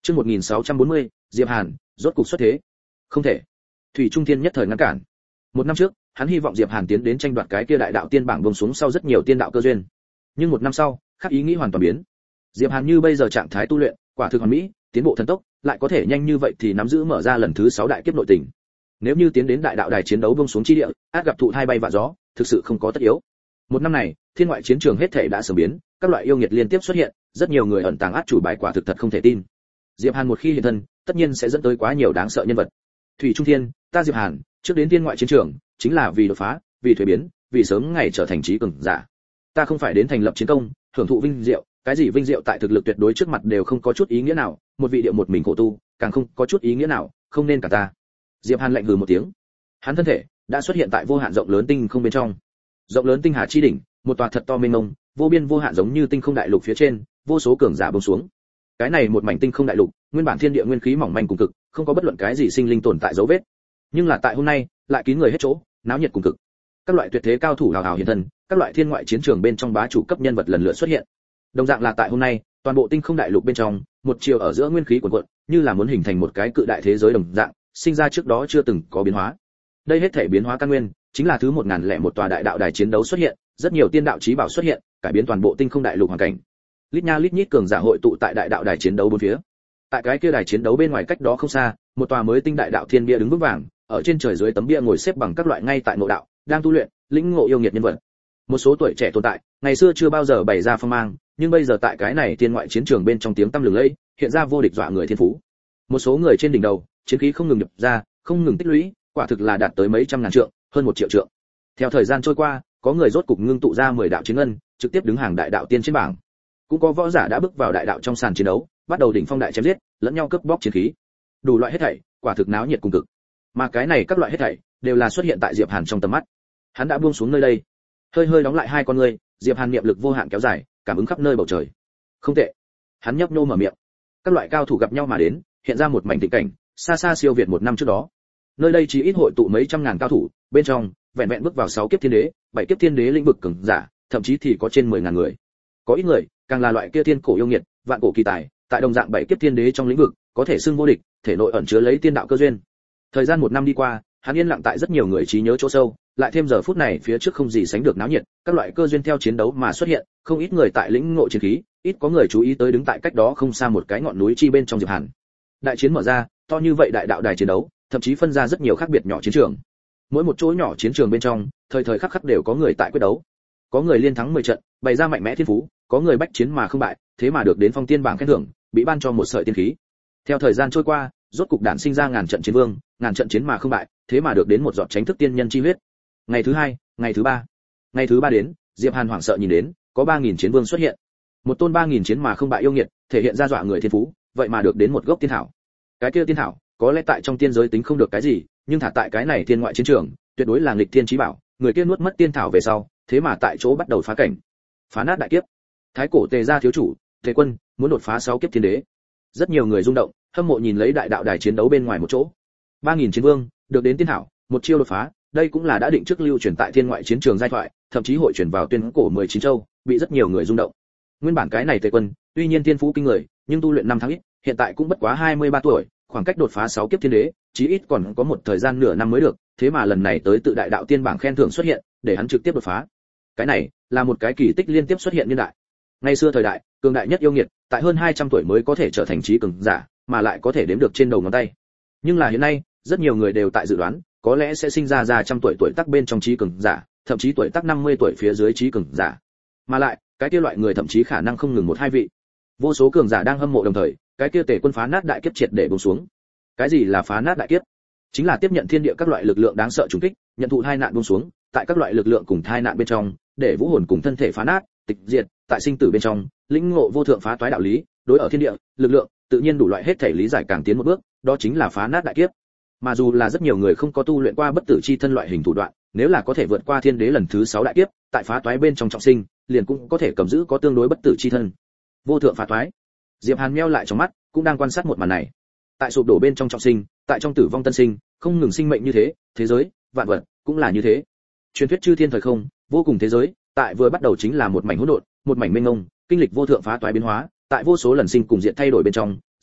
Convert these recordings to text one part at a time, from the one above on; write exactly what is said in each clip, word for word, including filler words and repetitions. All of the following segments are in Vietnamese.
Chương một nghìn sáu trăm bốn mươi, Diệp Hàn rốt cục xuất thế. Không thể. Thủy Trung Thiên nhất thời ngăn cản. Một năm trước, hắn hy vọng Diệp Hàn tiến đến tranh đoạt cái kia đại đạo tiên bảng buông xuống sau rất nhiều tiên đạo cơ duyên. Nhưng một năm sau, khác ý nghĩ hoàn toàn biến. Diệp Hàn như bây giờ trạng thái tu luyện, quả thực hoàn mỹ, tiến bộ thần tốc, lại có thể nhanh như vậy thì nắm giữ mở ra lần thứ sáu đại kiếp nội tình. Nếu như tiến đến đại đạo đài chiến đấu buông xuống chi địa, át gặp thụ thai bay vạ gió, thực sự không có tất yếu. Một năm này, thiên ngoại chiến trường hết thảy đã sớm biến, các loại yêu nghiệt liên tiếp xuất hiện, rất nhiều người ẩn tàng át chủ bài quả thực thật không thể tin. Diệp Hàn một khi hiện thân, tất nhiên sẽ dẫn tới quá nhiều đáng sợ nhân vật. Thủy Trung Thiên, ta Diệp Hàn, trước đến thiên ngoại chiến trường, chính là vì đột phá, vì thuế biến, vì sớm ngày trở thành trí cường giả. Ta không phải đến thành lập chiến công, hưởng thụ vinh diệu, cái gì vinh diệu tại thực lực tuyệt đối trước mặt đều không có chút ý nghĩa nào, một vị điệu một mình khổ tu, càng không có chút ý nghĩa nào, không nên cả ta. Diệp Hàn lạnh hừ một tiếng. Hắn thân thể đã xuất hiện tại vô hạn rộng lớn tinh không bên trong. Rộng lớn tinh hà chi đỉnh, một tòa thật to mênh mông, vô biên vô hạn giống như tinh không đại lục phía trên, vô số cường giả buông xuống. Cái này một mảnh tinh không đại lục, nguyên bản thiên địa nguyên khí mỏng manh cùng cực, không có bất luận cái gì sinh linh tồn tại dấu vết. Nhưng là tại hôm nay, lại kín người hết chỗ, náo nhiệt cùng cực. Các loại tuyệt thế cao thủ hào hào hiện thân, các loại thiên ngoại chiến trường bên trong bá chủ cấp nhân vật lần lượt xuất hiện. Đồng dạng là tại hôm nay, toàn bộ tinh không đại lục bên trong, một chiều ở giữa nguyên khí cuồn cuộn, như là muốn hình thành một cái cự đại thế giới đồng dạng, sinh ra trước đó chưa từng có biến hóa. Đây hết thể biến hóa căn nguyên, chính là thứ một nghìn lẻ một tòa đại đạo đài chiến đấu xuất hiện, rất nhiều tiên đạo chí bảo xuất hiện, cải biến toàn bộ tinh không đại lục hoàn cảnh. Lít nha lít nhít cường giả hội tụ tại đại đạo đài chiến đấu bốn phía. Tại cái kia đài chiến đấu bên ngoài cách đó không xa, một tòa mới tinh đại đạo thiên bia đứng vững vàng, ở trên trời dưới tấm bia ngồi xếp bằng các loại ngay tại ngộ đạo, đang tu luyện, lĩnh ngộ yêu nghiệt nhân vật. Một số tuổi trẻ tồn tại, ngày xưa chưa bao giờ bày ra phong mang, nhưng bây giờ tại cái này thiên ngoại chiến trường bên trong tiếng tăm lừng lẫy, hiện ra vô địch dọa người thiên phú. Một số người trên đỉnh đầu, chiến khí không ngừng nhập ra, không ngừng tích lũy, quả thực là đạt tới mấy trăm ngàn trượng, hơn một triệu trượng. Theo thời gian trôi qua, có người rốt cục ngưng tụ ra mười đạo chiến ngân, trực tiếp đứng hàng đại đạo tiên trên bảng. Cũng có võ giả đã bước vào đại đạo trong sàn chiến đấu, bắt đầu đỉnh phong đại chém giết, lẫn nhau cướp bóc chiến khí. Đủ loại hết thảy, quả thực náo nhiệt cùng cực. Mà cái này các loại hết thảy đều là xuất hiện tại Diệp Hàn trong tầm mắt. Hắn đã buông xuống nơi đây, hơi hơi đóng lại hai con ngươi, Diệp Hàn niệm lực vô hạn kéo dài, cảm ứng khắp nơi bầu trời. Không tệ. Hắn nhấp nhô mở miệng. Các loại cao thủ gặp nhau mà đến, hiện ra một mảnh tình cảnh, xa xa siêu việt một năm trước đó. Nơi đây chỉ ít hội tụ mấy trăm ngàn cao thủ, bên trong vẹn vẹn bước vào sáu kiếp thiên đế, bảy kiếp thiên đế lĩnh vực cường giả, thậm chí thì có trên mười ngàn người. Có ít người, càng là loại kia thiên cổ yêu nghiệt, vạn cổ kỳ tài, tại đồng dạng bảy kiếp thiên đế trong lĩnh vực, có thể xưng vô địch, thể nội ẩn chứa lấy tiên đạo cơ duyên. Thời gian một năm đi qua, hắn yên lặng tại rất nhiều người trí nhớ chỗ sâu, lại thêm giờ phút này phía trước không gì sánh được náo nhiệt, các loại cơ duyên theo chiến đấu mà xuất hiện, không ít người tại lĩnh ngộ chiến khí, ít có người chú ý tới đứng tại cách đó không xa một cái ngọn núi chi bên trong Diệp Hàn. Đại chiến mở ra, to như vậy đại đạo đài chiến đấu, thậm chí phân ra rất nhiều khác biệt nhỏ chiến trường. Mỗi một chỗ nhỏ chiến trường bên trong, thời thời khắc khắc đều có người tại quyết đấu. Có người liên thắng mười trận, bày ra mạnh mẽ thiên phú, có người bách chiến mà không bại, thế mà được đến phong tiên bảng khen thưởng, bị ban cho một sợi tiên khí. Theo thời gian trôi qua, rốt cục đản sinh ra ngàn trận chiến vương, ngàn trận chiến mà không bại, thế mà được đến một giọt tránh thức tiên nhân chi huyết. Ngày thứ hai, ngày thứ ba, ngày thứ ba đến, Diệp Hàn hoảng sợ nhìn đến, có ba nghìn chiến vương xuất hiện. Một tôn ba nghìn chiến mà không bại yêu nghiệt, thể hiện ra dọa người thiên phú, vậy mà được đến một gốc tiên thảo. Cái kia tiên thảo, có lẽ tại trong tiên giới tính không được cái gì, nhưng thả tại cái này thiên ngoại chiến trường, tuyệt đối là nghịch thiên chí bảo, người kia nuốt mất tiên thảo về sau, thế mà tại chỗ bắt đầu phá cảnh, phá nát đại kiếp. Thái cổ Tề gia thiếu chủ, Tề Quân, muốn đột phá sáu kiếp thiên đế. Rất nhiều người rung động, hâm mộ nhìn lấy đại đạo đài chiến đấu bên ngoài một chỗ. ba nghìn chiến vương, được đến tiên thảo, một chiêu đột phá, đây cũng là đã định trước lưu truyền tại thiên ngoại chiến trường giai thoại, thậm chí hội truyền vào tuyên cổ mười chín châu, bị rất nhiều người rung động. Nguyên bản cái này Tề Quân, tuy nhiên tiên phú kinh người, nhưng tu luyện năm tháng ít, hiện tại cũng bất quá hai mươi ba tuổi, khoảng cách đột phá sáu kiếp thiên đế, chí ít còn có một thời gian nửa năm mới được, thế mà lần này tới tự đại đạo tiên bảng khen thưởng xuất hiện, để hắn trực tiếp đột phá. Cái này là một cái kỳ tích liên tiếp xuất hiện niên đại. Ngày xưa thời đại, cường đại nhất yêu nghiệt, tại hơn hai trăm tuổi mới có thể trở thành trí cường giả, mà lại có thể đếm được trên đầu ngón tay. Nhưng là hiện nay, rất nhiều người đều tại dự đoán, có lẽ sẽ sinh ra ra trăm tuổi tuổi tác bên trong trí cường giả, thậm chí tuổi tác năm mươi tuổi phía dưới trí cường giả. Mà lại, cái kia loại người thậm chí khả năng không ngừng một hai vị. Vô số cường giả đang hâm mộ đồng thời, cái kia Tề Quân phá nát đại kiếp triệt để buông xuống. Cái gì là phá nát đại kiếp? Chính là tiếp nhận thiên địa các loại lực lượng đáng sợ trùng kích, nhận thụ hai nạn buông xuống, tại các loại lực lượng cùng thai nạn bên trong, để vũ hồn cùng thân thể phá nát, tịch diệt, tại sinh tử bên trong, lĩnh ngộ vô thượng phá toái đạo lý, đối ở thiên địa, lực lượng, tự nhiên đủ loại hết thể lý giải càng tiến một bước, đó chính là phá nát đại kiếp. Mà dù là rất nhiều người không có tu luyện qua bất tử chi thân loại hình thủ đoạn, nếu là có thể vượt qua thiên đế lần thứ sáu đại kiếp, tại phá toái bên trong trọng sinh, liền cũng có thể cầm giữ có tương đối bất tử chi thân. Vô thượng phá toái. Diệp Hàn meo lại trong mắt, cũng đang quan sát một màn này. Tại sụp đổ bên trong trọng sinh, tại trong tử vong tân sinh, không ngừng sinh mệnh như thế, thế giới, vạn vật cũng là như thế. Truyền thuyết chư thiên thời không, vô cùng thế giới, tại vừa bắt đầu chính là một mảnh hỗn độn, một mảnh mênh mông, kinh lịch vô thượng phá toái biến hóa, tại vô số lần sinh cùng diện thay đổi bên trong,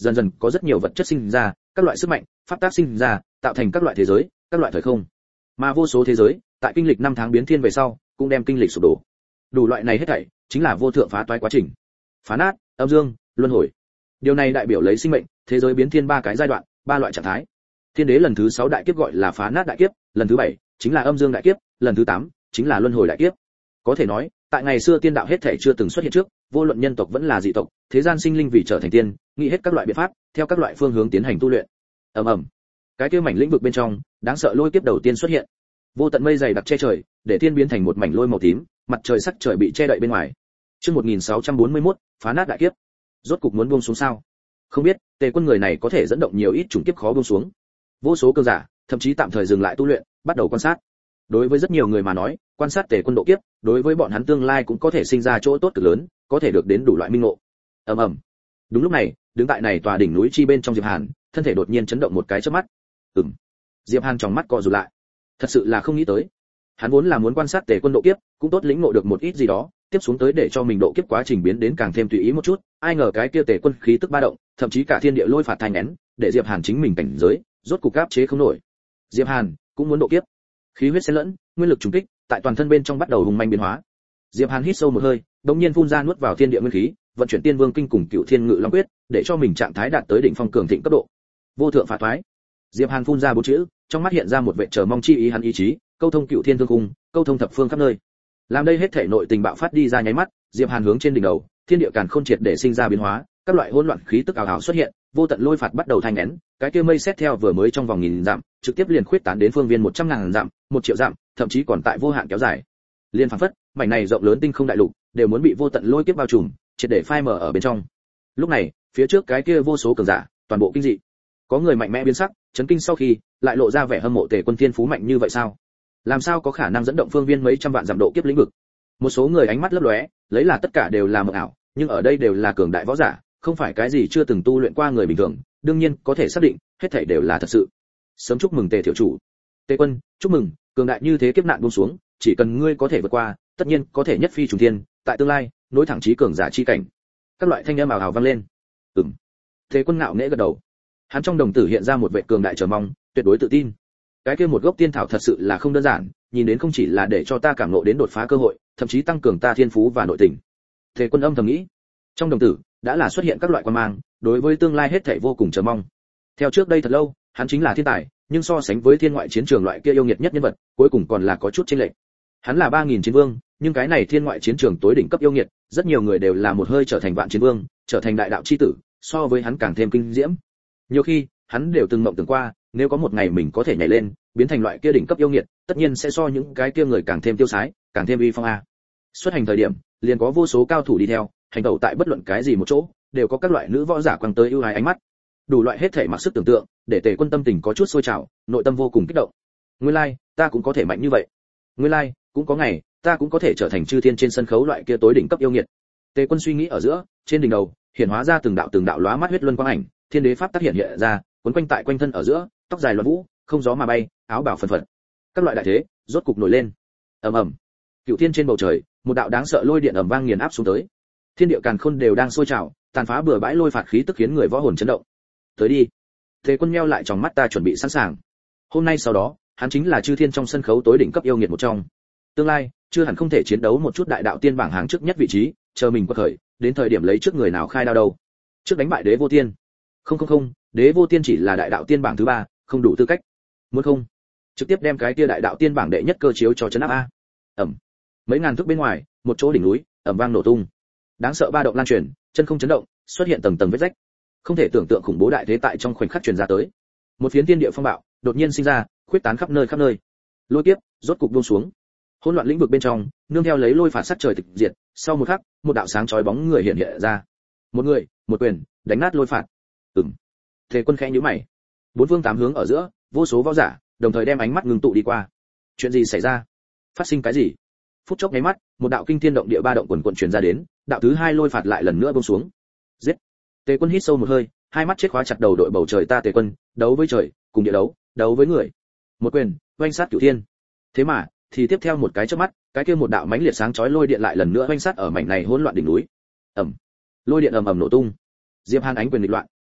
dần dần có rất nhiều vật chất sinh ra, các loại sức mạnh, pháp tác sinh ra, tạo thành các loại thế giới, các loại thời không. Mà vô số thế giới, tại kinh lịch năm tháng biến thiên về sau, cũng đem kinh lịch sụp đổ. Đủ loại này hết thảy, chính là vô thượng phá toái quá trình. Phá nát, âm dương, luân hồi. Điều này đại biểu lấy sinh mệnh, thế giới biến thiên ba cái giai đoạn, ba loại trạng thái. Thiên đế lần thứ sáu đại kiếp gọi là phá nát đại kiếp, lần thứ bảy chính là âm dương đại kiếp, lần thứ tám chính là luân hồi đại kiếp. Có thể nói, tại ngày xưa tiên đạo hết thảy chưa từng xuất hiện trước, vô luận nhân tộc vẫn là dị tộc, thế gian sinh linh vì trở thành tiên, nghĩ hết các loại biện pháp, theo các loại phương hướng tiến hành tu luyện. Ầm ầm. Cái kia mảnh lĩnh vực bên trong, đáng sợ lôi kiếp đầu tiên xuất hiện. Vô tận mây dày đặc che trời, để thiên biến thành một mảnh lôi màu tím, mặt trời sắc trời bị che đậy bên ngoài. Chương một nghìn sáu trăm bốn mươi mốt, phá nát đại kiếp. Rốt cục muốn buông xuống sao? Không biết, Tề Quân người này có thể dẫn động nhiều ít chủng kiếp khó buông xuống. Vô số cường giả, thậm chí tạm thời dừng lại tu luyện, bắt đầu quan sát. Đối với rất nhiều người mà nói, quan sát Tề Quân độ kiếp, đối với bọn hắn tương lai cũng có thể sinh ra chỗ tốt cực lớn, có thể được đến đủ loại minh ngộ. Ầm ầm. Đúng lúc này, đứng tại này tòa đỉnh núi chi bên trong Diệp Hàn, thân thể đột nhiên chấn động một cái chớp mắt. Ừm. Diệp Hàn trong mắt co rụt lại. Thật sự là không nghĩ tới. Hắn vốn là muốn quan sát Tề Quân độ kiếp, cũng tốt lĩnh ngộ được một ít gì đó, tiếp xuống tới để cho mình độ kiếp quá trình biến đến càng thêm tùy ý một chút, ai ngờ cái kia Tề Quân khí tức ba động, thậm chí cả thiên địa lôi phạt thành nén, để Diệp Hàn chính mình cảnh giới, rốt cục áp chế không nổi. Diệp Hàn cũng muốn độ kiếp. Khí huyết xen lẫn, nguyên lực trùng kích, tại toàn thân bên trong bắt đầu hùng manh biến hóa. Diệp Hàn hít sâu một hơi, đột nhiên phun ra nuốt vào thiên địa nguyên khí, vận chuyển Tiên Vương kinh cùng Cửu Thiên Ngự Long quyết, để cho mình trạng thái đạt tới đỉnh phong cường thịnh cấp độ. Vô thượng phá thoái. Diệp Hàn phun ra bốn chữ, trong mắt hiện ra một vẻ chờ mong chi ý, hắn ý chí, câu thông Cửu Thiên Thương Cung, câu thông thập phương khắp nơi. Làm đây hết thể nội tình bạo phát đi ra nháy mắt, Diệp Hàn hướng trên đỉnh đầu, thiên địa càn khôn triệt để sinh ra biến hóa, các loại hỗn loạn khí tức ảo ảo xuất hiện, vô tận lôi phạt bắt đầu thành nén, cái kia mây xét theo vừa mới trong vòng nghìn dặm, trực tiếp liền khuyết tán đến phương viên một trăm ngàn dặm, một triệu dặm, thậm chí còn tại vô hạn kéo dài. Liên phảng phất, mảnh này rộng lớn tinh không đại lục, đều muốn bị vô tận lôi kiếp bao trùm, triệt để phai mờ ở bên trong. Lúc này, phía trước cái kia vô số cường giả, toàn bộ kinh dị. Có người mạnh mẽ biến sắc, chấn kinh sau khi, lại lộ ra vẻ hâm mộ Tề Quân thiên phú mạnh như vậy sao? Làm sao có khả năng dẫn động phương viên mấy trăm vạn dặm độ kiếp lĩnh vực? Một số người ánh mắt lấp lóe, lấy là tất cả đều là mộng ảo, nhưng ở đây đều là cường đại võ giả, không phải cái gì chưa từng tu luyện qua người bình thường, đương nhiên có thể xác định, hết thảy đều là thật sự. Sớm chúc mừng Tề tiểu chủ. Tề Quân, chúc mừng, cường đại như thế kiếp nạn buông xuống, chỉ cần ngươi có thể vượt qua, tất nhiên có thể nhất phi trùng thiên, tại tương lai, nối thẳng chí cường giả chi cảnh. Các loại thanh âm ào ào vang lên. Ừm. Tề Quân ngạo nghễ gật đầu. Hắn trong đồng tử hiện ra một vẻ cường đại chờ mong, tuyệt đối tự tin. Cái kia một gốc tiên thảo thật sự là không đơn giản, nhìn đến không chỉ là để cho ta cảm ngộ đến đột phá cơ hội, thậm chí tăng cường ta thiên phú và nội tình. Tề Quân âm thầm nghĩ. Trong đồng tử đã là xuất hiện các loại quan mang, đối với tương lai hết thảy vô cùng chờ mong. Theo trước đây thật lâu, hắn chính là thiên tài, nhưng so sánh với thiên ngoại chiến trường loại kia yêu nghiệt nhất nhân vật, cuối cùng còn là có chút chênh lệch. Hắn là ba nghìn chiến vương, nhưng cái này thiên ngoại chiến trường tối đỉnh cấp yêu nghiệt, rất nhiều người đều là một hơi trở thành vạn chiến vương, trở thành đại đạo chi tử, so với hắn càng thêm kinh diễm. Nhiều khi, hắn đều từng mộng tưởng qua, nếu có một ngày mình có thể nhảy lên, biến thành loại kia đỉnh cấp yêu nghiệt, tất nhiên sẽ so những cái kia người càng thêm tiêu sái, càng thêm uy phong a. Xuất hành thời điểm, liền có vô số cao thủ đi theo, hành tẩu tại bất luận cái gì một chỗ, đều có các loại nữ võ giả quăng tới ưu ái ánh mắt. Đủ loại hết thảy mặc sức tưởng tượng, để Tề Quân tâm tình có chút sôi trào, nội tâm vô cùng kích động. Nguyên lai, like, ta cũng có thể mạnh như vậy. Nguyên lai, like, cũng có ngày, ta cũng có thể trở thành chư thiên trên sân khấu loại kia tối đỉnh cấp yêu nghiệt. Tề Quân suy nghĩ ở giữa, trên đỉnh đầu, hiện hóa ra từng đạo từng đạo lóa mắt huyết luân quang ảnh, thiên đế pháp tác hiện hiện ra, quấn quanh tại quanh thân ở giữa, tóc dài loạn vũ, không gió mà bay, áo bào phần phật. Các loại đại thế rốt cục nổi lên. Ầm ầm. Cựu thiên trên bầu trời, một đạo đáng sợ lôi điện ầm vang nghiền áp xuống tới. Thiên địa càn khôn đều đang sôi trào, tàn phá bừa bãi lôi phạt khí tức khiến người võ hồn chấn động. Tới đi. Tề Quân meo lại tròng mắt, ta chuẩn bị sẵn sàng. Hôm nay sau đó, hắn chính là chư thiên trong sân khấu tối đỉnh cấp yêu nghiệt một trong. Tương lai, chưa hẳn không thể chiến đấu một chút đại đạo tiên bảng hàng trước nhất vị trí, chờ mình quật khởi, đến thời điểm lấy trước người nào khai đao đâu. Trước đánh bại Đế Vô Tiên. Không không không, Đế Vô Tiên chỉ là đại đạo tiên bảng thứ ba, không đủ tư cách. Muốn không, trực tiếp đem cái kia đại đạo tiên bảng đệ nhất cơ chiếu cho chấn áp a. Ầm. Mấy ngàn thước bên ngoài, một chỗ đỉnh núi, ầm vang nổ tung. Đáng sợ ba động lan truyền, chân không chấn động, xuất hiện tầng tầng vết rách. Không thể tưởng tượng khủng bố đại thế tại trong khoảnh khắc truyền ra tới. Một phiến thiên địa phong bạo đột nhiên sinh ra, khuyết tán khắp nơi khắp nơi. Lôi kiếp rốt cục buông xuống. Hỗn loạn lĩnh vực bên trong, nương theo lấy lôi phạt sắc trời tịch diệt, sau một khắc, một đạo sáng chói bóng người hiện hiện ra. Một người, một quyền, đánh nát lôi phạt. Ừm. Tề Quân khẽ nhíu mày. Bốn phương tám hướng ở giữa, vô số võ giả, đồng thời đem ánh mắt ngưng tụ đi qua. Chuyện gì xảy ra? Phát sinh cái gì? Phút chốc nháy mắt, một đạo kinh thiên động địa ba động quần quần truyền ra đến, đạo thứ hai lôi phạt lại lần nữa buông xuống. Giết! Tề Quân hít sâu một hơi, hai mắt chết khóa chặt đầu đội bầu trời, ta Tề Quân, đấu với trời, cùng địa đấu, đấu với người. Một quyền, oanh sát cửu thiên. Thế mà, thì tiếp theo một cái chớp mắt, cái kia một đạo mãnh liệt sáng chói lôi điện lại lần nữa oanh sát ở mảnh này hỗn loạn đỉnh núi. Ầm. Lôi điện ầm ầm nổ tung. Diệp Hàn ánh quyền nghịch loạn,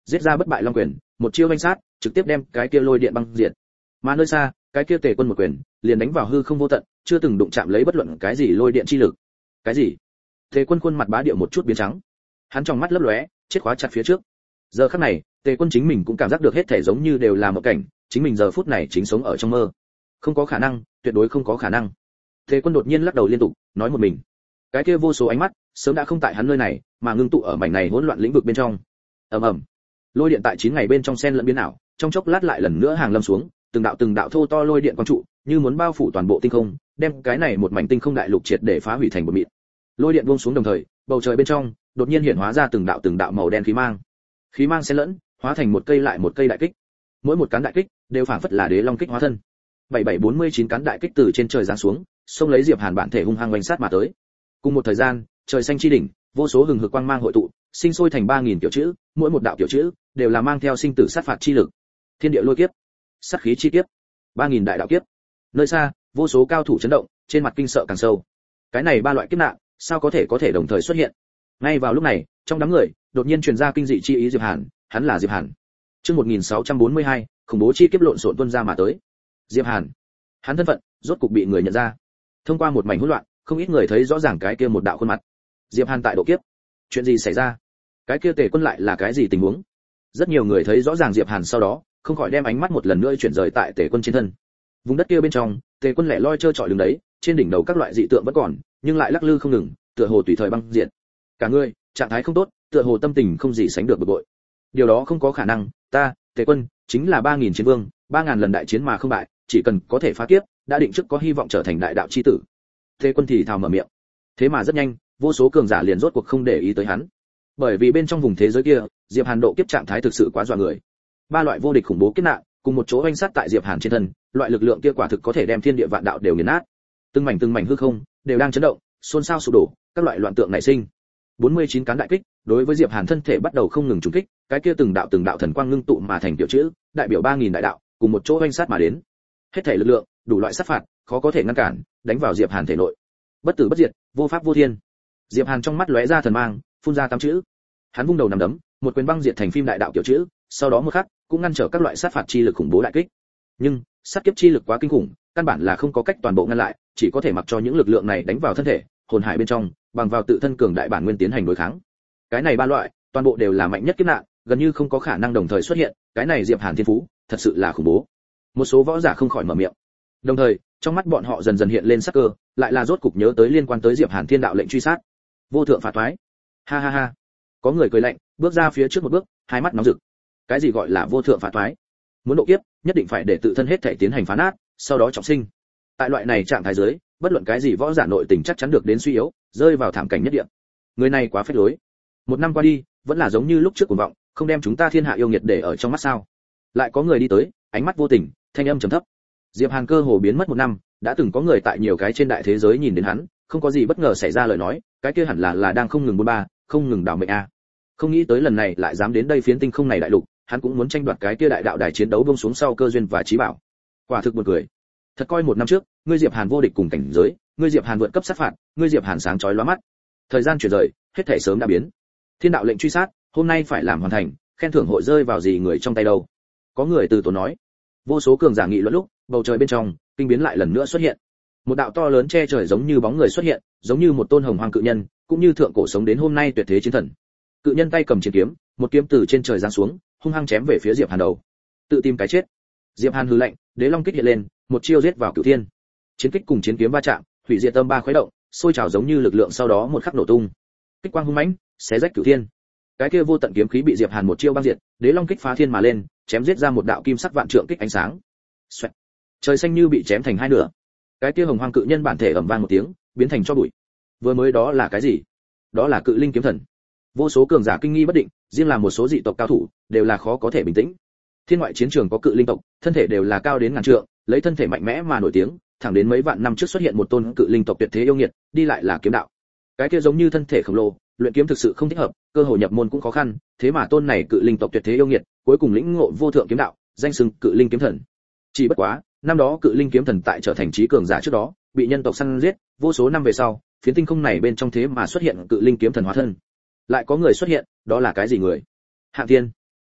giết ra bất bại long quyền, một chiêu vanh sát, trực tiếp đem cái kia lôi điện băng diệt. Mà nơi xa, cái kia Tề Quân một quyền, liền đánh vào hư không vô tận, chưa từng đụng chạm lấy bất luận cái gì lôi điện chi lực. Cái gì? Tề Quân khuôn mặt bá điệu một chút biến trắng. Hắn trong mắt lấp lóe, chết khóa chặt phía trước. Giờ khắc này, Tề Quân chính mình cũng cảm giác được hết thể giống như đều là một cảnh, chính mình giờ phút này chính sống ở trong mơ. Không có khả năng, tuyệt đối không có khả năng. Tề Quân đột nhiên lắc đầu liên tục, nói một mình. Cái kia vô số ánh mắt, sớm đã không tại hắn nơi này, mà ngưng tụ ở mảnh này hỗn loạn lĩnh vực bên trong. Ầm ầm. Lôi điện tại chín ngày bên trong sen lẫn biến ảo, trong chốc lát lại lần nữa hàng lâm xuống, từng đạo từng đạo thô to lôi điện quang trụ, như muốn bao phủ toàn bộ tinh không, đem cái này một mảnh tinh không đại lục triệt để phá hủy thành một mịn. Lôi điện buông xuống đồng thời, bầu trời bên trong đột nhiên hiện hóa ra từng đạo từng đạo màu đen khí mang. Khí mang xen lẫn, hóa thành một cây lại một cây đại kích. Mỗi một cán đại kích đều phảng phất là đế long kích hóa thân. bảy bảy bốn mươi chín cán đại kích từ trên trời giáng xuống, xông lấy Diệp Hàn bản thể hung hăng oanh sát mà tới. Cùng một thời gian, trời xanh chi đỉnh, vô số hừng hực quang mang hội tụ, sinh sôi thành ba nghìn kiểu chữ, mỗi một đạo kiểu chữ đều là mang theo sinh tử sát phạt chi lực. Thiên địa lôi kiếp, sát khí chi kiếp, ba nghìn đại đạo kiếp. Nơi xa, vô số cao thủ chấn động, trên mặt kinh sợ càng sâu. Cái này ba loại kiếp nạn, sao có thể có thể đồng thời xuất hiện? Ngay vào lúc này, trong đám người, đột nhiên truyền ra kinh dị chi ý Diệp Hàn, hắn là Diệp Hàn. Chương một nghìn sáu trăm bốn mươi hai, khủng bố chi kiếp lộn xộn tuôn ra mà tới. Diệp Hàn, hắn thân phận rốt cục bị người nhận ra. Thông qua một mảnh hỗn loạn, không ít người thấy rõ ràng cái kia một đạo khuôn mặt. Diệp Hàn tại độ kiếp, chuyện gì xảy ra? Cái kia Tề Quân lại là cái gì tình huống? Rất nhiều người thấy rõ ràng Diệp Hàn sau đó, không khỏi đem ánh mắt một lần nữa chuyển rời tại Tề Quân trên thân. Vùng đất kia bên trong, Tề Quân lẻ loi trơ trọi đứng đấy, trên đỉnh đầu các loại dị tượng vẫn còn, nhưng lại lắc lư không ngừng, tựa hồ tùy thời băng diện. Cả người, trạng thái không tốt, tựa hồ tâm tình không gì sánh được bực bội. Điều đó không có khả năng, ta, Tề Quân, chính là ba nghìn chiến vương, ba ngàn lần đại chiến mà không bại, chỉ cần có thể phá kiếp, đã định trước có hy vọng trở thành đại đạo chi tử. Tề Quân thì thào mở miệng. Thế mà rất nhanh, vô số cường giả liền rốt cuộc không để ý tới hắn. Bởi vì bên trong vùng thế giới kia, Diệp Hàn độ kiếp trạng thái thực sự quá dọa người. Ba loại vô địch khủng bố kiếp nạn, cùng một chỗ oanh sát tại Diệp Hàn trên thân, loại lực lượng kia quả thực có thể đem thiên địa vạn đạo đều nghiền nát. Từng mảnh từng mảnh hư không đều đang chấn động, xôn xao sụp đổ, các loại loạn tượng nảy sinh. bốn mươi chín cán đại kích, đối với Diệp Hàn thân thể bắt đầu không ngừng trùng kích, cái kia từng đạo từng đạo thần quang ngưng tụ mà thành tiểu chữ, đại biểu ba nghìn đại đạo, cùng một chỗ oanh sát mà đến. Hết thể lực lượng, đủ loại sát phạt, khó có thể ngăn cản, đánh vào Diệp Hàn thể nội. Bất tử bất diệt, vô pháp vô thiên. Diệp Hàn trong mắt lóe ra thần mang, phun ra tám chữ. Hắn vung đầu nắm đấm, một quyền băng diệt thành phim đại đạo kiểu chữ, sau đó một khắc, cũng ngăn trở các loại sát phạt chi lực khủng bố đại kích. Nhưng, sát kiếp chi lực quá kinh khủng, căn bản là không có cách toàn bộ ngăn lại, chỉ có thể mặc cho những lực lượng này đánh vào thân thể, hồn hải bên trong, bằng vào tự thân cường đại bản nguyên tiến hành đối kháng. Cái này ba loại, toàn bộ đều là mạnh nhất kiếp nạn, gần như không có khả năng đồng thời xuất hiện, cái này Diệp Hàn thiên phú, thật sự là khủng bố. Một số võ giả không khỏi mở miệng. Đồng thời, trong mắt bọn họ dần dần hiện lên sắc cơ, lại là rốt cục nhớ tới liên quan tới Diệp Hàn thiên đạo lệnh truy sát. Vô thượng phá thoái. Ha ha ha. Có người cười lạnh, bước ra phía trước một bước, hai mắt nóng rực. Cái gì gọi là vô thượng phá thoái? Muốn độ kiếp, nhất định phải để tự thân hết thể tiến hành phá nát, sau đó trọng sinh. Tại loại này trạng thái dưới, bất luận cái gì võ giả nội tình chắc chắn được đến suy yếu, rơi vào thảm cảnh nhất địa. Người này quá phết lối. Một năm qua đi, vẫn là giống như lúc trước cuồng vọng, không đem chúng ta thiên hạ yêu nghiệt để ở trong mắt sao? Lại có người đi tới, ánh mắt vô tình, thanh âm trầm thấp. Diệp Hàn cơ hồ biến mất một năm, đã từng có người tại nhiều cái trên đại thế giới nhìn đến hắn, không có gì bất ngờ xảy ra lời nói, cái kia hẳn là là đang không ngừng buôn ba, không ngừng đào mệnh a. Không nghĩ tới lần này lại dám đến đây phiến tinh không này đại lục, hắn cũng muốn tranh đoạt cái kia đại đạo đài chiến đấu buông xuống sau cơ duyên và trí bảo. Quả thực buồn cười. Thật coi một năm trước, ngươi Diệp Hàn vô địch cùng cảnh giới, ngươi Diệp Hàn vượt cấp sát phạt, ngươi Diệp Hàn sáng chói lóa mắt. Thời gian chuyển rời, hết thảy sớm đã biến. Thiên đạo lệnh truy sát, hôm nay phải làm hoàn thành, khen thưởng hội rơi vào gì người trong tay đâu? Có người từ tốn nói. Vô số cường giả nghị luận lúc, bầu trời bên trong, kinh biến lại lần nữa xuất hiện. Một đạo to lớn che trời giống như bóng người xuất hiện, giống như một tôn hồng hoàng cự nhân, cũng như thượng cổ sống đến hôm nay tuyệt thế chiến thần. Cự nhân tay cầm chiến kiếm, một kiếm từ trên trời giáng xuống, hung hăng chém về phía Diệp Hàn đầu. Tự tìm cái chết. Diệp Hàn hừ lạnh, đế long kích hiện lên, một chiêu giết vào cửu thiên. Chiến kích cùng chiến kiếm va chạm, hủy diệt tâm ba khuấy động, sôi trào giống như lực lượng sau đó một khắc nổ tung. Kích quang hung mãnh, xé rách cửu thiên. Cái kia vô tận kiếm khí bị Diệp Hàn một chiêu băng diệt, đế long kích phá thiên mà lên, chém giết ra một đạo kim sắc vạn trượng kích ánh sáng. Xoẹt. Trời xanh như bị chém thành hai nửa. Cái kia hồng hoang cự nhân bản thể ầm vang một tiếng, biến thành tro bụi. Vừa mới đó là cái gì? Đó là cự linh kiếm thần. Vô số cường giả kinh nghi bất định, riêng là một số dị tộc cao thủ, đều là khó có thể bình tĩnh. Thiên ngoại chiến trường có cự linh tộc, thân thể đều là cao đến ngàn trượng, lấy thân thể mạnh mẽ mà nổi tiếng, thẳng đến mấy vạn năm trước xuất hiện một tôn cự linh tộc tuyệt thế yêu nghiệt, đi lại là kiếm đạo. Cái kia giống như thân thể khổng lồ, luyện kiếm thực sự không thích hợp, cơ hội nhập môn cũng khó khăn, thế mà tôn này cự linh tộc tuyệt thế yêu nghiệt, cuối cùng lĩnh ngộ vô thượng kiếm đạo, danh xưng cự linh kiếm thần. Chỉ bất quá, năm đó cự linh kiếm thần tại trở thành trí cường giả trước đó, bị nhân tộc săn giết, vô số năm về sau, phiến tinh không này bên trong thế mà xuất hiện cự linh kiếm thần hóa thân. Lại có người xuất hiện, đó là cái gì người? Hạng Thiên.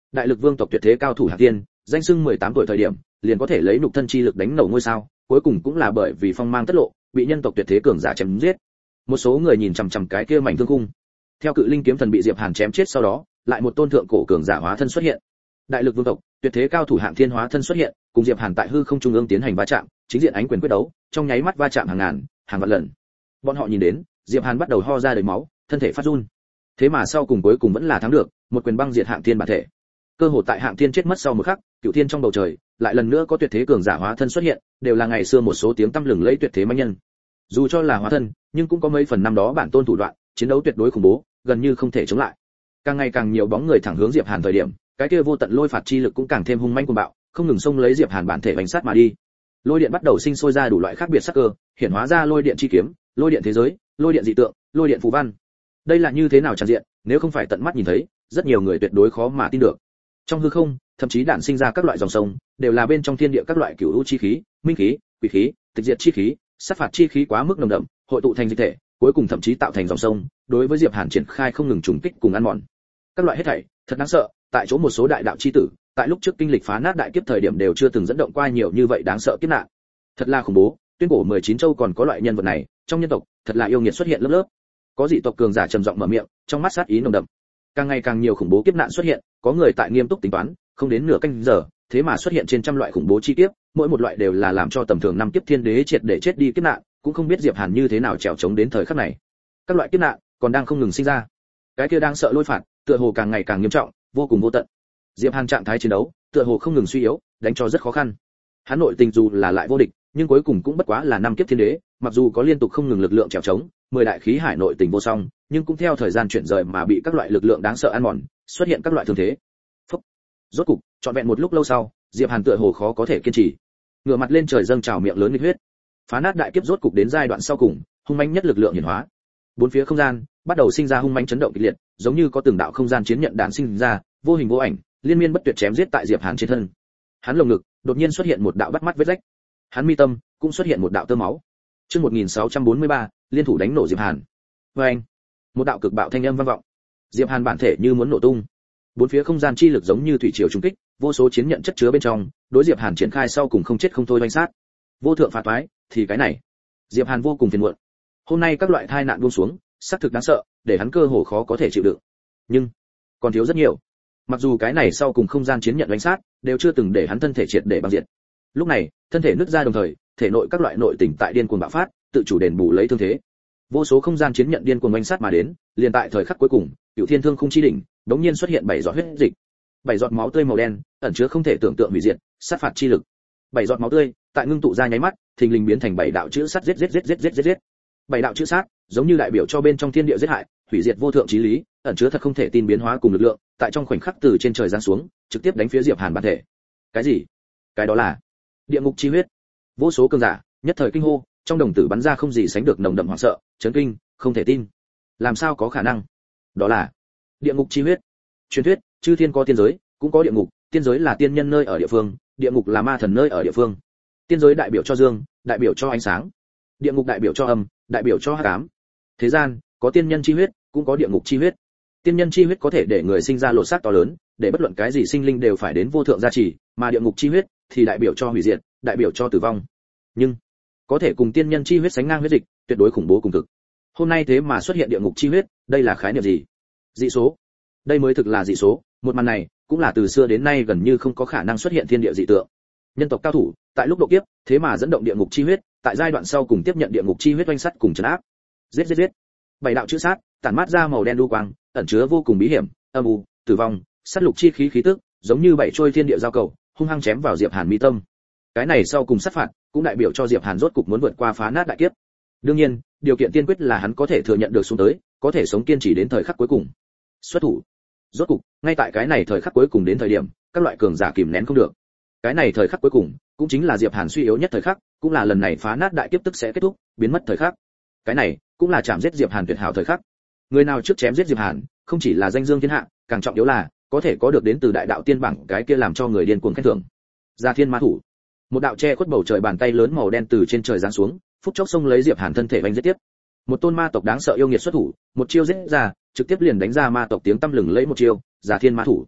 Đại lực vương tộc tuyệt thế cao thủ Hạc Thiên, danh xưng mười tám tuổi thời điểm, liền có thể lấy nhục thân chi lực đánh nổ ngôi sao, cuối cùng cũng là bởi vì phong mang tất lộ, bị nhân tộc tuyệt thế cường giả chém giết. Một số người nhìn chằm chằm cái kia mảnh thương cung. Theo cự linh kiếm thần bị Diệp Hàn chém chết sau đó, lại một tôn thượng cổ cường giả hóa thân xuất hiện. Đại lực vương tộc, tuyệt thế cao thủ Hạng Thiên hóa thân xuất hiện, cùng Diệp Hàn tại hư không trung ương tiến hành va chạm, chính diện ánh quyền quyết đấu, trong nháy mắt va chạm hàng ngàn, hàng vạn lần. Bọn họ nhìn đến, Diệp Hàn bắt đầu ho ra đầy máu, thân thể phát run. Thế mà sau cùng cuối cùng vẫn là thắng được, một quyền băng diệt Hạng Thiên bản thể. Cơ hội tại Hạng Thiên chết mất sau một khắc, cửu thiên trong bầu trời, lại lần nữa có tuyệt thế cường giả hóa thân xuất hiện, đều là ngày xưa một số tiếng tăm lừng lẫy tuyệt thế mãnh nhân. Dù cho là hóa thân, nhưng cũng có mấy phần năm đó bản tôn thủ đoạn, chiến đấu tuyệt đối khủng bố, gần như không thể chống lại. Càng ngày càng nhiều bóng người thẳng hướng Diệp Hàn thời điểm, cái kia vô tận lôi phạt chi lực cũng càng thêm hung manh cuồng bạo, không ngừng xông lấy Diệp Hàn bản thể bánh sát mà đi. Lôi điện bắt đầu sinh sôi ra đủ loại khác biệt sắc cơ, hiển hóa ra lôi điện chi kiếm, lôi điện thế giới, lôi điện dị tượng, lôi điện phù văn. Đây là như thế nào tràn diện, nếu không phải tận mắt nhìn thấy, rất nhiều người tuyệt đối khó mà tin được. Trong hư không, thậm chí đản sinh ra các loại dòng sông, đều là bên trong thiên địa các loại cửu u chi khí, minh khí, quỷ khí, tịch diệt chi khí, sát phạt chi khí quá mức nồng đậm, hội tụ thành dịch thể, cuối cùng thậm chí tạo thành dòng sông, đối với Diệp Hàn triển khai không ngừng trùng kích cùng ăn mòn. Các loại hết thảy, thật đáng sợ, tại chỗ một số đại đạo chi tử, tại lúc trước kinh lịch phá nát đại kiếp thời điểm đều chưa từng dẫn động qua nhiều như vậy đáng sợ kiếp nạn. Thật là khủng bố, tuyên cổ mười chín châu còn có loại nhân vật này, trong nhân tộc, thật là yêu nghiệt xuất hiện lớp lớp. Có dị tộc cường giả trầm giọng mở miệng, trong mắt sát ý nồng đậm. Càng ngày càng nhiều khủng bố kiếp nạn xuất hiện, có người tại nghiêm túc tính toán, không đến nửa canh giờ, thế mà xuất hiện trên trăm loại khủng bố chi kiếp, mỗi một loại đều là làm cho tầm thường năm kiếp thiên đế triệt để chết đi kiếp nạn, cũng không biết Diệp Hàn như thế nào trèo chống đến thời khắc này. Các loại kiếp nạn còn đang không ngừng sinh ra. Cái kia đang sợ lôi phạt, tựa hồ càng ngày càng nghiêm trọng, vô cùng vô tận. Diệp Hàn trạng thái chiến đấu, tựa hồ không ngừng suy yếu, đánh cho rất khó khăn. Hắn nội tình dù là lại vô địch, nhưng cuối cùng cũng bất quá là năm kiếp thiên đế, mặc dù có liên tục không ngừng lực lượng trèo chống, mười đại khí hải nội tình vô song, nhưng cũng theo thời gian chuyển rời mà bị các loại lực lượng đáng sợ ăn mòn, xuất hiện các loại thương thế. Phốc. Rốt cục, trọn vẹn một lúc lâu sau, Diệp Hàn tựa hồ khó có thể kiên trì. Ngửa mặt lên trời dâng trào miệng lớn nghịch huyết. Phá nát đại kiếp rốt cục đến giai đoạn sau cùng, hung mãnh nhất lực lượng hiển hóa. Bốn phía không gian bắt đầu sinh ra hung mãnh chấn động kịch liệt, giống như có từng đạo không gian chiến nhận đạn sinh ra, vô hình vô ảnh, liên miên bất tuyệt chém giết tại Diệp Hàn trên thân. Hắn lồng ngực đột nhiên xuất hiện một đạo bắt mắt vết rách. Hắn mi tâm cũng xuất hiện một đạo tơ máu. Chương một nghìn sáu trăm bốn mươi ba, liên thủ đánh nổ Diệp Hàn. Oeng! Một đạo cực bạo thanh âm vang vọng. Diệp Hàn bản thể như muốn nổ tung. Bốn phía không gian chi lực giống như thủy triều trùng kích, vô số chiến nhận chất chứa bên trong, đối Diệp Hàn triển khai sau cùng không chết không thôi oanh sát. Vô thượng phá toái, thì cái này. Diệp Hàn vô cùng phiền muộn. Hôm nay các loại tai nạn buông xuống, xác thực đáng sợ, để hắn cơ hồ khó có thể chịu đựng. Nhưng còn thiếu rất nhiều. Mặc dù cái này sau cùng không gian chiến nhận oanh sát, đều chưa từng để hắn thân thể triệt để băng diệt. Lúc này, thân thể nứt ra đồng thời, thể nội các loại nội tình tại điên cuồng bạo phát, tự chủ đền bù lấy thương thế. Vô số không gian chiến nhận điên cuồng oanh sát mà đến, liền tại thời khắc cuối cùng, Cửu Thiên Thương Khung chi đỉnh, đống nhiên xuất hiện bảy giọt huyết dịch. Bảy giọt máu tươi màu đen, ẩn chứa không thể tưởng tượng hủy diệt, sát phạt chi lực. Bảy giọt máu tươi, tại ngưng tụ ra nháy mắt, thình lình biến thành bảy đạo chữ sát giết giết giết giết giết giết giết. Bảy đạo chữ sát, giống như đại biểu cho bên trong thiên địa giết hại, hủy diệt vô thượng chí lý, ẩn chứa thật không thể tin biến hóa cùng lực lượng, tại trong khoảnh khắc từ trên trời giáng xuống, trực tiếp đánh phía Diệp Hàn bản thể. Cái gì? Cái đó là địa ngục chi huyết. Vô số cường giả nhất thời kinh hô, trong đồng tử bắn ra không gì sánh được nồng đậm hoảng sợ, chấn kinh, không thể tin. Làm sao có khả năng? Đó là địa ngục chi huyết. Truyền thuyết, chư thiên có tiên giới, cũng có địa ngục, tiên giới là tiên nhân nơi ở địa phương, địa ngục là ma thần nơi ở địa phương. Tiên giới đại biểu cho dương, đại biểu cho ánh sáng. Địa ngục đại biểu cho âm, đại biểu cho hắc ám. Thế gian có tiên nhân chi huyết, cũng có địa ngục chi huyết. Tiên nhân chi huyết có thể để người sinh ra lột xác to lớn, để bất luận cái gì sinh linh đều phải đến vô thượng gia trì, mà địa ngục chi huyết thì đại biểu cho hủy diệt, đại biểu cho tử vong. Nhưng có thể cùng tiên nhân chi huyết sánh ngang huyết dịch, tuyệt đối khủng bố cùng cực. Hôm nay thế mà xuất hiện địa ngục chi huyết, đây là khái niệm gì? Dị số. Đây mới thực là dị số, một màn này cũng là từ xưa đến nay gần như không có khả năng xuất hiện thiên địa dị tượng. Nhân tộc cao thủ, tại lúc độ kiếp, thế mà dẫn động địa ngục chi huyết, tại giai đoạn sau cùng tiếp nhận địa ngục chi huyết oanh sắt cùng trấn áp. Giết giết giết. Bảy đạo chữ sát, tản mát ra màu đen đu quang, ẩn chứa vô cùng bí hiểm, âm u, tử vong, sát lục chi khí khí tức, giống như bảy trôi thiên địa giao cầu, hung hăng chém vào Diệp Hàn mi tâm. Cái này sau cùng sát phạt, cũng đại biểu cho Diệp Hàn rốt cục muốn vượt qua phá nát đại kiếp. Đương nhiên, điều kiện tiên quyết là hắn có thể thừa nhận được xuống tới, có thể sống kiên trì đến thời khắc cuối cùng. Xuất thủ. Rốt cục, ngay tại cái này thời khắc cuối cùng đến thời điểm, các loại cường giả kìm nén không được. Cái này thời khắc cuối cùng, cũng chính là Diệp Hàn suy yếu nhất thời khắc, cũng là lần này phá nát đại kiếp tức sẽ kết thúc, biến mất thời khắc. Cái này, cũng là chạm giết Diệp Hàn tuyệt hảo thời khắc. Người nào trước chém giết Diệp Hàn, không chỉ là danh dương thiên hạ, càng trọng yếu là có thể có được đến từ đại đạo tiên bảng cái kia làm cho người điên cuồng khen thưởng. Gia Thiên Ma Thủ. Một đạo che khuất bầu trời bàn tay lớn màu đen từ trên trời giáng xuống, phút chốc xông lấy Diệp Hàn thân thể vành giết tiếp. Một tôn ma tộc đáng sợ yêu nghiệt xuất thủ, một chiêu giết ra, trực tiếp liền đánh ra ma tộc tiếng tăm lừng lẫy một chiêu, Gia Thiên Ma Thủ.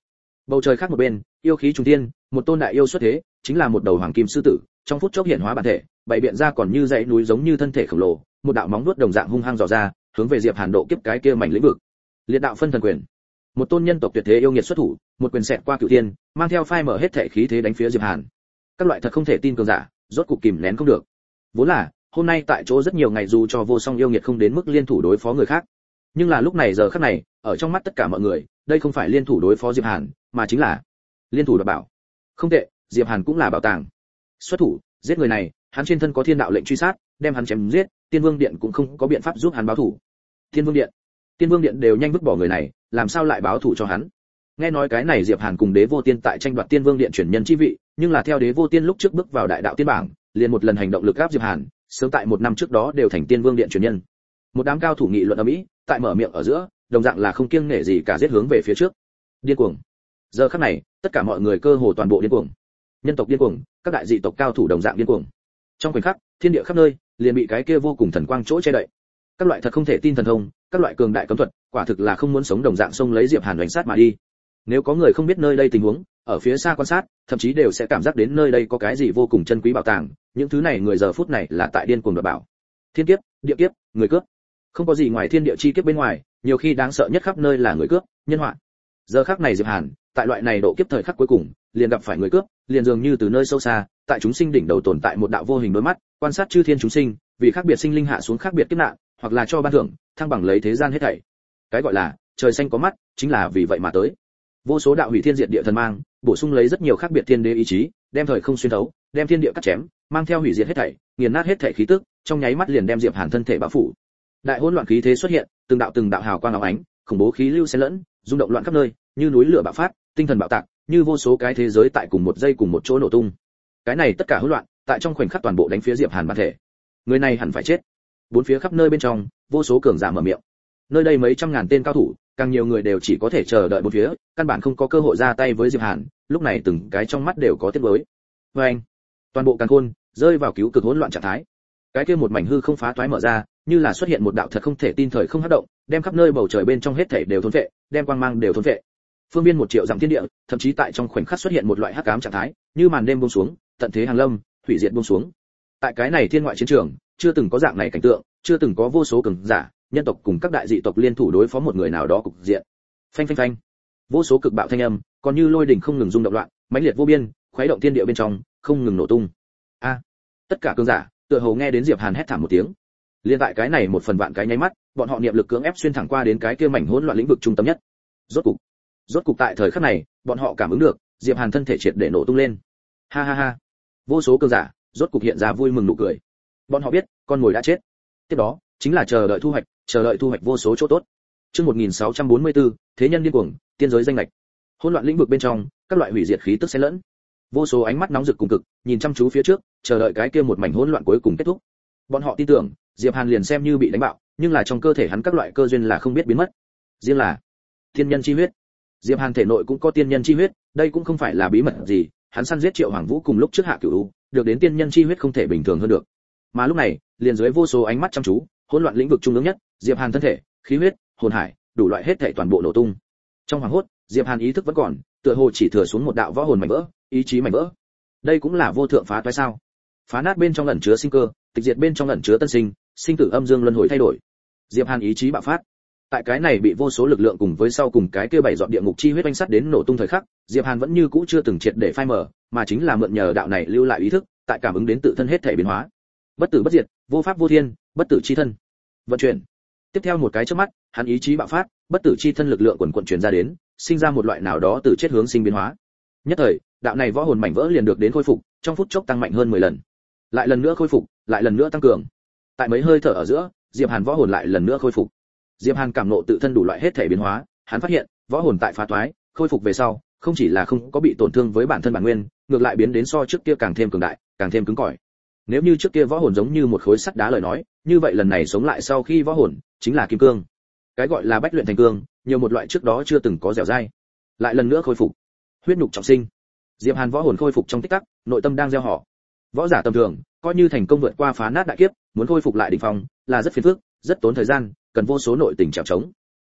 Bầu trời khác một bên, yêu khí trùng thiên, một tôn đại yêu xuất thế, chính là một đầu hoàng kim sư tử, trong phút chốc hiện hóa bản thể, bảy biện ra còn như dãy núi giống như thân thể khổng lồ, một đạo móng vuốt đồng dạng hung hăng dò ra, hướng về Diệp Hàn độ kiếp cái kia mảnh lĩnh vực. Liệt đạo phân thần quyền. Một tôn nhân tộc tuyệt thế yêu nghiệt xuất thủ, một quyền xẹt qua cửu thiên, mang theo phai mở hết thể khí thế đánh phía Diệp Hàn. Các loại thật không thể tin cường giả, rốt cục kìm nén không được. Vốn là, hôm nay tại chỗ rất nhiều ngày dù cho vô song yêu nghiệt không đến mức liên thủ đối phó người khác, nhưng là lúc này giờ khắc này, ở trong mắt tất cả mọi người, đây không phải liên thủ đối phó Diệp Hàn, mà chính là liên thủ đoạt bảo. Không tệ, Diệp Hàn cũng là bảo tàng. Xuất thủ, giết người này, hắn trên thân có thiên đạo lệnh truy sát, đem hắn chém giết, Tiên Vương Điện cũng không có biện pháp giúp hắn báo thù. Tiên Vương Điện, Tiên Vương Điện đều nhanh vứt bỏ người này, làm sao lại báo thù cho hắn? Nghe nói cái này Diệp Hàn cùng Đế Vô Tiên tại tranh đoạt Tiên Vương Điện chuyển nhân chi vị, nhưng là theo Đế Vô Tiên lúc trước bước vào đại đạo tiên bảng, liền một lần hành động lực áp Diệp Hàn, sớm tại một năm trước đó đều thành Tiên Vương Điện chuyển nhân. Một đám cao thủ nghị luận ầm ĩ, tại mở miệng ở giữa, đồng dạng là không kiêng nể gì cả giết hướng về phía trước. Điên cuồng. Giờ khắc này, tất cả mọi người cơ hồ toàn bộ điên cuồng. Nhân tộc điên cuồng, các đại dị tộc cao thủ đồng dạng điên cuồng. Trong khoảnh khắc, thiên địa khắp nơi liền bị cái kia vô cùng thần quang chỗ che đậy. Các loại thật không thể tin thần thông, các loại cường đại cấm thuật, quả thực là không muốn sống đồng dạng xông lấy Diệp Hàn đánh sát mà đi. Nếu có người không biết nơi đây tình huống, ở phía xa quan sát, thậm chí đều sẽ cảm giác đến nơi đây có cái gì vô cùng chân quý bảo tàng, những thứ này người giờ phút này là tại điên cuồng đoạt bảo. Thiên kiếp, địa kiếp, người cướp. Không có gì ngoài thiên địa chi kiếp bên ngoài, nhiều khi đáng sợ nhất khắp nơi là người cướp, nhân họa. Giờ khắc này Diệp Hàn, tại loại này độ kiếp thời khắc cuối cùng, liền gặp phải người cướp, liền dường như từ nơi sâu xa, tại chúng sinh đỉnh đầu tồn tại một đạo vô hình đôi mắt, quan sát chư thiên chúng sinh, vì khác biệt sinh linh hạ xuống khác biệt kiếp nạn, hoặc là cho ban thưởng, thăng bằng lấy thế gian hết thảy. Cái gọi là trời xanh có mắt, chính là vì vậy mà tới. Vô số đạo hủy thiên diệt địa thần mang, bổ sung lấy rất nhiều khác biệt thiên đế ý chí, đem thời không xuyên thấu, đem thiên địa cắt chém, mang theo hủy diệt hết thảy, nghiền nát hết thảy khí tức, trong nháy mắt liền đem Diệp Hàn thân thể bao phủ. Đại hỗn loạn khí thế xuất hiện, từng đạo từng đạo hào quang óng ánh, khủng bố khí lưu xen lẫn, rung động loạn khắp nơi, như núi lửa bạo phát, tinh thần bạo tạc, như vô số cái thế giới tại cùng một giây cùng một chỗ nổ tung. Cái này tất cả hỗn loạn, tại trong khoảnh khắc toàn bộ đánh phía Diệp Hàn bản thể. Người này hẳn phải chết. Bốn phía khắp nơi bên trong, vô số cường giả mở miệng. Nơi đây mấy trăm ngàn tên cao thủ, càng nhiều người đều chỉ có thể chờ đợi bốn phía, căn bản không có cơ hội ra tay với Diệp Hàn, lúc này từng cái trong mắt đều có tiếc nuối. Và anh, toàn bộ càn khôn rơi vào cứu cực hỗn loạn trạng thái. Cái kia một mảnh hư không phá toái mở ra, như là xuất hiện một đạo thật không thể tin thời không hấp động, đem khắp nơi bầu trời bên trong hết thảy đều thôn phệ, đem quang mang đều thôn phệ. Phương viên một triệu dặm thiên địa, thậm chí tại trong khoảnh khắc xuất hiện một loại hắc ám trạng thái, như màn đêm buông xuống, tận thế hàng lâm, hủy diệt buông xuống. Tại cái này thiên ngoại chiến trường, chưa từng có dạng này cảnh tượng, chưa từng có vô số cường giả, nhân tộc cùng các đại dị tộc liên thủ đối phó một người nào đó cục diện. Phanh phanh phanh. Vô số cực bạo thanh âm, còn như lôi đỉnh không ngừng rung động loạn, mãnh liệt vô biên, khuấy động thiên địa bên trong, không ngừng nổ tung. A! Tất cả cường giả, tựa hồ nghe đến Diệp Hàn hét thảm một tiếng. Liên tại cái này một phần vạn cái nháy mắt, bọn họ niệm lực cưỡng ép xuyên thẳng qua đến cái kia mảnh hỗn loạn lĩnh vực trung tâm nhất. Rốt cục, rốt cục tại thời khắc này, bọn họ cảm ứng được, Diệp Hàn thân thể triệt để nổ tung lên. Ha ha ha. Vô số cường giả, rốt cục hiện ra vui mừng nụ cười. Bọn họ biết, con mồi đã chết. Tiếp đó, chính là chờ đợi thu hoạch, chờ đợi thu hoạch vô số chỗ tốt. Chương một nghìn sáu trăm bốn mươi tư, thế nhân điên cuồng, tiên giới danh lệch. Hỗn loạn lĩnh vực bên trong, các loại hủy diệt khí tức xen lẫn. Vô số ánh mắt nóng rực cùng cực, nhìn chăm chú phía trước, chờ đợi cái kia một mảnh hỗn loạn cuối cùng kết thúc. Bọn họ tin tưởng, Diệp Hàn liền xem như bị đánh bạo, nhưng là trong cơ thể hắn các loại cơ duyên là không biết biến mất. Riêng là tiên nhân chi huyết. Diệp Hàn thể nội cũng có tiên nhân chi huyết, đây cũng không phải là bí mật gì, hắn săn giết Triệu Hoàng Vũ cùng lúc trước hạ cửu, được đến tiên nhân chi huyết không thể bình thường hơn được. Mà lúc này, liền dưới vô số ánh mắt chăm chú, hỗn loạn lĩnh vực trung ương nhất, Diệp Hàn thân thể, khí huyết, hồn hải, đủ loại hết thảy toàn bộ nổ tung. Trong hoàng hốt, Diệp Hàn ý thức vẫn còn, tựa hồ chỉ thừa xuống một đạo võ hồn mảnh vỡ, ý chí mảnh vỡ. Đây cũng là vô thượng phá toái sao? Phá nát bên trong ẩn chứa sinh cơ, tịch diệt bên trong ẩn chứa tân sinh, sinh tử âm dương luân hồi thay đổi. Diệp Hàn ý chí bạo phát. Tại cái này bị vô số lực lượng cùng với sau cùng cái kia bảy dọn địa ngục chi huyết oanh sát đến nổ tung thời khắc, Diệp Hàn vẫn như cũ chưa từng triệt để phai mờ, mà chính là mượn nhờ đạo này lưu lại ý thức, tại cảm ứng đến tự thân hết thể biến hóa. Bất tử bất diệt, vô pháp vô thiên, bất tử chi thân. Vận chuyển. Tiếp theo một cái chớp mắt, hắn ý chí bạo phát, bất tử chi thân lực lượng quần quần truyền ra đến, sinh ra một loại nào đó từ chết hướng sinh biến hóa. Nhất thời, đạo này võ hồn mảnh vỡ liền được đến khôi phục, trong phút chốc tăng mạnh hơn mười lần. Lại lần nữa khôi phục, lại lần nữa tăng cường. Tại mấy hơi thở ở giữa, Diệp Hàn võ hồn lại lần nữa khôi phục. Diệp Hàn cảm ngộ tự thân đủ loại hết thể biến hóa, hắn phát hiện, võ hồn tại phá toái, khôi phục về sau, không chỉ là không có bị tổn thương với bản thân bản nguyên, ngược lại biến đến so trước kia càng thêm cường đại, càng thêm cứng cỏi. Nếu như trước kia võ hồn giống như một khối sắt đá lời nói, như vậy lần này sống lại sau khi võ hồn chính là kim cương. Cái gọi là bách luyện thành cương, nhiều một loại trước đó chưa từng có dẻo dai. Lại lần nữa khôi phục. Huyết nhục trọng sinh. Diệp Hàn võ hồn khôi phục trong tích tắc, nội tâm đang gieo họ. Võ giả tầm thường, coi như thành công vượt qua phá nát đại kiếp, muốn khôi phục lại đỉnh phong, là rất phiền phức, rất tốn thời gian, cần vô số nội tình trèo trống.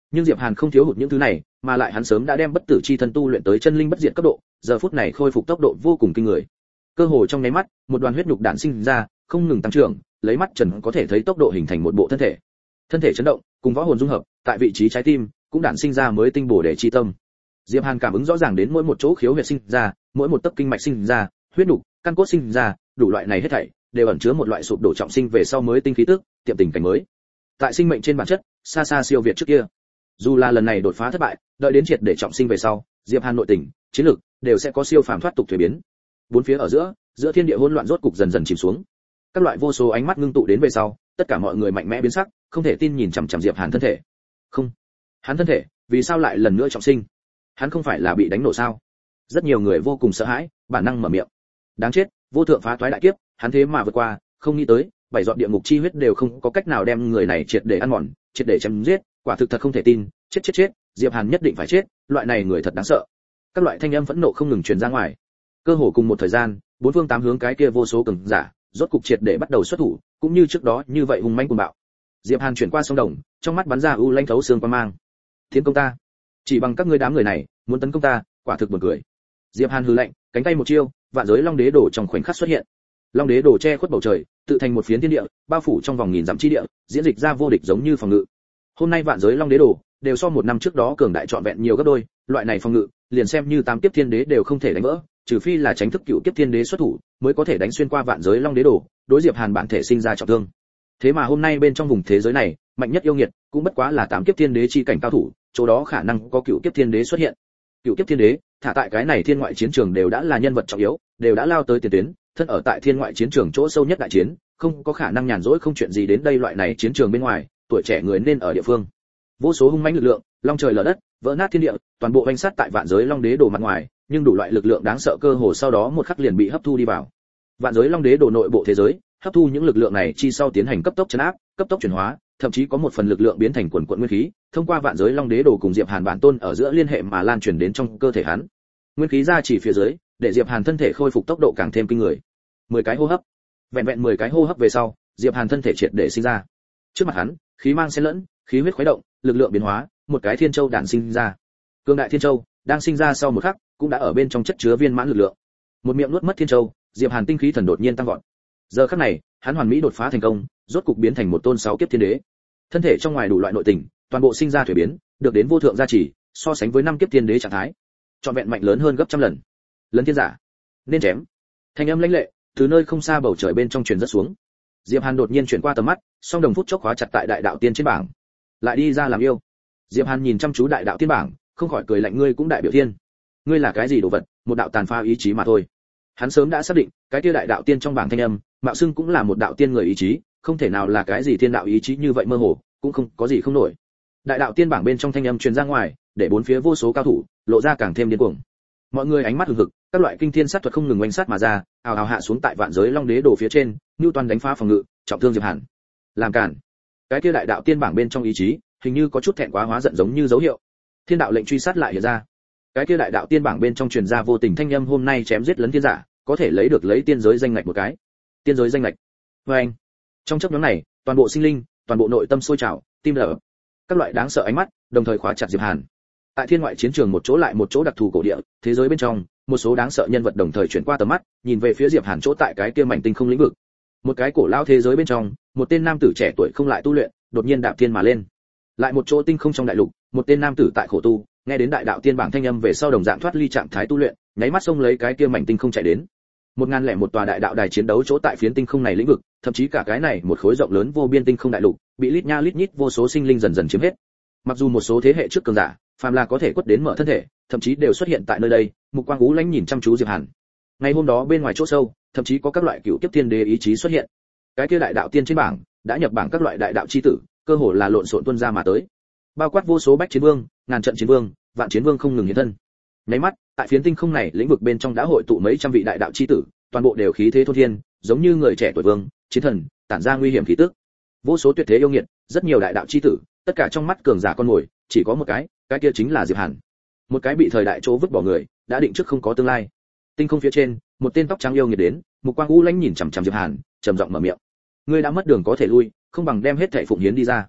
Nhưng Diệp Hàn không thiếu hụt những thứ này, mà lại hắn sớm đã đem bất tử chi thân tu luyện tới chân linh bất diệt cấp độ, giờ phút này khôi phục tốc độ vô cùng kinh người. Cơ hồ trong nháy mắt, một đoàn huyết nhục đản sinh ra, không ngừng tăng trưởng, lấy mắt trần có thể thấy tốc độ hình thành một bộ thân thể. Thân thể chấn động, cùng võ hồn dung hợp, tại vị trí trái tim cũng đản sinh ra mới tinh bổ để chi tâm. Diệp Hàn cảm ứng rõ ràng đến mỗi một chỗ khiếu huyệt sinh ra, mỗi một tấc kinh mạch sinh ra, huyết nhục, căn cốt sinh ra, đủ loại này hết thảy đều ẩn chứa một loại sụp đổ trọng sinh về sau mới tinh khí tức, tiệm tình cảnh mới. Tại sinh mệnh trên bản chất, xa xa siêu việt trước kia. Dù là lần này đột phá thất bại, đợi đến triệt để trọng sinh về sau, Diệp Hàn nội tình, chiến lực đều sẽ có siêu phàm thoát tục thay biến. Bốn phía ở giữa, giữa thiên địa hỗn loạn rốt cục dần dần chìm xuống. Các loại vô số ánh mắt ngưng tụ đến về sau, tất cả mọi người mạnh mẽ biến sắc, không thể tin nhìn chằm chằm Diệp Hàn thân thể. Không, hắn thân thể, vì sao lại lần nữa trọng sinh? Hắn không phải là bị đánh nổ sao? Rất nhiều người vô cùng sợ hãi, bản năng mở miệng. Đáng chết, vô thượng phá toái đại kiếp, hắn thế mà vượt qua, không nghĩ tới, bảy giọt địa ngục chi huyết đều không có cách nào đem người này triệt để ăn mòn, triệt để chém giết, quả thực thật không thể tin, chết chết chết, Diệp Hàn nhất định phải chết, loại này người thật đáng sợ. Các loại thanh âm phẫn nộ không ngừng truyền ra ngoài. Cơ hồ cùng một thời gian, bốn phương tám hướng cái kia vô số cường giả, rốt cục triệt để bắt đầu xuất thủ, cũng như trước đó như vậy hung manh cuồng bạo. Diệp Hàn chuyển qua sông đồng, trong mắt bắn ra u lanh thấu xương quang mang. Tiến công ta, chỉ bằng các ngươi đám người này, muốn tấn công ta, quả thực buồn cười. Diệp Hàn hừ lạnh, cánh tay một chiêu, vạn giới long đế đổ trong khoảnh khắc xuất hiện. Long đế đổ che khuất bầu trời, tự thành một phiến thiên địa, bao phủ trong vòng nghìn dặm chi địa, diễn dịch ra vô địch giống như phòng ngự. Hôm nay vạn giới long đế đổ đều so một năm trước đó cường đại trọn vẹn nhiều gấp đôi, loại này phòng ngự, liền xem như tám kiếp thiên đế đều không thể đánh vỡ, trừ phi là tránh thức cựu kiếp thiên đế xuất thủ, mới có thể đánh xuyên qua vạn giới long đế đổ, đối Diệp Hàn bản thể sinh ra trọng thương. Thế mà hôm nay bên trong vùng thế giới này, mạnh nhất yêu nghiệt, cũng bất quá là tám kiếp thiên đế chi cảnh cao thủ, chỗ đó khả năng có cựu kiếp thiên đế xuất hiện. Cựu kiếp thiên đế, thả tại cái này thiên ngoại chiến trường đều đã là nhân vật trọng yếu, đều đã lao tới tiền tuyến, thân ở tại thiên ngoại chiến trường chỗ sâu nhất đại chiến, không có khả năng nhàn rỗi không chuyện gì đến đây loại này chiến trường bên ngoài, tuổi trẻ người nên ở địa phương. Vô số hung mãnh lực lượng, long trời lở đất, vỡ nát thiên địa, toàn bộ vành sát tại vạn giới long đế đổ mặt ngoài, nhưng đủ loại lực lượng đáng sợ cơ hồ sau đó một khắc liền bị hấp thu đi vào. Vạn giới long đế đổ nội bộ thế giới, hấp thu những lực lượng này chi sau tiến hành cấp tốc chấn áp, cấp tốc chuyển hóa, thậm chí có một phần lực lượng biến thành quần quần nguyên khí, thông qua vạn giới long đế đổ cùng Diệp Hàn bản tôn ở giữa liên hệ mà lan truyền đến trong cơ thể hắn. Nguyên khí ra chỉ phía dưới, để Diệp Hàn thân thể khôi phục tốc độ càng thêm kinh người. mười cái hô hấp. Vẹn vẹn mười cái hô hấp về sau, Diệp Hàn thân thể triệt để sinh ra. Trước mặt hắn, khí mang xen lẫn, khí huyết khuấy động, lực lượng biến hóa, một cái thiên châu đản sinh ra. Cương đại thiên châu đang sinh ra sau một khắc, cũng đã ở bên trong chất chứa viên mãn lực lượng. Một miệng nuốt mất thiên châu, Diệp Hàn tinh khí thần đột nhiên tăng vọt. Giờ khắc này, hắn hoàn mỹ đột phá thành công, rốt cục biến thành một tôn sáu kiếp thiên đế. Thân thể trong ngoài đủ loại nội tình, toàn bộ sinh ra thủy biến, được đến vô thượng gia trì, so sánh với năm kiếp thiên đế trạng thái, trọn vẹn mạnh lớn hơn gấp trăm lần. Lấn thiên giả, nên chém. Thanh âm lãnh lệ từ nơi không xa bầu trời bên trong truyền rất xuống. Diệp Hàn đột nhiên chuyển qua tầm mắt, song đồng phút chốc khóa chặt tại đại đạo tiên trên bảng. Lại đi ra làm yêu. Diệp Hàn nhìn chăm chú đại đạo tiên bảng, không khỏi cười lạnh, ngươi cũng đại biểu thiên. Ngươi là cái gì đồ vật, một đạo tàn phá ý chí mà thôi. Hắn sớm đã xác định, cái kia đại đạo tiên trong bảng thanh âm, mạo xưng cũng là một đạo tiên người ý chí, không thể nào là cái gì thiên đạo ý chí như vậy mơ hồ, cũng không có gì không nổi. Đại đạo tiên bảng bên trong thanh âm truyền ra ngoài, để bốn phía vô số cao thủ lộ ra càng thêm điên cuồng. Mọi người ánh mắt hừng hực, các loại kinh thiên sát thuật không ngừng oanh sát mà ra, ào ào hạ xuống tại vạn giới long đế đổ phía trên, Newton đánh phá phòng ngự, trọng thương Diệp Hàn. Làm cản. Cái kia đại đạo tiên bảng bên trong ý chí, hình như có chút thẹn quá hóa giận giống như dấu hiệu. Thiên đạo lệnh truy sát lại hiện ra. Cái kia đại đạo tiên bảng bên trong truyền ra vô tình thanh âm, hôm nay chém giết lấn thiên giả, có thể lấy được lấy tiên giới danh ngạch một cái. Tiên giới danh ngạch. Và anh. Trong chốc ngắn này, toàn bộ sinh linh, toàn bộ nội tâm sôi trào, tim đập. Các loại đáng sợ ánh mắt, đồng thời khóa chặt Diệp Hàn. Tại thiên ngoại chiến trường một chỗ lại một chỗ đặc thù cổ địa, thế giới bên trong, một số đáng sợ nhân vật đồng thời chuyển qua tầm mắt, nhìn về phía Diệp Hàn chỗ tại cái kia mảnh tinh không lĩnh vực. Một cái cổ lao thế giới bên trong, một tên nam tử trẻ tuổi không lại tu luyện, đột nhiên đạp thiên mà lên. Lại một chỗ tinh không trong đại lục, một tên nam tử tại khổ tu, nghe đến đại đạo tiên bảng thanh âm về sau đồng dạng thoát ly trạng thái tu luyện, nháy mắt xông lấy cái kia mảnh tinh không chạy đến. Một ngàn lẻ một tòa đại đạo đài chiến đấu chỗ tại phiến tinh không này lĩnh vực, thậm chí cả cái này một khối rộng lớn vô biên tinh không đại lục, bị lít nha lít nhít vô số sinh linh dần dần chiếm hết. Mặc dù một số thế hệ trước cường giả, phàm là có thể quất đến mở thân thể, thậm chí đều xuất hiện tại nơi đây, mục quang ú lãnh nhìn chăm chú Diệp Hàn. Ngày hôm đó bên ngoài chỗ sâu, thậm chí có các loại cựu kiếp thiên đế ý chí xuất hiện. Cái kia đại đạo tiên trên bảng, đã nhập bảng các loại đại đạo chi tử, cơ hồ là lộn xộn tuôn ra mà tới. Bao quát vô số bách chiến vương, ngàn trận chiến vương, vạn chiến vương không ngừng hiện thân. Nháy mắt, tại phiến tinh không này lĩnh vực bên trong đã hội tụ mấy trăm vị đại đạo chi tử, toàn bộ đều khí thế thôn thiên, giống như người trẻ tuổi vương, chiến thần, tản ra nguy hiểm khí tức. Vô số tuyệt thế yêu nghiệt, rất nhiều đại đạo chi tử, tất cả trong mắt cường giả con mồi, chỉ có một cái, cái kia chính là Diệp Hàn. Một cái bị thời đại chỗ vứt bỏ người, đã định trước không có tương lai. Tinh không phía trên, một tên tóc trắng yêu nghiệt đến, mục quang u lãnh nhìn chằm chằm Diệp Hàn, trầm giọng mở miệng: "Ngươi đã mất đường có thể lui, không bằng đem hết thảy phụng hiến đi ra."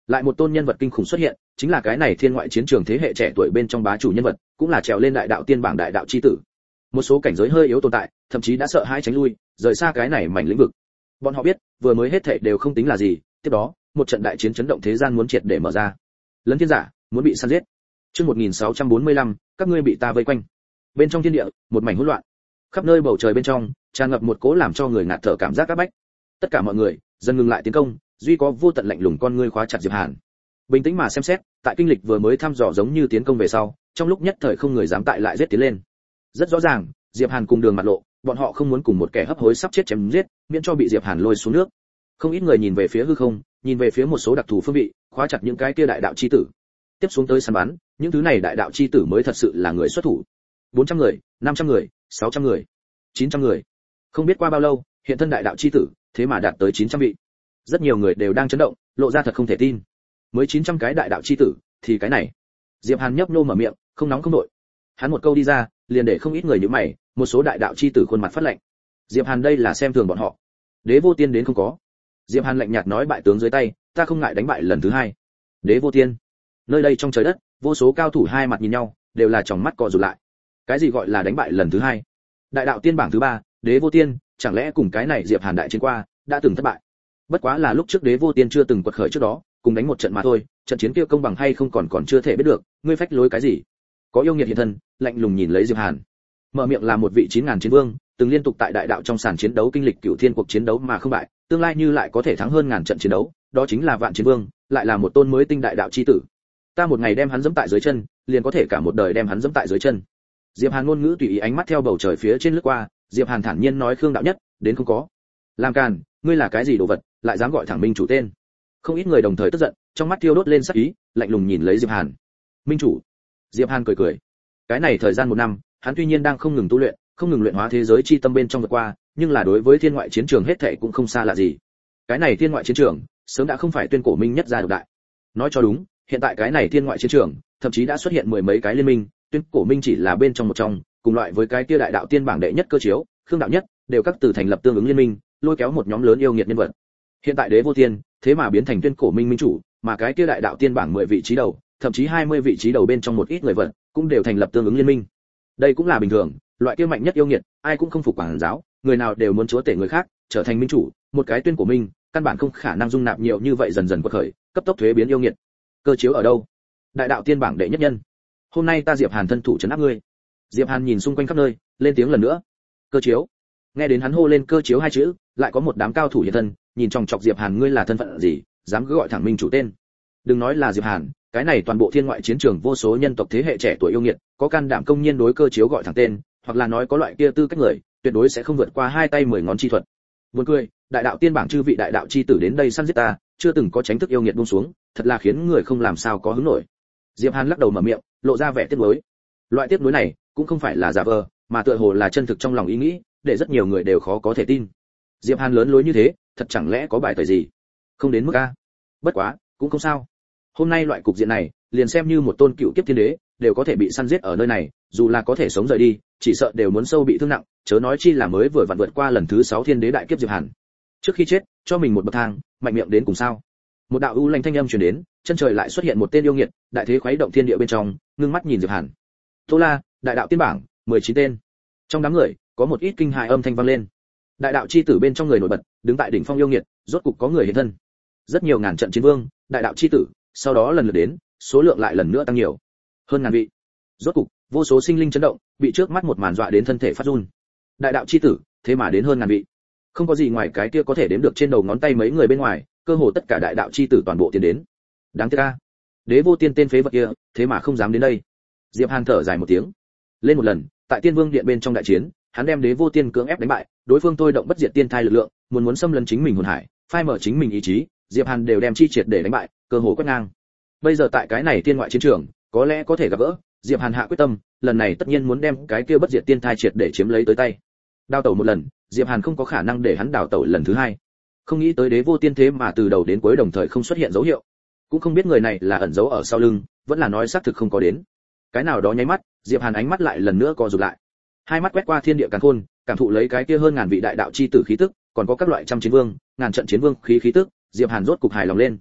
Lại một tôn nhân vật kinh khủng xuất hiện, chính là cái này thiên ngoại chiến trường thế hệ trẻ tuổi bên trong bá chủ nhân vật, cũng là trèo lên đại đạo tiên bảng đại đạo chi tử. Một số cảnh giới hơi yếu tồn tại, thậm chí đã sợ hãi tránh lui, rời xa cái này mảnh lĩnh vực. Bọn họ biết, vừa mới hết thảy đều không tính là gì, tiếp đó, một trận đại chiến chấn động thế gian muốn triệt để mở ra. Lấn thiên giả, muốn bị săn giết. Chương một nghìn sáu trăm bốn mươi lăm, các ngươi bị ta vây quanh. Bên trong thiên địa, một mảnh hỗn loạn. Khắp nơi bầu trời bên trong, tràn ngập một cỗ làm cho người ngạt thở cảm giác các bách. Tất cả mọi người dần ngừng lại tiến công, duy có vô tận lạnh lùng con ngươi khóa chặt Diệp Hàn. Bình tĩnh mà xem xét, tại kinh lịch vừa mới thăm dò giống như tiến công về sau, trong lúc nhất thời không người dám tại lại giết tiến lên. Rất rõ ràng, Diệp Hàn cùng Đường mặt lộ, bọn họ không muốn cùng một kẻ hấp hối sắp chết chém giết, miễn cho bị Diệp Hàn lôi xuống nước. Không ít người nhìn về phía hư không, nhìn về phía một số đặc thù phương vị, khóa chặt những cái kia đại đạo chi tử. Tiếp xuống tới săn bắn, những thứ này đại đạo chi tử mới thật sự là người xuất thủ. bốn trăm người, năm trăm người, sáu trăm người, chín trăm người. Không biết qua bao lâu, hiện thân đại đạo chi tử, thế mà đạt tới chín trăm vị. Rất nhiều người đều đang chấn động, lộ ra thật không thể tin. Mới chín trăm cái đại đạo chi tử, thì cái này. Diệp Hàn nhấp nhô mở miệng, không nóng không nội. Hắn một câu đi ra, liền để không ít người nhíu mày, một số đại đạo chi tử khuôn mặt phát lạnh. Diệp Hàn đây là xem thường bọn họ. Đế vô tiên đến không có. Diệp Hàn lạnh nhạt nói bại tướng dưới tay, ta không ngại đánh bại lần thứ hai. Đế vô tiên. Nơi đây trong trời đất, vô số cao thủ hai mặt nhìn nhau, đều là tròng mắt co rụt lại. Cái gì gọi là đánh bại lần thứ hai? Đại đạo tiên bảng thứ ba, Đế vô tiên, chẳng lẽ cùng cái này Diệp Hàn đại chiến qua, đã từng thất bại? Bất quá là lúc trước Đế vô tiên chưa từng quật khởi trước đó, cùng đánh một trận mà thôi, trận chiến kia công bằng hay không còn còn chưa thể biết được, ngươi phách lối cái gì? Có yêu nghiệt hiện thân, lạnh lùng nhìn lấy Diệp Hàn. Mở miệng là một vị chín ngàn chiến vương, từng liên tục tại đại đạo trong sàn chiến đấu kinh lịch cửu thiên cuộc chiến đấu mà không bại, tương lai như lại có thể thắng hơn ngàn trận chiến đấu, đó chính là vạn chiến vương, lại là một tôn mới tinh đại đạo chi tử. Ta một ngày đem hắn dẫm tại dưới chân, liền có thể cả một đời đem hắn dẫm tại dưới chân. Diệp Hàn ngôn ngữ tùy ý ánh mắt theo bầu trời phía trên lướt qua, Diệp Hàn thản nhiên nói Khương đạo nhất, đến không có. Làm càn, ngươi là cái gì đồ vật, lại dám gọi thẳng minh chủ tên. Không ít người đồng thời tức giận, trong mắt thiêu đốt lên sát ý, lạnh lùng nhìn lấy Diệp Hàn. Minh chủ. Diệp Hàn cười cười. Cái này thời gian một năm, hắn tuy nhiên đang không ngừng tu luyện, không ngừng luyện hóa thế giới chi tâm bên trong vượt qua, nhưng là đối với thiên ngoại chiến trường hết thảy cũng không xa lạ gì. Cái này thiên ngoại chiến trường, sớm đã không phải tuyên cổ minh nhất gia độc đại. Nói cho đúng, hiện tại cái này thiên ngoại chiến trường, thậm chí đã xuất hiện mười mấy cái liên minh, tuyên cổ minh chỉ là bên trong một trong, cùng loại với cái kia đại đạo tiên bảng đệ nhất cơ chiếu, Khương đạo nhất, đều các từ thành lập tương ứng liên minh, lôi kéo một nhóm lớn yêu nghiệt nhân vật. Hiện tại Đế vô tiên, thế mà biến thành tuyên cổ minh minh chủ, mà cái kia đại đạo tiên bảng mười vị trí đầu, thậm chí hai mươi vị trí đầu bên trong một ít người vật, cũng đều thành lập tương ứng liên minh. Đây cũng là bình thường, loại kia mạnh nhất yêu nghiệt, ai cũng không phục quản giáo, người nào đều muốn chúa tể người khác, trở thành minh chủ, một cái tuyên cổ minh, căn bản không khả năng dung nạp nhiều như vậy dần dần quật khởi, cấp tốc thuế biến yêu nghiệt. Cơ chiếu ở đâu? Đại đạo tiên bảng đệ nhất nhân. Hôm nay ta Diệp Hàn thân thủ trấn áp ngươi. Diệp Hàn nhìn xung quanh khắp nơi, lên tiếng lần nữa. Cơ chiếu. Nghe đến hắn hô lên cơ chiếu hai chữ, lại có một đám cao thủ hiện thân, nhìn chòng chọc Diệp Hàn, ngươi là thân phận gì, dám cứ gọi thẳng minh chủ tên. Đừng nói là Diệp Hàn, cái này toàn bộ thiên ngoại chiến trường vô số nhân tộc thế hệ trẻ tuổi yêu nghiệt, có can đảm công nhiên đối cơ chiếu gọi thẳng tên, hoặc là nói có loại kia tư cách người, tuyệt đối sẽ không vượt qua hai tay mười ngón chi thuật. Buồn cười, đại đạo tiên bảng chư vị đại đạo chi tử đến đây săn giết ta, chưa từng có tránh thức yêu nghiệt buông xuống, thật là khiến người không làm sao có hứng nổi. Diệp Hàn lắc đầu mở miệng, lộ ra vẻ tiếc nuối. Loại tiếc nuối này cũng không phải là giả vờ, mà tựa hồ là chân thực trong lòng ý nghĩ, để rất nhiều người đều khó có thể tin. Diệp Hàn lớn lối như thế, thật chẳng lẽ có bài tẩy gì? Không đến mức a. Bất quá, cũng không sao. Hôm nay loại cục diện này, liền xem như một tôn cựu kiếp thiên đế, đều có thể bị săn giết ở nơi này, dù là có thể sống rời đi, chỉ sợ đều muốn sâu bị thương nặng, chớ nói chi là mới vừa vặn vượt qua lần thứ sáu thiên đế đại kiếp Diệp Hàn. Trước khi chết, cho mình một bậc thang, mạnh miệng đến cùng sao? Một đạo u lanh thanh âm truyền đến, chân trời lại xuất hiện một tên yêu nghiệt, đại thế khuấy động thiên địa bên trong, ngưng mắt nhìn Diệp Hàn. Tô La, đại đạo tiên bảng, mười chín tên. Trong đám người, có một ít kinh hại âm thanh vang lên. Đại đạo chi tử bên trong người nổi bật, đứng tại đỉnh phong yêu nghiệt, rốt cục có người hiện thân. Rất nhiều ngàn trận chiến vương, đại đạo chi tử, sau đó lần lượt đến, số lượng lại lần nữa tăng nhiều, hơn ngàn vị. Rốt cục, vô số sinh linh chấn động, bị trước mắt một màn dọa đến thân thể phát run. Đại đạo chi tử, thế mà đến hơn ngàn vị. Không có gì ngoài cái kia có thể đếm được trên đầu ngón tay mấy người bên ngoài, cơ hồ tất cả đại đạo chi tử toàn bộ tiến đến. Đáng tiếc a, Đế vô tiên tên phế vật kia, thế mà không dám đến đây. Diệp Hàn thở dài một tiếng. Lên một lần, tại Tiên Vương điện bên trong đại chiến, hắn đem Đế vô tiên cưỡng ép đánh bại, đối phương thôi động bất diệt tiên thai lực lượng, muốn muốn xâm lấn chính mình hồn hải, phai mở chính mình ý chí, Diệp Hàn đều đem chi triệt để đánh bại, cơ hồ quét ngang. Bây giờ tại cái này tiên ngoại chiến trường, có lẽ có thể gặp gỡ, Diệp Hàn hạ quyết tâm, lần này tất nhiên muốn đem cái kia bất diệt tiên thai triệt để chiếm lấy tới tay. Đào tẩu một lần, Diệp Hàn không có khả năng để hắn đào tẩu lần thứ hai. Không nghĩ tới Đế vô tiên thế mà từ đầu đến cuối đồng thời không xuất hiện dấu hiệu, cũng không biết người này là ẩn giấu ở sau lưng, vẫn là nói xác thực không có đến. Cái nào đó nháy mắt, Diệp Hàn ánh mắt lại lần nữa co rụt lại, hai mắt quét qua thiên địa càn khôn, cảm thụ lấy cái kia hơn ngàn vị đại đạo chi tử khí tức, còn có các loại trăm chiến vương, ngàn trận chiến vương khí khí tức, Diệp Hàn rốt cục hài lòng lên.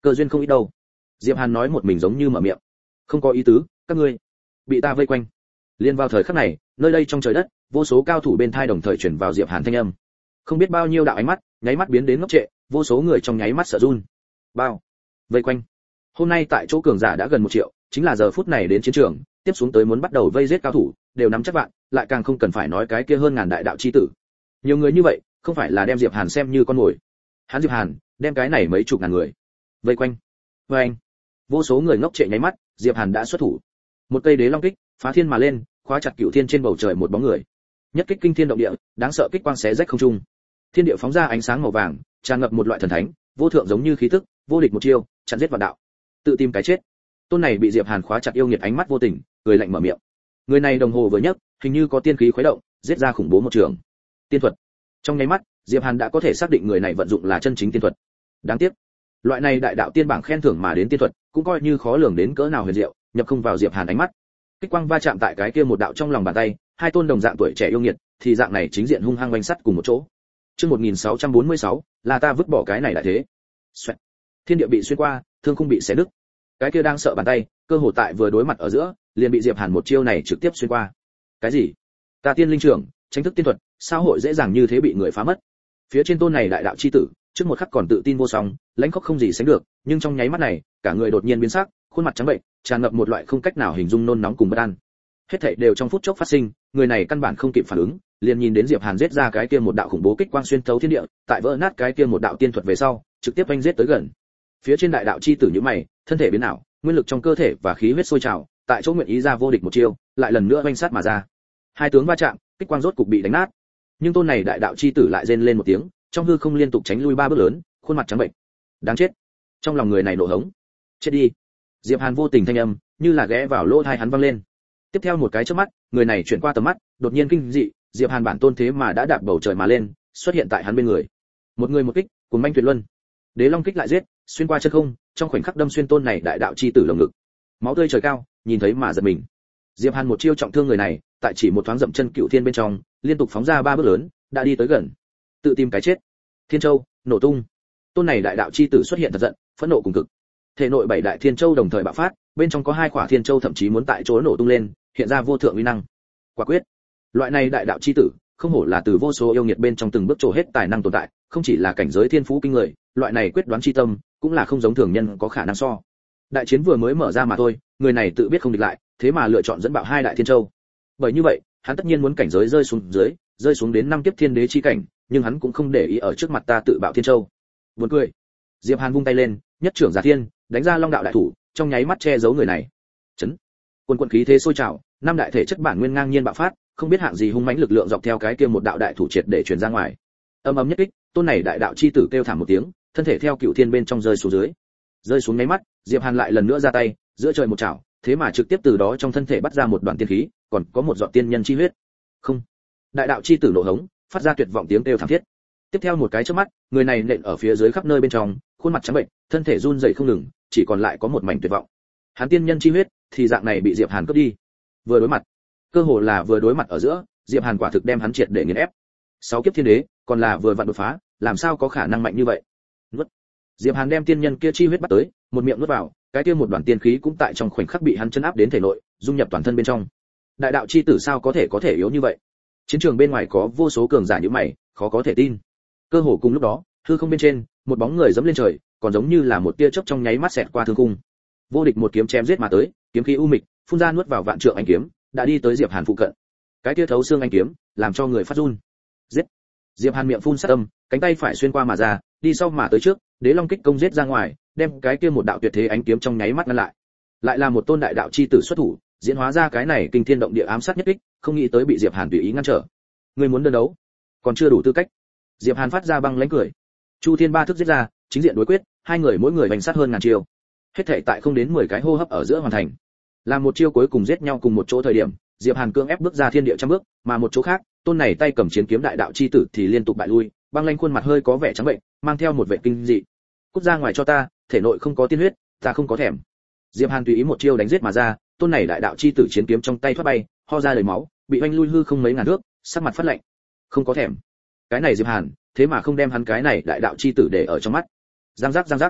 Cơ duyên không ít đâu. Diệp Hàn nói một mình giống như mở miệng. Không có ý tứ, các ngươi bị ta vây quanh. Liên vào thời khắc này, nơi đây trong trời đất, vô số cao thủ bên thai đồng thời truyền vào Diệp Hàn thanh âm. Không biết bao nhiêu đạo ánh mắt, nháy mắt biến đến ngốc trệ, vô số người trong nháy mắt sợ run. Bao vây quanh. Hôm nay tại chỗ cường giả đã gần một triệu, chính là giờ phút này đến chiến trường, tiếp xuống tới muốn bắt đầu vây giết cao thủ, đều nắm chắc vạn, lại càng không cần phải nói cái kia hơn ngàn đại đạo chi tử. Nhiều người như vậy, không phải là đem Diệp Hàn xem như con mồi. Hắn Diệp Hàn, đem cái này mấy chục ngàn người vây quanh. Vây anh. Vô số người ngốc trệ nháy mắt, Diệp Hàn đã xuất thủ. Một cây đế long kích, phá thiên mà lên, khóa chặt cửu thiên trên bầu trời một bóng người. Nhất kích kinh thiên động địa, đáng sợ kích quang xé rách không trung. Thiên địa phóng ra ánh sáng màu vàng, tràn ngập một loại thần thánh, vô thượng giống như khí tức, vô địch một chiêu, chặn giết vạn đạo. Tự tìm cái chết. Tôn này bị Diệp Hàn khóa chặt yêu nghiệt ánh mắt vô tình, cười lạnh mở miệng. Người này đồng hồ vừa nhấc, hình như có tiên khí khuấy động, giết ra khủng bố một trường. Tiên thuật. Trong nháy mắt, Diệp Hàn đã có thể xác định người này vận dụng là chân chính tiên thuật. Đáng tiếc, loại này đại đạo tiên bảng khen thưởng mà đến tiên thuật, cũng coi như khó lường đến cỡ nào huyền diệu, nhập không vào Diệp Hàn ánh mắt. Kích quang va chạm tại cái kia một đạo trong lòng bàn tay, hai tôn đồng dạng tuổi trẻ yêu nghiệt, thì dạng này chính diện hung hăng vành sắt cùng một chỗ. Chương một nghìn sáu trăm bốn mươi sáu, là ta vứt bỏ cái này đại thế. Xoẹt. Thiên địa bị xuyên qua, thương khung bị xé nứt. Cái kia đang sợ bàn tay, cơ hồ tại vừa đối mặt ở giữa, liền bị Diệp Hàn một chiêu này trực tiếp xuyên qua. Cái gì? Ta tiên linh trưởng, tranh thức tiên thuật, sao hội dễ dàng như thế bị người phá mất? Phía trên tôn này đại đạo chi tử, trước một khắc còn tự tin vô song, lãnh khốc không gì sánh được, nhưng trong nháy mắt này, cả người đột nhiên biến sắc, khuôn mặt trắng bệnh, tràn ngập một loại không cách nào hình dung nôn nóng cùng bất an. Hết thảy đều trong phút chốc phát sinh, người này căn bản không kịp phản ứng, liền nhìn đến Diệp Hàn giết ra cái kia một đạo khủng bố kích quang xuyên thấu thiên địa, tại vỡ nát cái kia một đạo tiên thuật về sau, trực tiếp vây giết tới gần. Phía trên đại đạo chi tử như mày, thân thể biến ảo, nguyên lực trong cơ thể và khí huyết sôi trào, tại chỗ nguyện ý ra vô địch một chiêu, lại lần nữa vây sát mà ra. Hai tướng va chạm, kích quang rốt cục bị đánh nát. Nhưng tôn này đại đạo chi tử lại rên lên một tiếng, trong hư không liên tục tránh lui ba bước lớn, khuôn mặt trắng bệnh. Đáng chết. Trong lòng người này nổ hống. Chết đi. Diệp Hàn vô tình thanh âm, như là ghé vào lỗ tai hắn vang lên. Tiếp theo một cái chớp mắt, người này chuyển qua tầm mắt, đột nhiên kinh dị, Diệp Hàn bản tôn thế mà đã đạp bầu trời mà lên, xuất hiện tại hắn bên người. Một người một kích, cuồng manh tuyệt luân. Đế long kích lại giết, xuyên qua chân không, trong khoảnh khắc đâm xuyên tôn này đại đạo chi tử lồng ngực. Máu tươi trời cao, nhìn thấy mà giật mình. Diệp Hàn một chiêu trọng thương người này, tại chỉ một thoáng dậm chân cựu thiên bên trong, liên tục phóng ra ba bước lớn, đã đi tới gần. Tự tìm cái chết. Thiên Châu nổ tung. Tôn này đại đạo chi tử xuất hiện thật giận, phẫn nộ cùng cực. Thể nội bảy đại Thiên Châu đồng thời bạo phát, bên trong có hai quả Thiên Châu thậm chí muốn tại chỗ nổ tung lên, hiện ra vô thượng uy năng. Quả quyết. Loại này đại đạo chi tử, không hổ là từ vô số yêu nghiệt bên trong từng bước trổ hết tài năng tồn tại, không chỉ là cảnh giới thiên phú kinh người, loại này quyết đoán chi tâm, cũng là không giống thường nhân có khả năng so. Đại chiến vừa mới mở ra mà thôi, người này tự biết không địch lại, thế mà lựa chọn dẫn bạo hai đại Thiên Châu. Bởi như vậy, hắn tất nhiên muốn cảnh giới rơi xuống dưới, rơi xuống đến năm tiếp thiên đế chi cảnh, nhưng hắn cũng không để ý ở trước mặt ta tự bạo Thiên Châu. Buồn cười. Diệp Hàn vung tay lên, nhất trưởng giả thiên, đánh ra long đạo đại thủ, trong nháy mắt che giấu người này. Chấn. Quân quận khí thế sôi trào, năm đại thể chất bản nguyên ngang nhiên bạo phát, không biết hạng gì hung mãnh lực lượng dọc theo cái kia một đạo đại thủ triệt để truyền ra ngoài. Âm ầm nhất kích, tôn này đại đạo chi tử kêu thảm một tiếng, thân thể theo cựu thiên bên trong rơi xuống dưới. Rơi xuống nháy mắt, Diệp Hàn lại lần nữa ra tay, giữa trời một chảo, thế mà trực tiếp từ đó trong thân thể bắt ra một đoàn tiên khí, còn có một giọt tiên nhân chi huyết. Không. Đại đạo chi tử nổ hống, phát ra tuyệt vọng tiếng kêu thảm thiết. Tiếp theo một cái chớp mắt, người này nện ở phía dưới khắp nơi bên trong, khuôn mặt trắng bệnh, thân thể run rẩy không ngừng, chỉ còn lại có một mảnh tuyệt vọng. Hắn tiên nhân chi huyết, thì dạng này bị Diệp Hàn cướp đi. Vừa đối mặt, cơ hồ là vừa đối mặt ở giữa, Diệp Hàn quả thực đem hắn triệt để nghiền ép. Sáu kiếp thiên đế, còn là vừa vặn đột phá, làm sao có khả năng mạnh như vậy? Nuốt. Diệp Hàn đem tiên nhân kia chi huyết bắt tới, một miệng nuốt vào, cái kia một đoàn tiên khí cũng tại trong khoảnh khắc bị hắn chấn áp đến thể nội, dung nhập toàn thân bên trong. Đại đạo chi tử sao có thể có thể yếu như vậy? Chiến trường bên ngoài có vô số cường giả như mày, khó có thể tin. Cơ hồ cùng lúc đó, hư không bên trên, một bóng người dẫm lên trời, còn giống như là một tia chớp trong nháy mắt xẹt qua thương khung. Vô địch một kiếm chém giết mà tới, kiếm khí u mịch, phun ra nuốt vào vạn trượng ánh kiếm, đã đi tới Diệp Hàn phụ cận. Cái tia thấu xương ánh kiếm, làm cho người phát run. Giết! Diệp Hàn miệng phun sát âm, cánh tay phải xuyên qua mà ra, đi sau mà tới trước, đế long kích công giết ra ngoài, đem cái kia một đạo tuyệt thế ánh kiếm trong nháy mắt ngăn lại. Lại là một tôn đại đạo chi tử xuất thủ, diễn hóa ra cái này kinh thiên động địa ám sát nhất kích, không nghĩ tới bị Diệp Hàn tùy ý ngăn trở. Ngươi muốn đơn đấu, còn chưa đủ tư cách. Diệp Hàn phát ra băng lãnh cười. Chu Thiên ba thức giết ra, chính diện đối quyết, hai người mỗi người vành sát hơn ngàn chiêu. Hết thảy tại không đến mười cái hô hấp ở giữa hoàn thành. Làm một chiêu cuối cùng giết nhau cùng một chỗ thời điểm, Diệp Hàn cương ép bước ra thiên địa trăm bước, mà một chỗ khác, tôn này tay cầm chiến kiếm đại đạo chi tử thì liên tục bại lui, băng lãnh khuôn mặt hơi có vẻ trắng bệnh, mang theo một vẻ kinh dị. Cút ra ngoài cho ta, thể nội không có tiên huyết, ta không có thèm. Diệp Hàn tùy ý một chiêu đánh giết mà ra, tôn này đại đạo chi tử chiến kiếm trong tay thoát bay, ho ra đầy máu, bị oanh lui hư không mấy ngàn thước, sắc mặt phát lạnh. Không có thèm. Cái này Diệp Hàn, thế mà không đem hắn cái này đại đạo chi tử để ở trong mắt. Giang giác giang giác.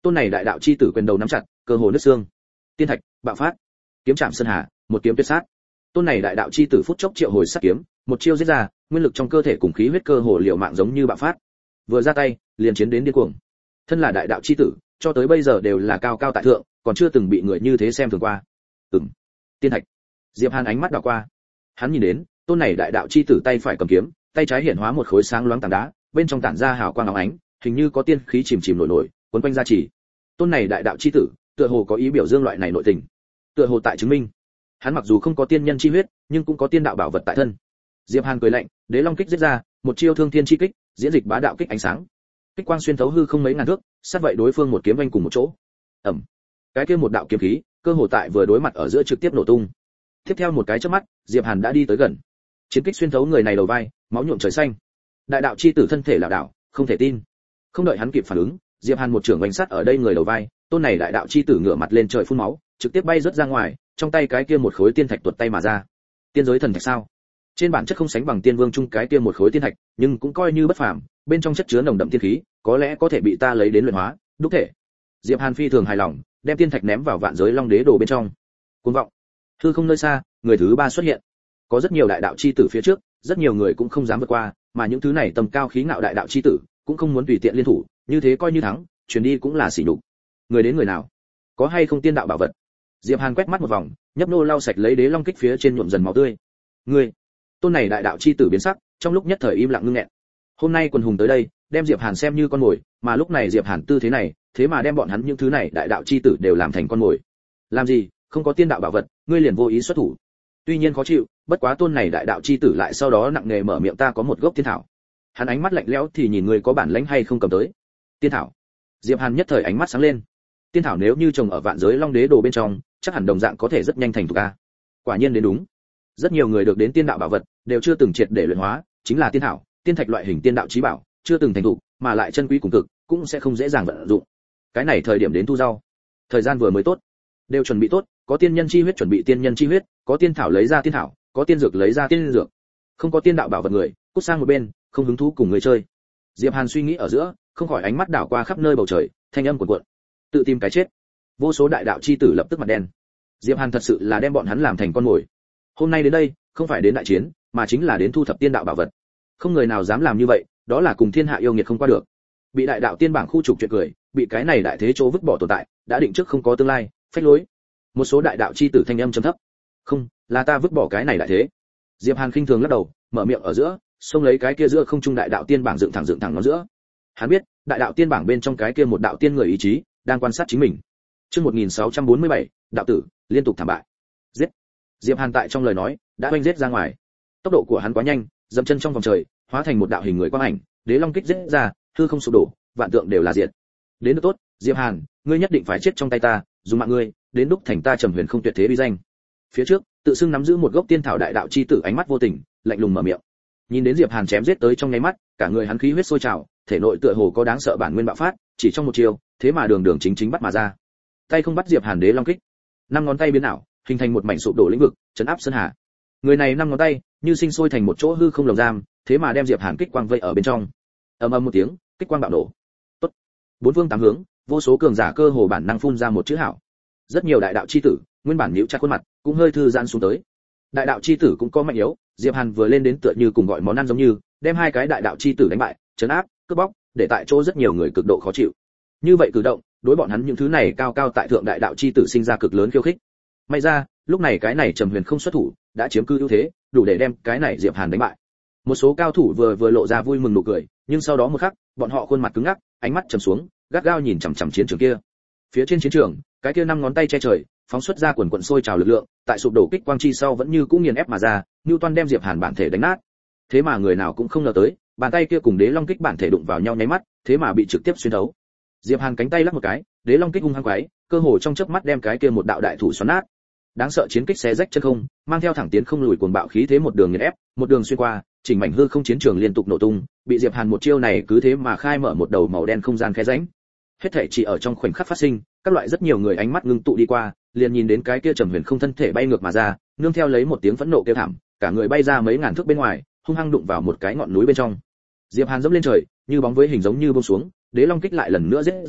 tôn này đại đạo chi tử quyền đầu nắm chặt, cơ hồ nứt xương. Tiên thạch bạo phát, kiếm chạm sơn hà, một kiếm tuyệt sát. Tôn này đại đạo chi tử phút chốc triệu hồi sát kiếm, một chiêu giết ra, nguyên lực trong cơ thể cùng khí huyết cơ hồ liều mạng giống như bạo phát. Vừa ra tay, liền chiến đến điên cuồng. Thân là đại đạo chi tử, cho tới bây giờ đều là cao cao tại thượng, còn chưa từng bị người như thế xem thường qua. Ừm. Tiên thạch. Diệp Hàn ánh mắt đảo qua. Hắn nhìn đến, tôn này đại đạo chi tử tay phải cầm kiếm, tay trái hiển hóa một khối sáng loáng tảng đá, bên trong tản ra hào quang óng ánh, hình như có tiên khí chìm chìm nổi nổi, cuốn quanh ra chỉ. Tôn này đại đạo chi tử, tựa hồ có ý biểu dương loại này nội tình. Tựa hồ tại chứng minh, hắn mặc dù không có tiên nhân chi huyết, nhưng cũng có tiên đạo bảo vật tại thân. Diệp Hàn cười lạnh, Đế Long kích giết ra, một chiêu thương thiên chi kích, diễn dịch bá đạo kích ánh sáng. Kích quang xuyên thấu hư không mấy ngàn thước, sát vậy đối phương một kiếm vanh cùng một chỗ. Ầm. Cái kia một đạo kiếm khí, cơ hồ tại vừa đối mặt ở giữa trực tiếp nổ tung. Tiếp theo một cái chớp mắt, Diệp Hàn đã đi tới gần. Chiến kích xuyên thấu người này đầu vai, máu nhuộm trời xanh. Đại đạo chi tử thân thể lảo đảo, không thể tin. Không đợi hắn kịp phản ứng, Diệp Hàn một trưởng vành sắt ở đây người đầu vai, tôn này đại đạo chi tử ngửa mặt lên trời phun máu, trực tiếp bay rớt ra ngoài, trong tay cái kia một khối tiên thạch tuột tay mà ra. Tiên giới thần thạch sao? Trên bản chất không sánh bằng tiên vương trung cái kia một khối tiên thạch, nhưng cũng coi như bất phàm, bên trong chất chứa nồng đậm tiên khí, có lẽ có thể bị ta lấy đến luyện hóa, đúc thể. Diệp Hàn phi thường hài lòng, đem tiên thạch ném vào vạn giới long đế đồ bên trong. Cuồng vọng. Hư không nơi xa, người thứ ba xuất hiện. Có rất nhiều đại đạo chi tử phía trước, rất nhiều người cũng không dám vượt qua, mà những thứ này tầm cao khí ngạo đại đạo chi tử, cũng không muốn tùy tiện liên thủ, như thế coi như thắng, truyền đi cũng là sỉ nhục. Người đến người nào? Có hay không tiên đạo bảo vật? Diệp Hàn quét mắt một vòng, nhấp nô lau sạch lấy Đế Long kích phía trên nhuộm dần máu tươi. Ngươi, tôn này đại đạo chi tử biến sắc, trong lúc nhất thời im lặng ngưng nghẹn. Hôm nay quần hùng tới đây, đem Diệp Hàn xem như con mồi, mà lúc này Diệp Hàn tư thế này, thế mà đem bọn hắn những thứ này đại đạo chi tử đều làm thành con mồi. Làm gì? Không có tiên đạo bảo vật, ngươi liền vô ý xuất thủ. Tuy nhiên khó chịu, bất quá tôn này đại đạo chi tử lại sau đó nặng nề mở miệng, ta có một gốc tiên thảo. Hắn ánh mắt lạnh lẽo thì nhìn ngươi có bản lĩnh hay không cầm tới. Tiên thảo. Diệp Hàn nhất thời ánh mắt sáng lên. Tiên thảo nếu như trồng ở vạn giới long đế đồ bên trong, chắc hẳn đồng dạng có thể rất nhanh thành thục a. Quả nhiên đến đúng. Rất nhiều người được đến tiên đạo bảo vật, đều chưa từng triệt để luyện hóa, chính là tiên thảo, tiên thạch loại hình tiên đạo chí bảo, chưa từng thành thục, mà lại chân quý cùng cực, cũng sẽ không dễ dàng vận dụng. Cái này thời điểm đến thu rau. Thời gian vừa mới tốt, đều chuẩn bị tốt, có tiên nhân chi huyết chuẩn bị tiên nhân chi huyết, có tiên thảo lấy ra tiên thảo, có tiên dược lấy ra tiên dược. Không có tiên đạo bảo vật người, cút sang một bên, không hứng thú cùng người chơi. Diệp Hàn suy nghĩ ở giữa, không khỏi ánh mắt đảo qua khắp nơi bầu trời, thanh âm cuộn cuộn. Tự tìm cái chết. Vô số đại đạo chi tử lập tức mặt đen. Diệp Hàn thật sự là đem bọn hắn làm thành con mồi. Hôm nay đến đây, không phải đến đại chiến, mà chính là đến thu thập tiên đạo bảo vật. Không người nào dám làm như vậy, đó là cùng thiên hạ yêu nghiệt không qua được. Bị đại đạo tiên bảng khu trục chuyện cười, bị cái này đại thế chỗ vứt bỏ tồn tại, đã định trước không có tương lai, phách lối. Một số đại đạo chi tử thanh âm trầm thấp. Không, là ta vứt bỏ cái này đại thế. Diệp Hàn khinh thường lắc đầu, mở miệng ở giữa, xông lấy cái kia giữa không trung đại đạo tiên bảng dựng thẳng dựng thẳng nó giữa. Hắn biết, đại đạo tiên bảng bên trong cái kia một đạo tiên người ý chí, đang quan sát chính mình. Chương một nghìn sáu trăm bốn mươi bảy, đạo tử, liên tục thảm bại. Giết. Diệp Hàn tại trong lời nói, đã oanh giết ra ngoài. Tốc độ của hắn quá nhanh, dậm chân trong vòng trời, hóa thành một đạo hình người quang ảnh, Đế Long kích giết ra, hư không sụp đổ, vạn tượng đều là diệt. Đến được tốt, Diệp Hàn, ngươi nhất định phải chết trong tay ta, dùng mạng ngươi, đến đúc thành ta trầm huyền không tuyệt thế uy danh. Phía trước, tự xưng nắm giữ một gốc tiên thảo đại đạo chi tử ánh mắt vô tình, lạnh lùng mở miệng. Nhìn đến Diệp Hàn chém giết tới trong nháy mắt, cả người hắn khí huyết sôi trào, thể nội tựa hồ có đáng sợ bản nguyên bạo phát, chỉ trong một chiều, thế mà đường đường chính chính bắt mà ra. Tay không bắt Diệp Hàn Đế Long kích, năm ngón tay biến ảo, hình thành một mảnh sụp đổ lĩnh vực, chấn áp sơn hà. Người này năm ngón tay, như sinh sôi thành một chỗ hư không lồng giam, thế mà đem Diệp Hàn kích quang vây ở bên trong. Ầm ầm một tiếng, kích quang bạo nổ. Tốt. Bốn phương tám hướng, vô số cường giả cơ hồ bản năng phun ra một chữ hảo. Rất nhiều đại đạo chi tử, nguyên bản nhíu chặt khuôn mặt, cũng hơi thư giãn xuống tới. Đại đạo chi tử cũng có mạnh yếu, Diệp Hàn vừa lên đến tựa như cùng gọi món ăn giống như, đem hai cái đại đạo chi tử đánh bại, trấn áp, cướp bóc, để tại chỗ rất nhiều người cực độ khó chịu. Như vậy cử động, đối bọn hắn những thứ này cao cao tại thượng đại đạo chi tử sinh ra cực lớn khiêu khích. May ra, lúc này cái này Trầm Huyền không xuất thủ, đã chiếm cư ưu thế, đủ để đem cái này Diệp Hàn đánh bại. Một số cao thủ vừa vừa lộ ra vui mừng nụ cười, nhưng sau đó một khắc, bọn họ khuôn mặt cứng ngắc, ánh mắt trầm xuống, gắt gao nhìn chằm chằm chiến trường kia. Phía trên chiến trường, cái kia năm ngón tay che trời, phóng xuất ra quần quần sôi trào lực lượng, tại sụp đổ kích quang chi sau vẫn như cũ nghiền ép mà ra, Newton đem Diệp Hàn bản thể đánh nát. Thế mà người nào cũng không ngờ tới, bàn tay kia cùng Đế Long kích bản thể đụng vào nhau nháy mắt, thế mà bị trực tiếp xuyên thấu. Diệp Hàn cánh tay lắc một cái, Đế Long kích hung hăng quái, cơ hồ trong chớp mắt đem cái kia một đạo đại thủ xoắn nát. Đáng sợ chiến kích xé rách chân không, mang theo thẳng tiến không lùi cuồng bạo khí thế một đường nghiền ép, một đường xuyên qua, chỉnh mảnh hư không chiến trường liên tục nổ tung, bị Diệp Hàn một chiêu này cứ thế mà khai mở một đầu màu đen không gian khe rãnh. Hết thảy chỉ ở trong khoảnh khắc phát sinh, các loại rất nhiều người ánh mắt ngưng tụ đi qua, liền nhìn đến cái kia Trầm Huyền không thân thể bay ngược mà ra, nương theo lấy một tiếng phẫn nộ kêu thảm, cả người bay ra mấy ngàn thước bên ngoài, hung hăng đụng vào một cái ngọn núi bên trong. Diệp Hàn dẫm lên trời, như bóng với hình giống như buông xuống, Đế Long kích lại lần nữa giết ra,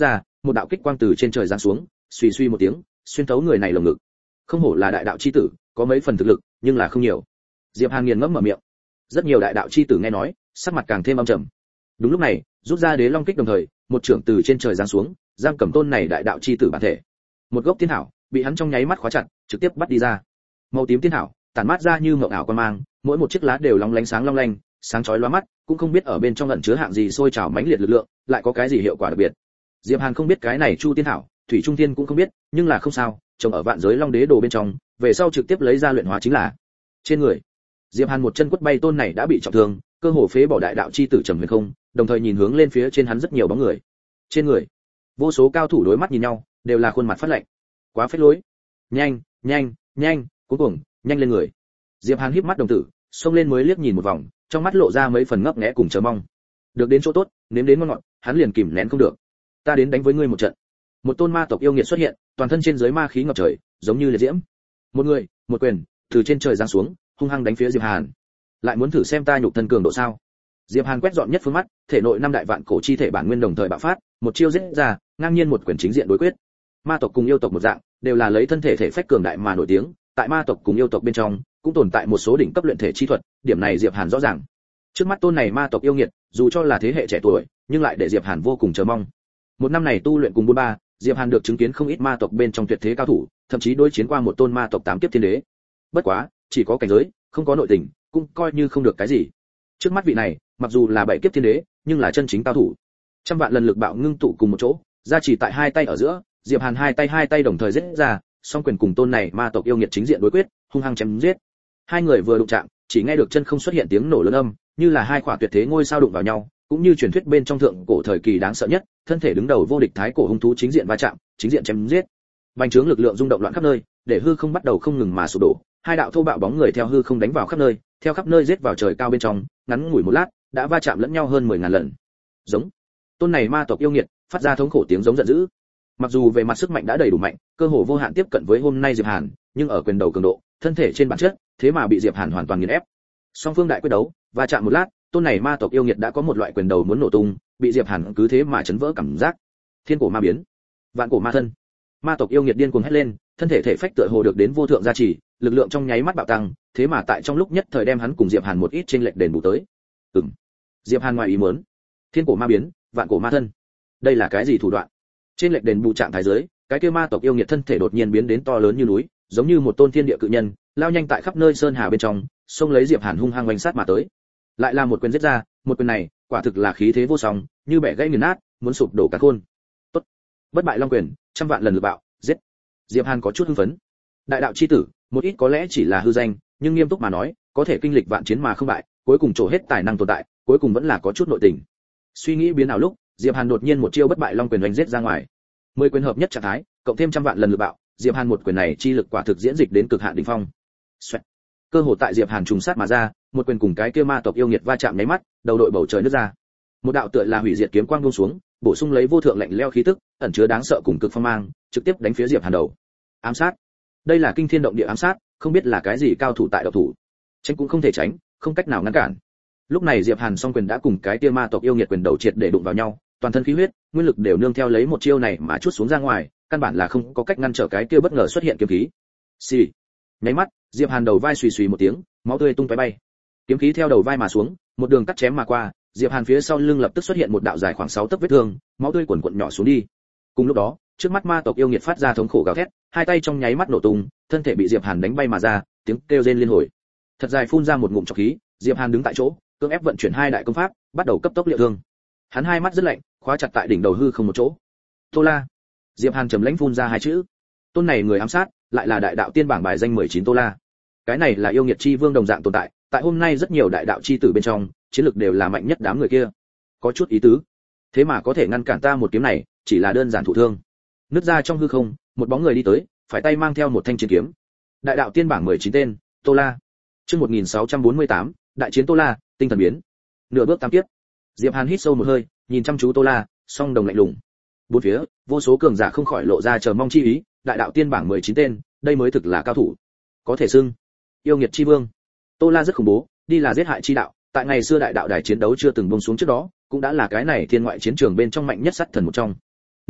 một đạo kích quang từ trên trời giáng xuống, suy suy một tiếng, xuyên thấu người này lồng ngực. Không hổ là đại đạo chi tử, có mấy phần thực lực, nhưng là không nhiều. Diệp Hàn nghiền ngẫm mở miệng. Rất nhiều đại đạo chi tử nghe nói, sắc mặt càng thêm âm trầm. Đúng lúc này, rút ra đế long kích đồng thời, một trưởng từ trên trời giáng xuống, giam cầm tôn này đại đạo chi tử bản thể. Một gốc tiên thảo bị hắn trong nháy mắt khóa chặt, trực tiếp bắt đi ra. Màu tím tiên thảo tản mát ra như mộng ảo quan mang, mỗi một chiếc lá đều lóng lánh sáng long lanh, sáng chói lóa mắt, cũng không biết ở bên trong ẩn chứa hạng gì sôi trào mãnh liệt lực lượng, lại có cái gì hiệu quả đặc biệt. Diệp Hàn không biết cái này Chu tiên thảo, Thủy Trung Tiên cũng không biết, nhưng là không sao, trồng ở vạn giới long đế đồ bên trong, về sau trực tiếp lấy ra luyện hóa chính là. Trên người, Diệp Hàn một chân quất bay tôn này đã bị trọng thương, cơ hồ phế bỏ đại đạo chi tử trầm huyền không, đồng thời nhìn hướng lên phía trên hắn rất nhiều bóng người. Trên người, vô số cao thủ đối mắt nhìn nhau, đều là khuôn mặt phát lạnh. Quá phết lối. Nhanh, nhanh, nhanh, cuối cùng, nhanh lên người. Diệp Hàn híp mắt đồng tử, xông lên mới liếc nhìn một vòng, trong mắt lộ ra mấy phần ngấp nghé cùng chờ mong. Được đến chỗ tốt, nếm đến ngon ngọt, hắn liền kìm nén không được. Ta đến đánh với ngươi một trận. Một tôn ma tộc yêu nghiệt xuất hiện, toàn thân trên dưới ma khí ngập trời, giống như liệt diễm. Một người, một quyền, từ trên trời giáng xuống, hung hăng đánh phía Diệp Hàn. Lại muốn thử xem ta nhục thân cường độ sao? Diệp Hàn quét dọn nhất phương mắt, thể nội năm đại vạn cổ chi thể bản nguyên đồng thời bạo phát, một chiêu giết ra, ngang nhiên một quyền chính diện đối quyết. Ma tộc cùng yêu tộc một dạng, đều là lấy thân thể thể phách cường đại mà nổi tiếng, tại ma tộc cùng yêu tộc bên trong, cũng tồn tại một số đỉnh cấp luyện thể chi thuật, điểm này Diệp Hàn rõ ràng. Trước mắt tôn này ma tộc yêu nghiệt, dù cho là thế hệ trẻ tuổi, nhưng lại để Diệp Hàn vô cùng chờ mong. Một năm này tu luyện cùng buôn ba, Diệp Hàn được chứng kiến không ít ma tộc bên trong tuyệt thế cao thủ, thậm chí đối chiến qua một tôn ma tộc tám kiếp thiên đế. Bất quá, chỉ có cảnh giới, không có nội tình, cũng coi như không được cái gì. Trước mắt vị này, mặc dù là bảy kiếp thiên đế, nhưng là chân chính cao thủ. Trăm vạn lần lực bạo ngưng tụ cùng một chỗ, ra chỉ tại hai tay ở giữa, Diệp Hàn hai tay hai tay đồng thời giết ra, song quyền cùng tôn này ma tộc yêu nghiệt chính diện đối quyết, hung hăng chém giết. Hai người vừa đụng chạm, chỉ nghe được chân không xuất hiện tiếng nổ lớn âm, như là hai quả tuyệt thế ngôi sao đụng vào nhau, cũng như truyền thuyết bên trong thượng cổ thời kỳ đáng sợ nhất, thân thể đứng đầu vô địch thái cổ hung thú chính diện va chạm, chính diện chém giết. Bành trướng lực lượng rung động loạn khắp nơi, để hư không bắt đầu không ngừng mà sụp đổ, hai đạo thô bạo bóng người theo hư không đánh vào khắp nơi, theo khắp nơi giết vào trời cao bên trong, ngắn ngủi một lát, đã va chạm lẫn nhau hơn mười ngàn lần. Giống. Tôn này ma tộc yêu nghiệt, phát ra thống khổ tiếng giống giận dữ. Mặc dù về mặt sức mạnh đã đầy đủ mạnh, cơ hồ vô hạn tiếp cận với hôm nay Diệp Hàn, nhưng ở quyền đầu cường độ, thân thể trên bản chất, thế mà bị Diệp Hàn hoàn toàn nghiền ép. Song phương đại quyết đấu, va chạm một lát, tôn này ma tộc yêu nghiệt đã có một loại quyền đầu muốn nổ tung, bị Diệp Hàn cứ thế mà chấn vỡ cảm giác. Thiên cổ ma biến, vạn cổ ma thân. Ma tộc yêu nghiệt điên cuồng hét lên, thân thể thể phách tựa hồ được đến vô thượng gia trì, lực lượng trong nháy mắt bạo tăng, thế mà tại trong lúc nhất thời đem hắn cùng Diệp Hàn một ít chênh lệch đền bù tới. Ừm. Diệp Hàn ngoài ý muốn. Thiên cổ ma biến, vạn cổ ma thân. Đây là cái gì thủ đoạn? Trên lệch đền bù trạng thái dưới, cái kia ma tộc yêu nghiệt thân thể đột nhiên biến đến to lớn như núi, giống như một tôn thiên địa cự nhân, lao nhanh tại khắp nơi sơn hà bên trong, xông lấy Diệp Hàn hung hăng oanh sát mà tới. Lại là một quyền giết ra, một quyền này, quả thực là khí thế vô song, như bẻ gãy nghiền nát, muốn sụp đổ cả khôn. Tốt. Bất bại long quyền, trăm vạn lần lực bạo, giết. Diệp Hàn có chút hưng phấn. Đại đạo chi tử, một ít có lẽ chỉ là hư danh, nhưng nghiêm túc mà nói, có thể kinh lịch vạn chiến mà không bại, cuối cùng trổ hết tài năng tồn tại, cuối cùng vẫn là có chút nội tình. Suy nghĩ biến ảo lúc, Diệp Hàn đột nhiên một chiêu bất bại long quyền oanh giết ra ngoài. Mười quyền hợp nhất trạng thái, cộng thêm trăm vạn lần lực bạo, Diệp Hàn một quyền này chi lực quả thực diễn dịch đến cực hạn đỉnh phong. Xoẹt. Cơ hội tại Diệp Hàn trùng sát mà ra, một quyền cùng cái kia ma tộc yêu nghiệt va chạm nháy mắt, đầu đội bầu trời nứt ra. Một đạo tựa là hủy diệt kiếm quang buông xuống, bổ sung lấy vô thượng lạnh lẽo khí tức, ẩn chứa đáng sợ cùng cực phong mang, trực tiếp đánh phía Diệp Hàn đầu. Ám sát. Đây là kinh thiên động địa ám sát, không biết là cái gì cao thủ tại độc thủ. Tránh cũng không thể tránh, không cách nào ngăn cản. Lúc này Diệp Hàn song quyền đã cùng cái kia ma tộc yêu nghiệt quyền đầu triệt để đụng vào nhau, toàn thân khí huyết, nguyên lực đều nương theo lấy một chiêu này mà chút xuống ra ngoài, căn bản là không có cách ngăn trở cái kia bất ngờ xuất hiện kiếm khí. Xì. Nháy mắt, Diệp Hàn đầu vai xùy xùy một tiếng, máu tươi tung tóe bay. Kiếm khí theo đầu vai mà xuống, một đường cắt chém mà qua, Diệp Hàn phía sau lưng lập tức xuất hiện một đạo dài khoảng sáu tấc vết thương, máu tươi cuồn cuộn nhỏ xuống đi. Cùng lúc đó, trước mắt ma tộc yêu nghiệt phát ra thống khổ gào thét, hai tay trong nháy mắt nổ tung, thân thể bị Diệp Hàn đánh bay mà ra, tiếng kêu rên liên hồi. Thật dài phun ra một ngụm trọc khí, Diệp Hàn đứng tại chỗ, cưỡng ép vận chuyển hai đại công pháp, bắt đầu cấp tốc liệu thương. Hắn hai mắt rất lạnh, khóa chặt tại đỉnh đầu hư không một chỗ. Tô La. Diệp Hàn trầm lãnh phun ra hai chữ. Tôn này người ám sát, lại là đại đạo tiên bảng bài danh mười chín Tô La. Cái này là yêu nghiệt chi vương đồng dạng tồn tại, tại hôm nay rất nhiều đại đạo chi tử bên trong, chiến lực đều là mạnh nhất đám người kia. Có chút ý tứ. Thế mà có thể ngăn cản ta một kiếm này, chỉ là đơn giản thụ thương. Nứt ra trong hư không, một bóng người đi tới, phải tay mang theo một thanh chiến kiếm. Đại đạo tiên bảng mười chín tên, Tô La. Chương một nghìn sáu trăm bốn mươi tám, đại chiến Tô La, tinh thần biến. Nửa bước tám kiếp. Diệp Hàn hít sâu một hơi, nhìn chăm chú Tô La, song đồng lạnh lùng. Bốn phía, vô số cường giả không khỏi lộ ra chờ mong chi ý, đại đạo tiên bảng mười chín tên, đây mới thực là cao thủ. Có thể xưng yêu nghiệt chi vương. Tô La rất khủng bố, đi là giết hại chi đạo, tại ngày xưa đại đạo đài chiến đấu chưa từng buông xuống trước đó, cũng đã là cái này thiên ngoại chiến trường bên trong mạnh nhất sát thần một trong.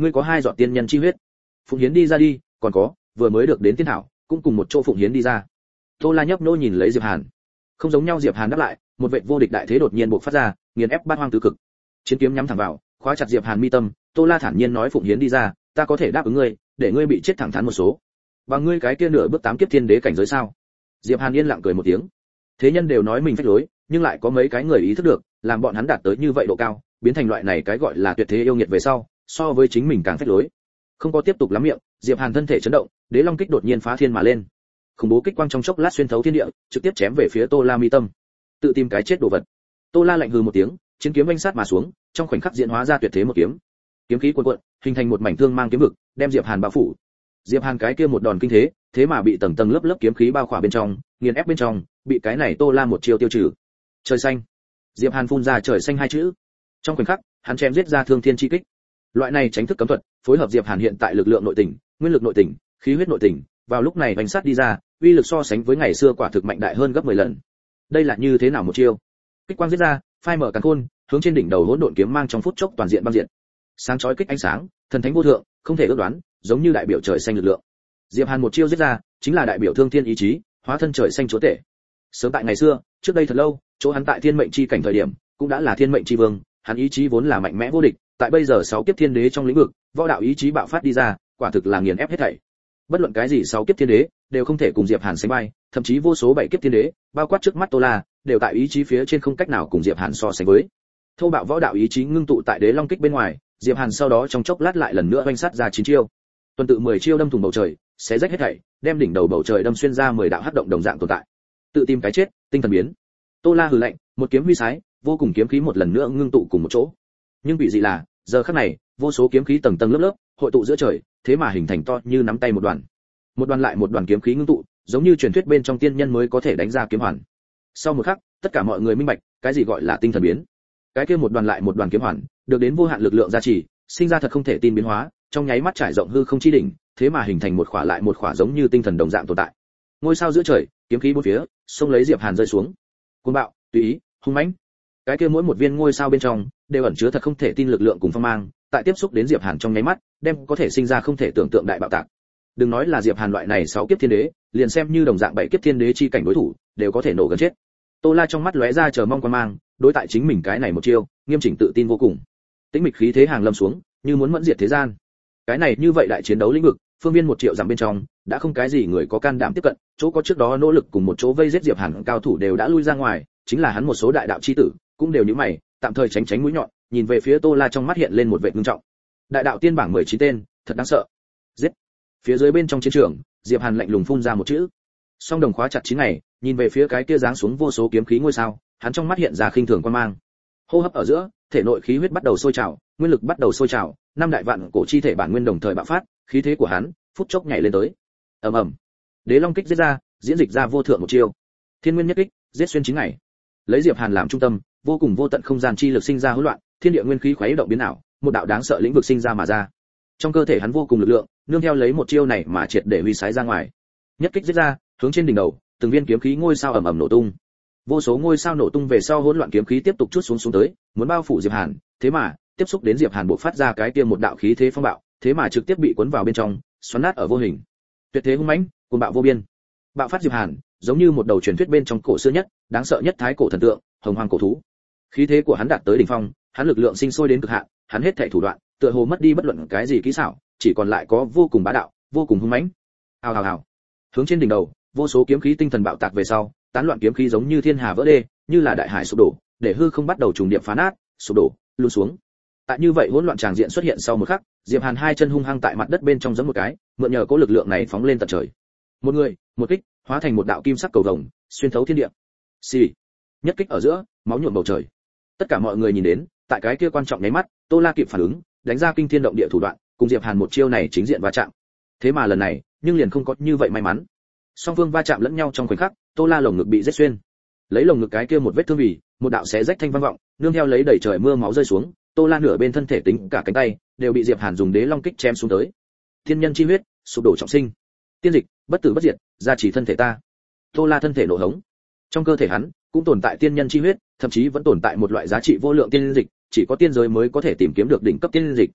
ngươi có hai giọt tiên nhân chi huyết, phụng hiến đi ra đi, còn có, vừa mới được đến tiên thảo, cũng cùng một chỗ phụng hiến đi ra. Tô La nhấp nô nhìn lấy Diệp Hàn. Không giống nhau, Diệp Hàn đáp lại, một vệ vô địch đại thế đột nhiên bộc phát ra, nghiền ép bát hoang tứ cực. Chiến kiếm nhắm thẳng vào, khóa chặt Diệp Hàn mi tâm, Tô La thản nhiên nói phụng hiến đi ra, ta có thể đáp ứng ngươi, để ngươi bị chết thẳng thắn một số. Bằng ngươi cái kia nửa bước tám kiếp thiên đế cảnh giới sao? Diệp Hàn yên lặng cười một tiếng. Thế nhân đều nói mình phách lối, nhưng lại có mấy cái người ý thức được, làm bọn hắn đạt tới như vậy độ cao, biến thành loại này cái gọi là tuyệt thế yêu nghiệt về sau, so với chính mình càng phách lối. Không có tiếp tục lắm miệng, Diệp Hàn thân thể chấn động, đế long kích đột nhiên phá thiên mà lên. Khủng bố kích quang trong chốc lát xuyên thấu thiên địa, trực tiếp chém về phía Tô La mi tâm. Tự tìm cái chết đồ vật. Tô La lạnh hừ một tiếng, chiến kiếm vênh sát mà xuống, trong khoảnh khắc diễn hóa ra tuyệt thế một kiếm. Kiếm khí cuồn cuộn, hình thành một mảnh thương mang kiếm vực, đem Diệp Hàn bao phủ. Diệp Hàn cái kia một đòn kinh thế, thế mà bị tầng tầng lớp lớp kiếm khí bao khỏa bên trong, nghiền ép bên trong, bị cái này Tô La một chiêu tiêu trừ. Trời xanh. Diệp Hàn phun ra trời xanh hai chữ. Trong khoảnh khắc, hắn chém giết ra thương thiên chi kích. Loại này tránh thức cấm thuật, phối hợp Diệp Hàn hiện tại lực lượng nội tình, nguyên lực nội tình, khí huyết nội tình, vào lúc này bành sát đi ra, uy lực so sánh với ngày xưa quả thực mạnh đại hơn gấp mười lần. Đây là như thế nào một chiêu? Kích quang giết ra, phai mở càn khôn, hướng trên đỉnh đầu hỗn độn kiếm mang trong phút chốc toàn diện băng diện. Sáng chói kích ánh sáng, thần thánh vô thượng, không thể ước đoán, giống như đại biểu trời xanh lực lượng. Diệp Hàn một chiêu giết ra, chính là đại biểu thương thiên ý chí, hóa thân trời xanh chúa tể. Sớm tại ngày xưa, trước đây thật lâu, chỗ hắn tại thiên mệnh chi cảnh thời điểm, cũng đã là thiên mệnh chi vương, hắn ý chí vốn là mạnh mẽ vô địch, tại bây giờ sáu kiếp thiên đế trong lĩnh vực, võ đạo ý chí bạo phát đi ra, quả thực là nghiền ép hết thảy. Bất luận cái gì sáu kiếp thiên đế, đều không thể cùng Diệp Hàn sánh vai, thậm chí vô số bảy kiếp thiên đế, bao quát trước mắt Tô La, đều tại ý chí phía trên không cách nào cùng Diệp Hàn so sánh với. Thô bạo võ đạo ý chí ngưng tụ tại đế long kích bên ngoài, Diệp Hàn sau đó trong chốc lát lại lần nữa oanh sát ra chín chiêu. Tuần tự mười chiêu đâm thủng bầu trời, xé rách hết thảy, đem đỉnh đầu bầu trời đâm xuyên ra mười đạo hắc động đồng dạng tồn tại. Tự tìm cái chết, tinh thần biến. Tô La hừ lạnh, một kiếm huy sái, vô cùng kiếm khí một lần nữa ngưng tụ cùng một chỗ. Nhưng bị dị là, giờ khắc này, vô số kiếm khí tầng tầng lớp lớp, hội tụ giữa trời, thế mà hình thành to như nắm tay một đoàn. Một đoàn lại một đoàn kiếm khí ngưng tụ, giống như truyền thuyết bên trong tiên nhân mới có thể đánh ra kiếm hoàn. Sau một khắc, tất cả mọi người minh bạch, cái gì gọi là tinh thần biến. Cái kia một đoàn lại một đoàn kiếm hoàn, được đến vô hạn lực lượng gia trì, sinh ra thật không thể tin biến hóa, trong nháy mắt trải rộng hư không chi đỉnh, thế mà hình thành một khỏa lại một khỏa giống như tinh thần đồng dạng tồn tại. Ngôi sao giữa trời, kiếm khí bốn phía, xông lấy Diệp Hàn rơi xuống. Cuồng bạo, tùy ý, hung mãnh. Cái kia mỗi một viên ngôi sao bên trong đều ẩn chứa thật không thể tin lực lượng cùng phong mang, tại tiếp xúc đến Diệp Hàn trong nháy mắt, đem có thể sinh ra không thể tưởng tượng đại bạo tạc. Đừng nói là Diệp Hàn loại này sáu kiếp thiên đế, liền xem như đồng dạng bảy kiếp thiên đế chi cảnh đối thủ, đều có thể nổ gần chết. Tô La trong mắt lóe ra chờ mong quan mang, đối tại chính mình cái này một chiêu, nghiêm chỉnh tự tin vô cùng. Tĩnh mịch khí thế hàng lâm xuống, như muốn mẫn diệt thế gian. Cái này như vậy đại chiến đấu lĩnh vực, phương viên một triệu dặm bên trong, đã không cái gì người có can đảm tiếp cận, chỗ có trước đó nỗ lực cùng một chỗ vây giết Diệp Hàn cao thủ đều đã lui ra ngoài, chính là hắn một số đại đạo chi tử, cũng đều nhíu mày, tạm thời tránh tránh mũi nhọn, nhìn về phía Tô La trong mắt hiện lên một vẻ ngưng trọng. Đại đạo tiên bảng mười chín tên, thật đáng sợ. Giết. Phía dưới bên trong chiến trường, Diệp Hàn lạnh lùng phun ra một chữ. Song đồng khóa chặt chín ngày, nhìn về phía cái kia giáng xuống vô số kiếm khí ngôi sao, hắn trong mắt hiện ra khinh thường quan mang. Hô hấp ở giữa, thể nội khí huyết bắt đầu sôi trào, nguyên lực bắt đầu sôi trào, năm đại vạn cổ chi thể bản nguyên đồng thời bạo phát, khí thế của hắn phút chốc nhảy lên tới. Ầm ầm. Đế long kích giết ra, diễn dịch ra vô thượng một chiêu. Thiên nguyên nhất kích, giết xuyên chín ngày. Lấy Diệp Hàn làm trung tâm, vô cùng vô tận không gian chi lực sinh ra hỗn loạn, thiên địa nguyên khí khuấy động biến ảo, một đạo đáng sợ lĩnh vực sinh ra mà ra. Trong cơ thể hắn vô cùng lực lượng, nương theo lấy một chiêu này mà triệt để huy sái ra ngoài. Nhất kích giết ra, hướng trên đỉnh đầu, từng viên kiếm khí ngôi sao ầm ầm nổ tung. Vô số ngôi sao nổ tung về sau hỗn loạn kiếm khí tiếp tục chút xuống xuống tới, muốn bao phủ Diệp Hàn, thế mà, tiếp xúc đến Diệp Hàn bộc phát ra cái kia một đạo khí thế phong bạo, thế mà trực tiếp bị cuốn vào bên trong, xoắn nát ở vô hình. Tuyệt thế hung mãnh, cuồng bạo vô biên. Bạo phát Diệp Hàn, giống như một đầu truyền thuyết bên trong cổ xưa nhất, đáng sợ nhất thái cổ thần tượng, hồng hoang cổ thú. Khí thế của hắn đạt tới đỉnh phong, hắn lực lượng sinh sôi đến cực hạn, hắn hết thảy thủ đoạn, tựa hồ mất đi bất luận cái gì kỹ xảo, chỉ còn lại có vô cùng bá đạo, vô cùng hung mãnh. Hào hào hào. Hướng trên đỉnh đầu, vô số kiếm khí tinh thần bạo tạc về sau, tán loạn kiếm khí giống như thiên hà vỡ đê, như là đại hải sụp đổ, để hư không bắt đầu trùng điệp phá nát, sụp đổ, lún xuống. Tại như vậy hỗn loạn tràng diện xuất hiện sau một khắc, Diệp Hàn hai chân hung hăng tại mặt đất bên trong giẫm một cái, mượn nhờ cố lực lượng này phóng lên tận trời. Một người, một kích, hóa thành một đạo kim sắc cầu vồng, xuyên thấu thiên địa. Xì. Nhất kích ở giữa, máu nhuộm bầu trời. Tất cả mọi người nhìn đến, tại cái kia quan trọng nháy mắt, Tô La kịp phản ứng, đánh ra kinh thiên động địa thủ đoạn, cùng Diệp Hàn một chiêu này chính diện va chạm. Thế mà lần này, nhưng liền không có như vậy may mắn. Song phương va chạm lẫn nhau trong khoảnh khắc, Tô La lồng ngực bị rết xuyên. Lấy lồng ngực cái kia một vết thương vì, một đạo xé rách thanh vang vọng, nương theo lấy đầy trời mưa máu rơi xuống, Tô La nửa bên thân thể tính cả cánh tay đều bị Diệp Hàn dùng đế long kích chém xuống tới. Thiên nhân chi huyết, sụp đổ trọng sinh. Tiên dịch, bất tử bất diệt, gia trì thân thể ta. Tô La thân thể nổ hống. Trong cơ thể hắn cũng tồn tại tiên nhân chi huyết, thậm chí vẫn tồn tại một loại giá trị vô lượng tiên dịch, chỉ có tiên giới mới có thể tìm kiếm được đỉnh cấp tiên dịch.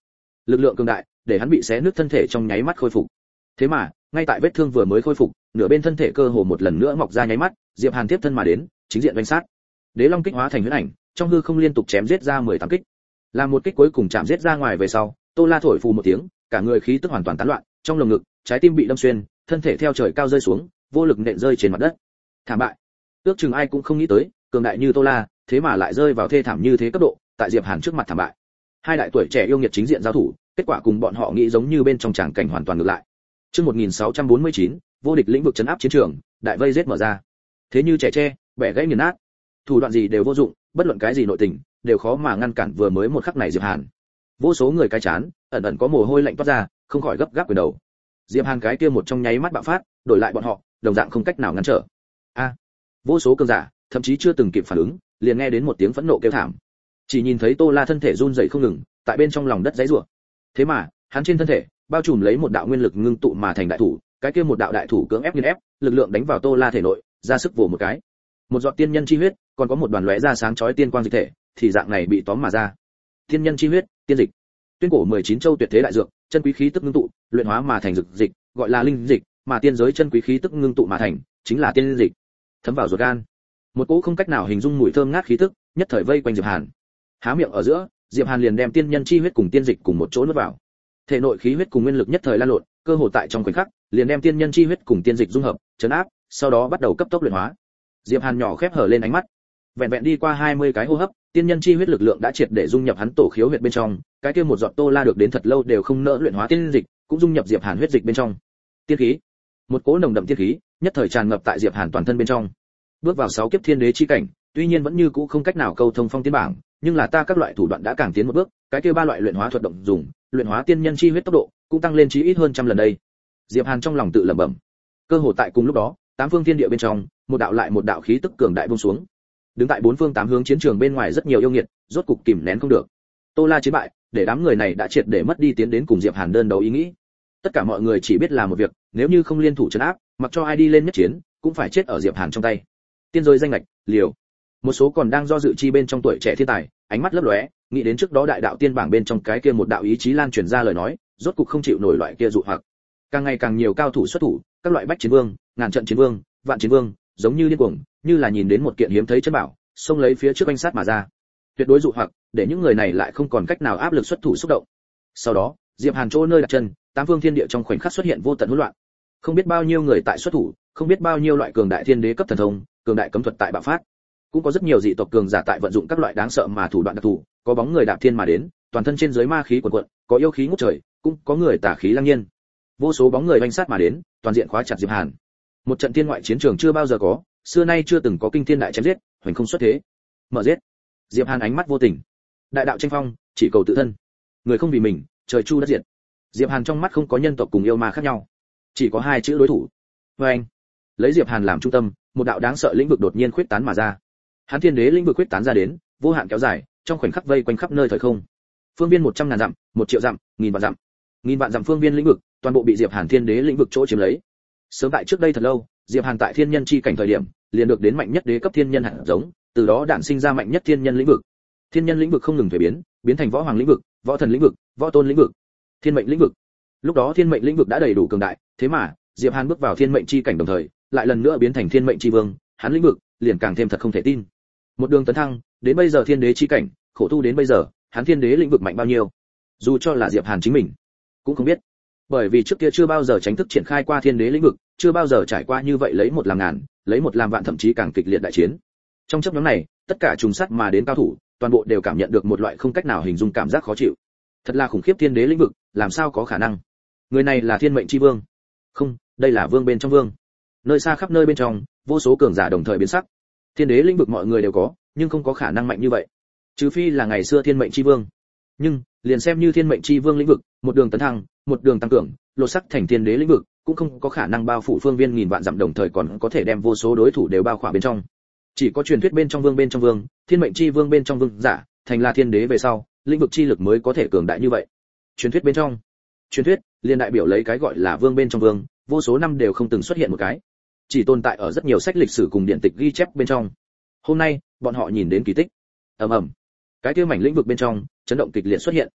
lực lượng cường đại để hắn bị xé nứt thân thể trong nháy mắt khôi phục. Thế mà ngay tại vết thương vừa mới khôi phục, nửa bên thân thể cơ hồ một lần nữa mọc ra nháy mắt, Diệp Hàn tiếp thân mà đến, chính diện đánh sát. Đế Long kích hóa thành huyễn ảnh, trong hư không liên tục chém giết ra mười tám kích. Làm một kích cuối cùng chạm giết ra ngoài về sau, Tô La thổi phù một tiếng, cả người khí tức hoàn toàn tán loạn, trong lồng ngực, trái tim bị đâm xuyên, thân thể theo trời cao rơi xuống, vô lực nện rơi trên mặt đất. Thảm bại. Ước chừng ai cũng không nghĩ tới, cường đại như Tô La, thế mà lại rơi vào thê thảm như thế cấp độ, tại Diệp Hàn trước mặt thảm bại. Hai đại tuổi trẻ yêu nghiệt chính diện giao thủ, kết quả cùng bọn họ nghĩ giống như bên trong tràng cảnh hoàn toàn ngược lại. Chương một nghìn sáu trăm bốn mươi chín, vô địch lĩnh vực trấn áp chiến trường, đại vây giết mở ra. Thế như trẻ tre, bẻ gãy nghiền nát. Thủ đoạn gì đều vô dụng, bất luận cái gì nội tình, đều khó mà ngăn cản vừa mới một khắc này Diệp Hàn. Vô số người cái chán, ẩn ẩn có mồ hôi lạnh toát ra, không khỏi gấp gáp quyền đầu. Diệp Hàn cái kia một trong nháy mắt bạo phát, đổi lại bọn họ, đồng dạng không cách nào ngăn trở. A! Vô số cường giả, thậm chí chưa từng kịp phản ứng, liền nghe đến một tiếng phẫn nộ kêu thảm. Chỉ nhìn thấy Tô La thân thể run rẩy không ngừng, tại bên trong lòng đất giãy giụa. Thế mà, hắn trên thân thể bao trùm lấy một đạo nguyên lực ngưng tụ mà thành đại thủ, cái kia một đạo đại thủ cưỡng ép nghiền ép, lực lượng đánh vào Tô La thể nội, ra sức vồ một cái. Một giọt tiên nhân chi huyết, còn có một đoàn lóe ra sáng chói tiên quang dịch thể, thì dạng này bị tóm mà ra. Tiên nhân chi huyết, tiên dịch. Tuyên cổ mười chín châu tuyệt thế đại dược, chân quý khí tức ngưng tụ, luyện hóa mà thành dược dịch, gọi là linh dịch, mà tiên giới chân quý khí tức ngưng tụ mà thành, chính là tiên dịch. Thấm vào ruột gan. Một cỗ không cách nào hình dung mùi thơm ngát khí tức, nhất thời vây quanh Diệp Hàn. Há miệng ở giữa, Diệp Hàn liền đem tiên nhân chi huyết cùng tiên dịch cùng một chỗ nuốt vào. Thể nội khí huyết cùng nguyên lực nhất thời lan lộn, cơ hồ tại trong khoảnh khắc, liền đem tiên nhân chi huyết cùng tiên dịch dung hợp, chấn áp, sau đó bắt đầu cấp tốc luyện hóa. Diệp Hàn nhỏ khép hở lên ánh mắt. Vẹn vẹn đi qua hai mươi cái hô hấp, tiên nhân chi huyết lực lượng đã triệt để dung nhập hắn tổ khiếu huyệt bên trong, cái kia một giọt Tô La được đến thật lâu đều không nỡ luyện hóa tiên dịch, cũng dung nhập Diệp Hàn huyết dịch bên trong. Tiên khí, một cỗ nồng đậm tiên khí, nhất thời tràn ngập tại Diệp Hàn toàn thân bên trong. Bước vào sáu kiếp thiên đế chi cảnh, tuy nhiên vẫn như cũ không cách nào câu thông phong tiên bảng, nhưng là ta các loại thủ đoạn đã càng tiến một bước, cái kia ba loại luyện hóa thuật động dùng, luyện hóa tiên nhân chi huyết tốc độ cũng tăng lên chí ít hơn trăm lần đây. Diệp Hàn trong lòng tự lẩm bẩm. Cơ hồ tại cùng lúc đó, tám phương thiên địa bên trong, một đạo lại một đạo khí tức cường đại buông xuống. Đứng tại bốn phương tám hướng chiến trường bên ngoài rất nhiều yêu nghiệt, rốt cục kìm nén không được. Tô La chiến bại, để đám người này đã triệt để mất đi tiến đến cùng Diệp Hàn đơn đấu ý nghĩ. Tất cả mọi người chỉ biết là một việc, nếu như không liên thủ trấn áp, mặc cho ai đi lên nhất chiến, cũng phải chết ở Diệp Hàn trong tay. Tiên giới danh ngạch, liều. Một số còn đang do dự chi bên trong tuổi trẻ thiên tài, ánh mắt lấp lóe, nghĩ đến trước đó đại đạo tiên bảng bên trong cái kia một đạo ý chí lan truyền ra lời nói, rốt cục không chịu nổi loại kia dụ hoặc. Càng ngày càng nhiều cao thủ xuất thủ, các loại bách chiến vương, ngàn trận chiến vương, vạn chiến vương, giống như điên cuồng, như là nhìn đến một kiện hiếm thấy chân bảo, xông lấy phía trước anh sát mà ra. Tuyệt đối dụ hoặc, để những người này lại không còn cách nào áp lực xuất thủ xúc động. Sau đó, Diệp Hàn chỗ nơi đặt chân, tám phương thiên địa trong khoảnh khắc xuất hiện vô tận hỗn loạn. Không biết bao nhiêu người tại xuất thủ, không biết bao nhiêu loại cường đại thiên đế cấp thần thông, cường đại cấm thuật tại bạo phát. Cũng có rất nhiều dị tộc cường giả tại vận dụng các loại đáng sợ mà thủ đoạn đặc thù, có bóng người đạp thiên mà đến, toàn thân trên dưới ma khí cuồn cuộn, có yêu khí ngút trời, cũng có người tà khí lăng nhiên. Vô số bóng người oanh sát mà đến, toàn diện khóa chặt Diệp Hàn. Một trận thiên ngoại chiến trường chưa bao giờ có, xưa nay chưa từng có kinh thiên đại chém giết, hoành không xuất thế. Mở giết. Diệp Hàn ánh mắt vô tình. Đại đạo tranh phong, chỉ cầu tự thân. Người không vì mình, trời chu đất diệt. Diệp Hàn trong mắt không có nhân tộc cùng yêu ma khác nhau, chỉ có hai chữ đối thủ. Với anh, lấy Diệp Hàn làm trung tâm, một đạo đáng sợ lĩnh vực đột nhiên khuyết tán mà ra. Hắn thiên đế lĩnh vực khuyết tán ra đến, vô hạn kéo dài, trong khoảnh khắc vây quanh khắp nơi thời không. Phương viên một trăm ngàn dặm, một triệu dặm, nghìn vạn dặm. Nghìn vạn dặm phương viên lĩnh vực, toàn bộ bị Diệp Hàn thiên đế lĩnh vực chỗ chiếm lấy. Sớm tại trước đây thật lâu, Diệp Hàn tại thiên nhân chi cảnh thời điểm, liền được đến mạnh nhất đế cấp thiên nhân hạt giống, từ đó đản sinh ra mạnh nhất thiên nhân lĩnh vực. Thiên nhân lĩnh vực không ngừng thay biến, biến thành võ hoàng lĩnh vực, võ thần lĩnh vực, võ tôn lĩnh vực, thiên mệnh lĩnh vực. Lúc đó thiên mệnh lĩnh vực đã đầy đủ cường đại, thế mà, Diệp Hàn bước vào thiên mệnh chi cảnh đồng thời, lại lần nữa biến thành thiên mệnh chi vương, hắn lĩnh vực liền càng thêm thật không thể tin. Một đường tấn thăng, đến bây giờ thiên đế chi cảnh, khổ tu đến bây giờ, hắn thiên đế lĩnh vực mạnh bao nhiêu? Dù cho là Diệp Hàn chính mình, cũng không biết. Bởi vì trước kia chưa bao giờ tránh thức triển khai qua thiên đế lĩnh vực, chưa bao giờ trải qua như vậy lấy một làm ngàn, lấy một làm vạn, thậm chí càng kịch liệt đại chiến. Trong chốc ngắn này, tất cả trùng sát mà đến cao thủ, toàn bộ đều cảm nhận được một loại không cách nào hình dung cảm giác khó chịu. Thật là khủng khiếp thiên đế lĩnh vực, làm sao có khả năng? Người này là thiên mệnh chi vương? Không, đây là vương bên trong vương. Nơi xa khắp nơi bên trong, vô số cường giả đồng thời biến sắc. Thiên đế lĩnh vực mọi người đều có, nhưng không có khả năng mạnh như vậy. Trừ phi là ngày xưa thiên mệnh chi vương. Nhưng, liền xem như thiên mệnh chi vương lĩnh vực, một đường tấn thăng, một đường tăng cường, lột sắc thành thiên đế lĩnh vực, cũng không có khả năng bao phủ phương viên nghìn vạn dặm, đồng thời còn có thể đem vô số đối thủ đều bao khỏa bên trong. Chỉ có truyền thuyết bên trong vương bên trong vương, thiên mệnh chi vương bên trong vương giả, thành là thiên đế về sau, lĩnh vực chi lực mới có thể cường đại như vậy. Truyền thuyết bên trong, truyền thuyết liền đại biểu lấy cái gọi là vương bên trong vương, vô số năm đều không từng xuất hiện một cái, chỉ tồn tại ở rất nhiều sách lịch sử cùng điện tịch ghi chép bên trong. Hôm nay, bọn họ nhìn đến kỳ tích. Ầm ầm, cái kia mảnh lĩnh vực bên trong, chấn động kịch liệt xuất hiện.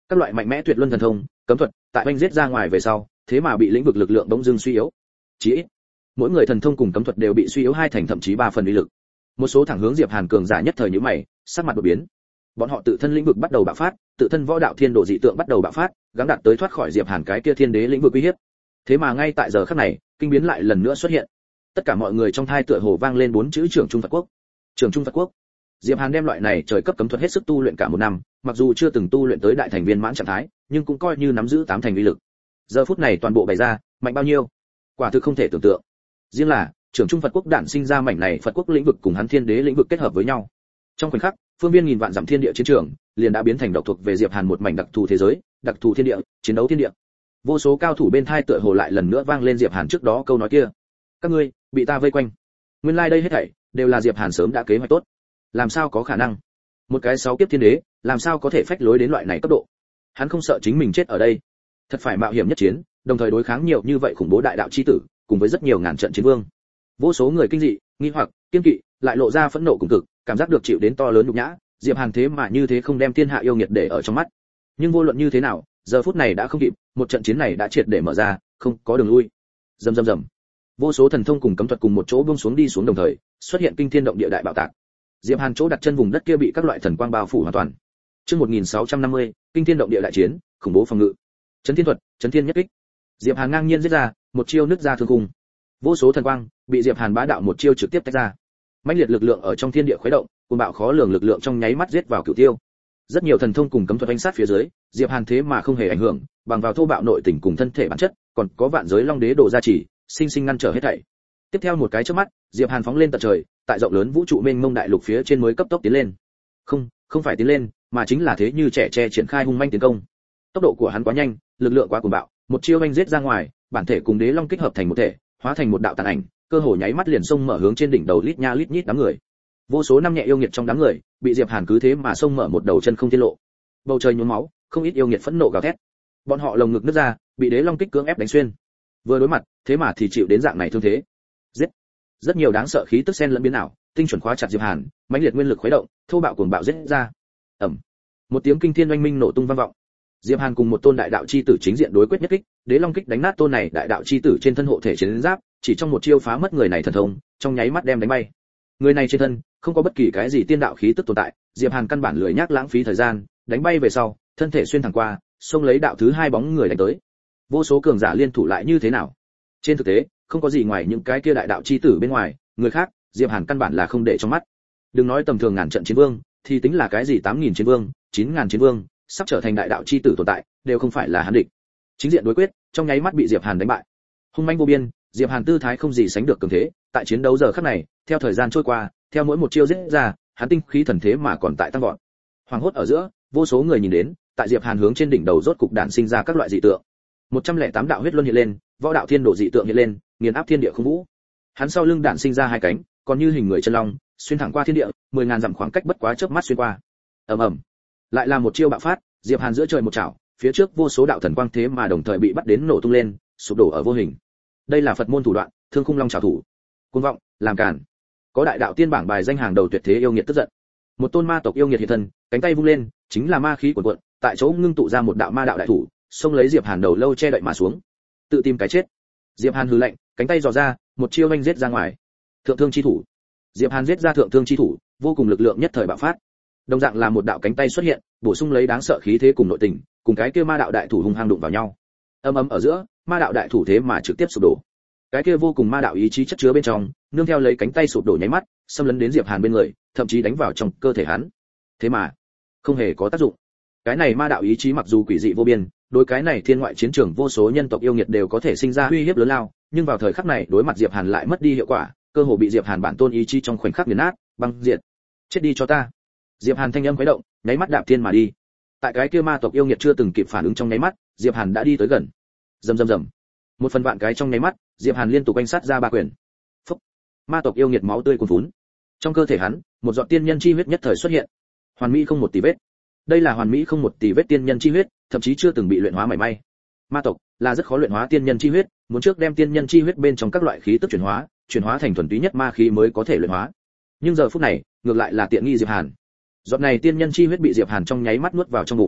Các loại mạnh mẽ tuyệt luân thần thông, cấm thuật, tại oanh giết ra ngoài về sau, thế mà bị lĩnh vực lực lượng bỗng dưng suy yếu. Chỉ ít, mỗi người thần thông cùng cấm thuật đều bị suy yếu hai thành thậm chí ba phần uy lực. Một số thẳng hướng Diệp Hàn cường giả nhất thời nhíu mày, sắc mặt đột biến. Bọn họ tự thân lĩnh vực bắt đầu bạo phát, tự thân võ đạo thiên độ dị tượng bắt đầu bạo phát, gắng đạt tới thoát khỏi Diệp Hàn cái kia thiên đế lĩnh vực uy hiếp. Thế mà ngay tại giờ khắc này, kinh biến lại lần nữa xuất hiện. Tất cả mọi người trong thai tựa hồ vang lên bốn chữ trưởng trung Phật quốc. Trưởng trung Phật quốc. Diệp Hàn đem loại này trời cấp cấm thuật hết sức tu luyện cả một năm, mặc dù chưa từng tu luyện tới đại thành viên mãn trạng thái, nhưng cũng coi như nắm giữ tám thành uy lực. Giờ phút này toàn bộ bày ra, mạnh bao nhiêu? Quả thực không thể tưởng tượng. Riêng là trưởng trung Phật quốc đản sinh ra mảnh này Phật quốc lĩnh vực cùng hắn thiên đế lĩnh vực kết hợp với nhau. Trong khoảnh khắc, phương viên nghìn vạn dặm thiên địa chiến trường liền đã biến thành độc thuộc về Diệp Hàn một mảnh đặc thù thế giới, đặc thù thiên địa, chiến đấu thiên địa. Vô số cao thủ bên thai tựa hồ lại lần nữa vang lên Diệp Hàn trước đó câu nói kia. Các ngươi bị ta vây quanh. Nguyên lai like đây hết thảy đều là Diệp Hàn sớm đã kế hoạch tốt. Làm sao có khả năng? Một cái sáu kiếp thiên đế, làm sao có thể phách lối đến loại này cấp độ? Hắn không sợ chính mình chết ở đây, thật phải mạo hiểm nhất chiến, đồng thời đối kháng nhiều như vậy khủng bố đại đạo chi tử, cùng với rất nhiều ngàn trận chiến vương. Vô số người kinh dị, nghi hoặc, kiêng kỵ, lại lộ ra phẫn nộ cùng cực, cảm giác được chịu đến to lớn nhục nhã, Diệp Hàn thế mà như thế không đem thiên hạ yêu nghiệt để ở trong mắt. Nhưng vô luận như thế nào, giờ phút này đã không kịp, một trận chiến này đã triệt để mở ra, không có đường lui. Rầm rầm rầm. Vô số thần thông cùng cấm thuật cùng một chỗ buông xuống đi xuống đồng thời, xuất hiện kinh thiên động địa đại bạo tạc. Diệp Hàn chỗ đặt chân vùng đất kia bị các loại thần quang bao phủ hoàn toàn. Chương một nghìn sáu trăm năm mươi, kinh thiên động địa đại chiến, khủng bố phòng ngự. Chấn thiên thuật, chấn thiên nhất kích. Diệp Hàn ngang nhiên giết ra, một chiêu nứt ra thương khung. Vô số thần quang bị Diệp Hàn bá đạo một chiêu trực tiếp tách ra. Mãnh liệt lực lượng ở trong thiên địa khuấy động, cuồng bạo khó lường lực lượng trong nháy mắt giết vào cửu tiêu. Rất nhiều thần thông cùng cấm thuật đánh sát phía dưới, Diệp Hàn thế mà không hề ảnh hưởng, bằng vào thô bạo nội tình cùng thân thể bản chất, còn có vạn giới long đế đồ gia trì, sinh sinh ngăn trở hết thảy. Tiếp theo một cái chớp mắt, Diệp Hàn phóng lên tận trời, tại rộng lớn vũ trụ mênh mông đại lục phía trên mới cấp tốc tiến lên. Không, không phải tiến lên, mà chính là thế như trẻ tre triển khai hung manh tiến công. Tốc độ của hắn quá nhanh, lực lượng quá cuồng bạo, một chiêu anh giết ra ngoài, bản thể cùng đế long kích hợp thành một thể, hóa thành một đạo tàn ảnh, cơ hồ nháy mắt liền xông mở hướng trên đỉnh đầu lít nha lít nhít đám người. Vô số năm nhẹ yêu nghiệt trong đám người, bị Diệp Hàn cứ thế mà xông mở một đầu chân không tiết lộ. Bầu trời nhuốm máu, không ít yêu nghiệt phẫn nộ gào thét. Bọn họ lồng ngực nứt ra, bị đế long kích cưỡng ép đánh xuyên. Vừa đối mặt, thế mà thì chịu đến dạng này thương thế. Giết. Rất nhiều đáng sợ khí tức xen lẫn biến ảo, tinh chuẩn khóa chặt Diệp Hàn, mãnh liệt nguyên lực khuấy động, thô bạo cuồng bạo giết ra. Ầm. Một tiếng kinh thiên oanh minh nổ tung vang vọng. Diệp Hàn cùng một tôn đại đạo chi tử chính diện đối quyết nhất kích, đế long kích đánh nát tôn này đại đạo chi tử trên thân hộ thể chiến giáp, chỉ trong một chiêu phá mất người này thần thông, trong nháy mắt đem đánh bay. Người này trên thân không có bất kỳ cái gì tiên đạo khí tức tồn tại, Diệp Hàn căn bản lười nhác lãng phí thời gian, đánh bay về sau, thân thể xuyên thẳng qua, xông lấy đạo thứ hai bóng người đánh tới. Vô số cường giả liên thủ lại như thế nào? Trên thực tế, không có gì ngoài những cái kia đại đạo chi tử bên ngoài, người khác, Diệp Hàn căn bản là không để trong mắt. Đừng nói tầm thường ngàn trận chiến vương, thì tính là cái gì tám nghìn chiến vương, chín nghìn chiến vương, sắp trở thành đại đạo chi tử tồn tại, đều không phải là hắn địch. Chính diện đối quyết, trong nháy mắt bị Diệp Hàn đánh bại. Hung manh vô biên, Diệp Hàn tư thái không gì sánh được cường thế, tại chiến đấu giờ khắc này, theo thời gian trôi qua, theo mỗi một chiêu giết ra, hắn tinh khí thần thế mà còn tại tăng vọt. Hoàng hốt ở giữa, vô số người nhìn đến, tại Diệp Hàn hướng trên đỉnh đầu rốt cục đản sinh ra các loại dị tượng. một trăm lẻ tám đạo huyết luân hiện lên, võ đạo thiên độ dị tượng hiện lên, nghiền áp thiên địa không vũ. Hắn sau lưng đản sinh ra hai cánh, còn như hình người chân long, xuyên thẳng qua thiên địa, mười ngàn dặm khoảng cách bất quá chớp mắt xuyên qua. Ầm ầm. Lại là một chiêu bạo phát, Diệp Hàn giữa trời một chảo, phía trước vô số đạo thần quang thế mà đồng thời bị bắt đến nổ tung lên, sụp đổ ở vô hình. Đây là Phật môn thủ đoạn, Thương Khung Long trảo thủ. Cuồng vọng, làm cản. Có đại đạo tiên bảng bài danh hàng đầu tuyệt thế yêu nghiệt tức giận. Một tôn ma tộc yêu nghiệt hiện thân, cánh tay vung lên, chính là ma khí cuồn cuộn, tại chỗ ngưng tụ ra một đạo ma đạo đại thủ, xông lấy Diệp Hàn đầu lâu che đậy mà xuống. Tự tìm cái chết. Diệp Hàn hừ lạnh, cánh tay giò ra, một chiêu vanh giết ra ngoài. Thượng thương chi thủ. Diệp Hàn giết ra thượng thương chi thủ, vô cùng lực lượng nhất thời bạo phát. Đồng dạng là một đạo cánh tay xuất hiện, bổ sung lấy đáng sợ khí thế cùng nội tình, cùng cái kia ma đạo đại thủ hung hăng đụng vào nhau. Ầm ầm ở giữa, ma đạo đại thủ thế mà trực tiếp sụp đổ. Cái kia vô cùng ma đạo ý chí chất chứa bên trong, nương theo lấy cánh tay sụp đổ nháy mắt, xâm lấn đến Diệp Hàn bên người, thậm chí đánh vào trong cơ thể hắn. Thế mà, không hề có tác dụng. Cái này ma đạo ý chí mặc dù quỷ dị vô biên, đối cái này thiên ngoại chiến trường vô số nhân tộc yêu nghiệt đều có thể sinh ra uy hiếp lớn lao, nhưng vào thời khắc này đối mặt Diệp Hàn lại mất đi hiệu quả, cơ hồ bị Diệp Hàn bản tôn ý chí trong khoảnh khắc nghiền nát, băng diệt. Chết đi cho ta. Diệp Hàn thanh âm khuấy động, nháy mắt đạp thiên mà đi. Tại cái kia ma tộc yêu nghiệt chưa từng kịp phản ứng trong nháy mắt, Diệp Hàn đã đi tới gần. Rầm rầm rầm. Một phần vạn cái trong nháy mắt, Diệp Hàn liên tục quanh sát ra ba quyền. Phúc. Ma tộc yêu nghiệt máu tươi cuồn phún. Trong cơ thể hắn, một giọt tiên nhân chi huyết nhất thời xuất hiện. Hoàn mỹ không một tì vết. Đây là hoàn mỹ không một tì vết tiên nhân chi huyết, thậm chí chưa từng bị luyện hóa mảy may. Ma tộc là rất khó luyện hóa tiên nhân chi huyết, muốn trước đem tiên nhân chi huyết bên trong các loại khí tức chuyển hóa, chuyển hóa thành thuần túy nhất ma khí mới có thể luyện hóa. Nhưng giờ phút này, ngược lại là tiện nghi Diệp Hàn. Giọt này tiên nhân chi huyết bị Diệp Hàn trong nháy mắt nuốt vào trong bụng.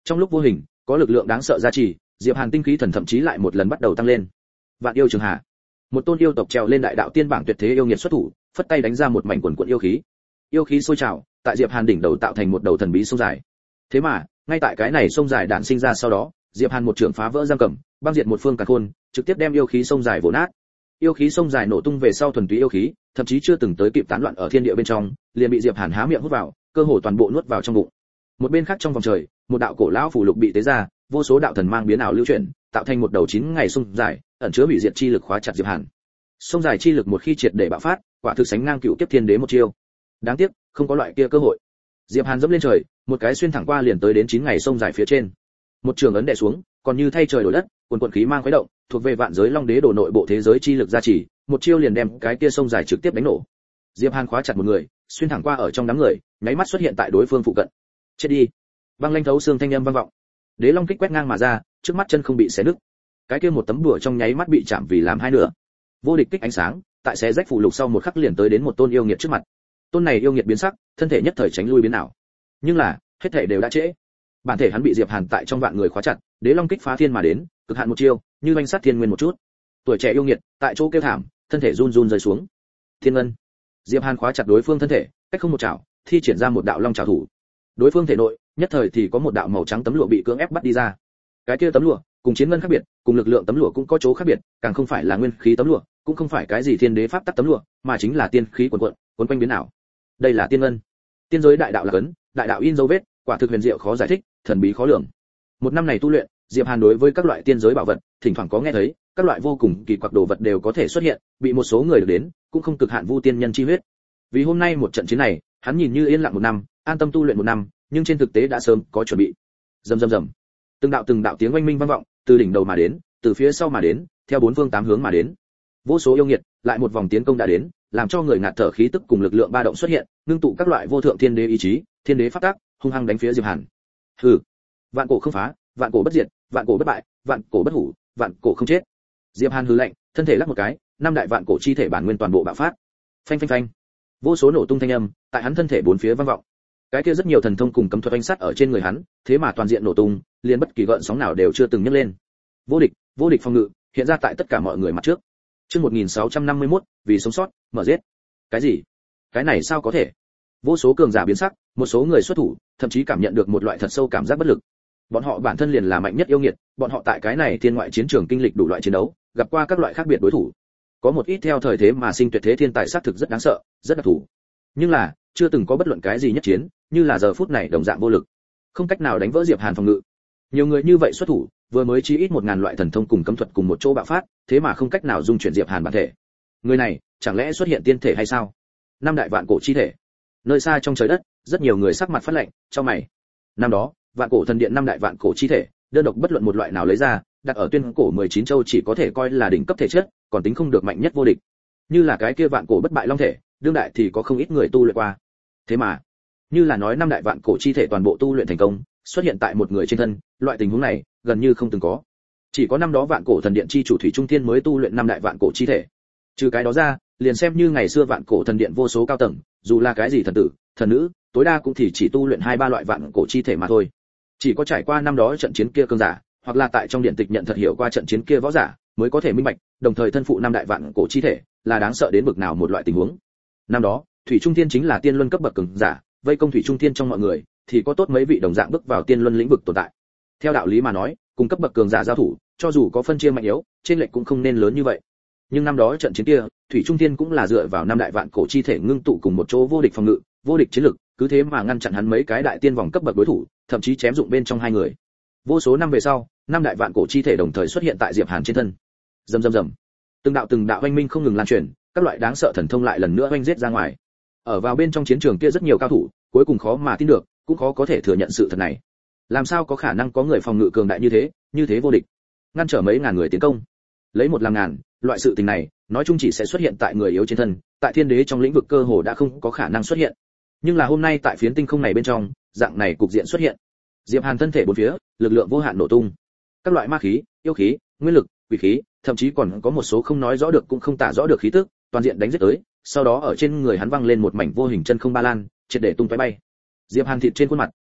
Trong lúc vô hình, có lực lượng đáng sợ gia trì, Diệp Hàn tinh khí thần thậm chí lại một lần bắt đầu tăng lên. Vạn yêu trường hà, một tôn yêu tộc trèo lên đại đạo tiên bảng tuyệt thế yêu nghiệt xuất thủ, phất tay đánh ra một mảnh quần quần yêu khí. Yêu khí sôi trào, tại Diệp Hàn đỉnh đầu tạo thành một đầu thần bí sông dài. Thế mà, ngay tại cái này sông dài đạn sinh ra sau đó, Diệp Hàn một trường phá vỡ giam cầm, băng diệt một phương cả khôn, trực tiếp đem yêu khí sông dài vồ nát. Yêu khí sông dài nổ tung về sau thuần túy yêu khí, thậm chí chưa từng tới kịp tán loạn ở thiên địa bên trong, liền bị Diệp Hàn há miệng hút vào, cơ hồ toàn bộ nuốt vào trong bụng. Một bên khác trong vòng trời, một đạo cổ lão phù lục bị tế ra, vô số đạo thần mang biến ảo lưu chuyển, tạo thành một đầu chín ngày sông dài, ẩn chứa hủy diệt chi lực khóa chặt Diệp Hàn. Sông dài chi lực một khi triệt để bạo phát, quả thực sánh ngang cựu kiếp thiên đế một chiêu. Đáng tiếc, không có loại kia cơ hội. Diệp Hàn dẫm lên trời, một cái xuyên thẳng qua liền tới đến chín ngày sông dài phía trên. Một trường ấn đè xuống, còn như thay trời đổi đất, quần quần khí mang khuấy động, thuộc về vạn giới long đế đổ nội bộ thế giới chi lực gia trì, một chiêu liền đem cái kia sông dài trực tiếp đánh nổ. Diệp Hàn khóa chặt một người, xuyên thẳng qua ở trong đám người, nháy mắt xuất hiện tại đối phương phụ cận. Chết đi! Băng lanh thấu xương thanh âm vang vọng. Đế long kích quét ngang mà ra, trước mắt chân không bị xé nứt. Cái kia một tấm đùa trong nháy mắt bị chạm vì làm hai nửa. Vô địch kích ánh sáng, tại xé rách phù lục sau một khắc liền tới đến một tôn yêu nghiệt trước mặt. Tôn này yêu nghiệt biến sắc, thân thể nhất thời tránh lui biến ảo. Nhưng là, hết thể đều đã trễ. Bản thể hắn bị Diệp Hàn tại trong vạn người khóa chặt, đế long kích phá thiên mà đến, cực hạn một chiêu, như oanh sát thiên nguyên một chút. Tuổi trẻ yêu nghiệt, tại chỗ kêu thảm, thân thể run run rơi xuống. Thiên ngân. Diệp Hàn khóa chặt đối phương thân thể, cách không một chảo, thi triển ra một đạo long chảo thủ. Đối phương thể nội, nhất thời thì có một đạo màu trắng tấm lụa bị cưỡng ép bắt đi ra. Cái kia tấm lụa, cùng chiến ngân khác biệt, cùng lực lượng tấm lụa cũng có chỗ khác biệt, càng không phải là nguyên khí tấm lụa, cũng không phải cái gì thiên đế pháp tắc tấm lụa, mà chính là tiên khí quần quần, quấn quanh biến ảo. Đây là tiên ngân. Tiên giới đại đạo là cấn, đại đạo in dấu vết, quả thực huyền diệu khó giải thích, thần bí khó lường. Một năm này tu luyện, Diệp Hàn đối với các loại tiên giới bảo vật, thỉnh thoảng có nghe thấy, các loại vô cùng kỳ quặc đồ vật đều có thể xuất hiện, bị một số người được đến, cũng không cực hạn vu tiên nhân chi huyết. Vì hôm nay một trận chiến này, hắn nhìn như yên lặng một năm, an tâm tu luyện một năm, nhưng trên thực tế đã sớm có chuẩn bị. Rầm rầm rầm. Từng đạo từng đạo tiếng oanh minh vang vọng, từ đỉnh đầu mà đến, từ phía sau mà đến, theo bốn phương tám hướng mà đến. Vô số yêu nghiệt, lại một vòng tiến công đã đến, làm cho người ngạt thở khí tức cùng lực lượng ba động xuất hiện, ngưng tụ các loại vô thượng thiên đế ý chí, thiên đế pháp tắc, hung hăng đánh phía Diệp Hàn. Hừ, vạn cổ không phá, vạn cổ bất diệt, vạn cổ bất bại, vạn cổ bất hủ, vạn cổ không chết. Diệp Hàn hừ lạnh, thân thể lắc một cái, năm đại vạn cổ chi thể bản nguyên toàn bộ bạo phát. Phanh phanh phanh. Vô số nổ tung thanh âm, tại hắn thân thể bốn phía vang vọng. Cái kia rất nhiều thần thông cùng cấm thuật oanh sát ở trên người hắn, thế mà toàn diện nổ tung, liền bất kỳ gợn sóng nào đều chưa từng nhấc lên. Vô địch, vô địch phòng ngự, hiện ra tại tất cả mọi người mặt trước. Chương một nghìn sáu trăm năm mươi mốt, vì sống sót, mở giết. Cái gì? Cái này sao có thể? Vô số cường giả biến sắc, một số người xuất thủ, thậm chí cảm nhận được một loại thật sâu cảm giác bất lực. Bọn họ bản thân liền là mạnh nhất yêu nghiệt, bọn họ tại cái này thiên ngoại chiến trường kinh lịch đủ loại chiến đấu, gặp qua các loại khác biệt đối thủ. Có một ít theo thời thế mà sinh tuyệt thế thiên tài xác thực rất đáng sợ, rất đặc thù. Nhưng là, chưa từng có bất luận cái gì nhất chiến, như là giờ phút này đồng dạng vô lực, không cách nào đánh vỡ Diệp Hàn phòng ngự. Nhiều người như vậy xuất thủ, vừa mới chí ít một ngàn loại thần thông cùng cấm thuật cùng một chỗ bạo phát, thế mà không cách nào dung chuyển Diệp Hàn bản thể. Người này, chẳng lẽ xuất hiện tiên thể hay sao? Năm đại vạn cổ chi thể. Nơi xa trong trời đất, rất nhiều người sắc mặt phát lạnh, chau mày. Năm đó, vạn cổ thần điện năm đại vạn cổ chi thể, đơn độc bất luận một loại nào lấy ra, đặt ở tuyên cổ mười chín châu chỉ có thể coi là đỉnh cấp thể chất, còn tính không được mạnh nhất vô địch. Như là cái kia vạn cổ bất bại long thể, đương đại thì có không ít người tu luyện qua. Thế mà, như là nói năm đại vạn cổ chi thể toàn bộ tu luyện thành công, xuất hiện tại một người trên thân, loại tình huống này gần như không từng có. Chỉ có năm đó vạn cổ thần điện chi chủ Thủy Trung Thiên mới tu luyện năm đại vạn cổ chi thể. Trừ cái đó ra, liền xem như ngày xưa vạn cổ thần điện vô số cao tầng, dù là cái gì thần tử, thần nữ, tối đa cũng thì chỉ tu luyện hai ba loại vạn cổ chi thể mà thôi. Chỉ có trải qua năm đó trận chiến kia cường giả, hoặc là tại trong điện tịch nhận thật hiểu qua trận chiến kia võ giả, mới có thể minh bạch, đồng thời thân phụ năm đại vạn cổ chi thể, là đáng sợ đến bực nào một loại tình huống. Năm đó, Thủy Trung Thiên chính là tiên luân cấp bậc cường giả, vây công Thủy Trung Thiên trong mọi người, thì có tốt mấy vị đồng dạng bước vào tiên luân lĩnh vực tồn tại. Theo đạo lý mà nói, cùng cấp bậc cường giả giao thủ, cho dù có phân chia mạnh yếu, trên lệch cũng không nên lớn như vậy. Nhưng năm đó trận chiến kia, Thủy Trung Thiên cũng là dựa vào năm đại vạn cổ chi thể ngưng tụ cùng một chỗ vô địch phòng ngự, vô địch chiến lực, cứ thế mà ngăn chặn hắn mấy cái đại tiên vòng cấp bậc đối thủ, thậm chí chém dụng bên trong hai người. Vô số năm về sau, năm đại vạn cổ chi thể đồng thời xuất hiện tại Diệp Hàn trên thân. Rầm rầm rầm. Từng đạo từng đạo oanh minh không ngừng lan truyền, các loại đáng sợ thần thông lại lần nữa oanh giết ra ngoài. Ở vào bên trong chiến trường kia rất nhiều cao thủ, cuối cùng khó mà tin được, cũng khó có thể thừa nhận sự thật này. Làm sao có khả năng có người phòng ngự cường đại như thế, như thế vô địch, ngăn trở mấy ngàn người tiến công, lấy một làm ngàn, loại sự tình này, nói chung chỉ sẽ xuất hiện tại người yếu trên thân, tại thiên đế trong lĩnh vực cơ hồ đã không có khả năng xuất hiện. Nhưng là hôm nay tại phiến tinh không này bên trong, dạng này cục diện xuất hiện. Diệp Hàn thân thể bốn phía, lực lượng vô hạn nổ tung. Các loại ma khí, yêu khí, nguyên lực, quỷ khí, thậm chí còn có một số không nói rõ được cũng không tả rõ được khí tức, toàn diện đánh giết tới, sau đó ở trên người hắn văng lên một mảnh vô hình chân không ba lan, triệt để tung tóe bay. Diệp Hàn thịt trên khuôn mặt,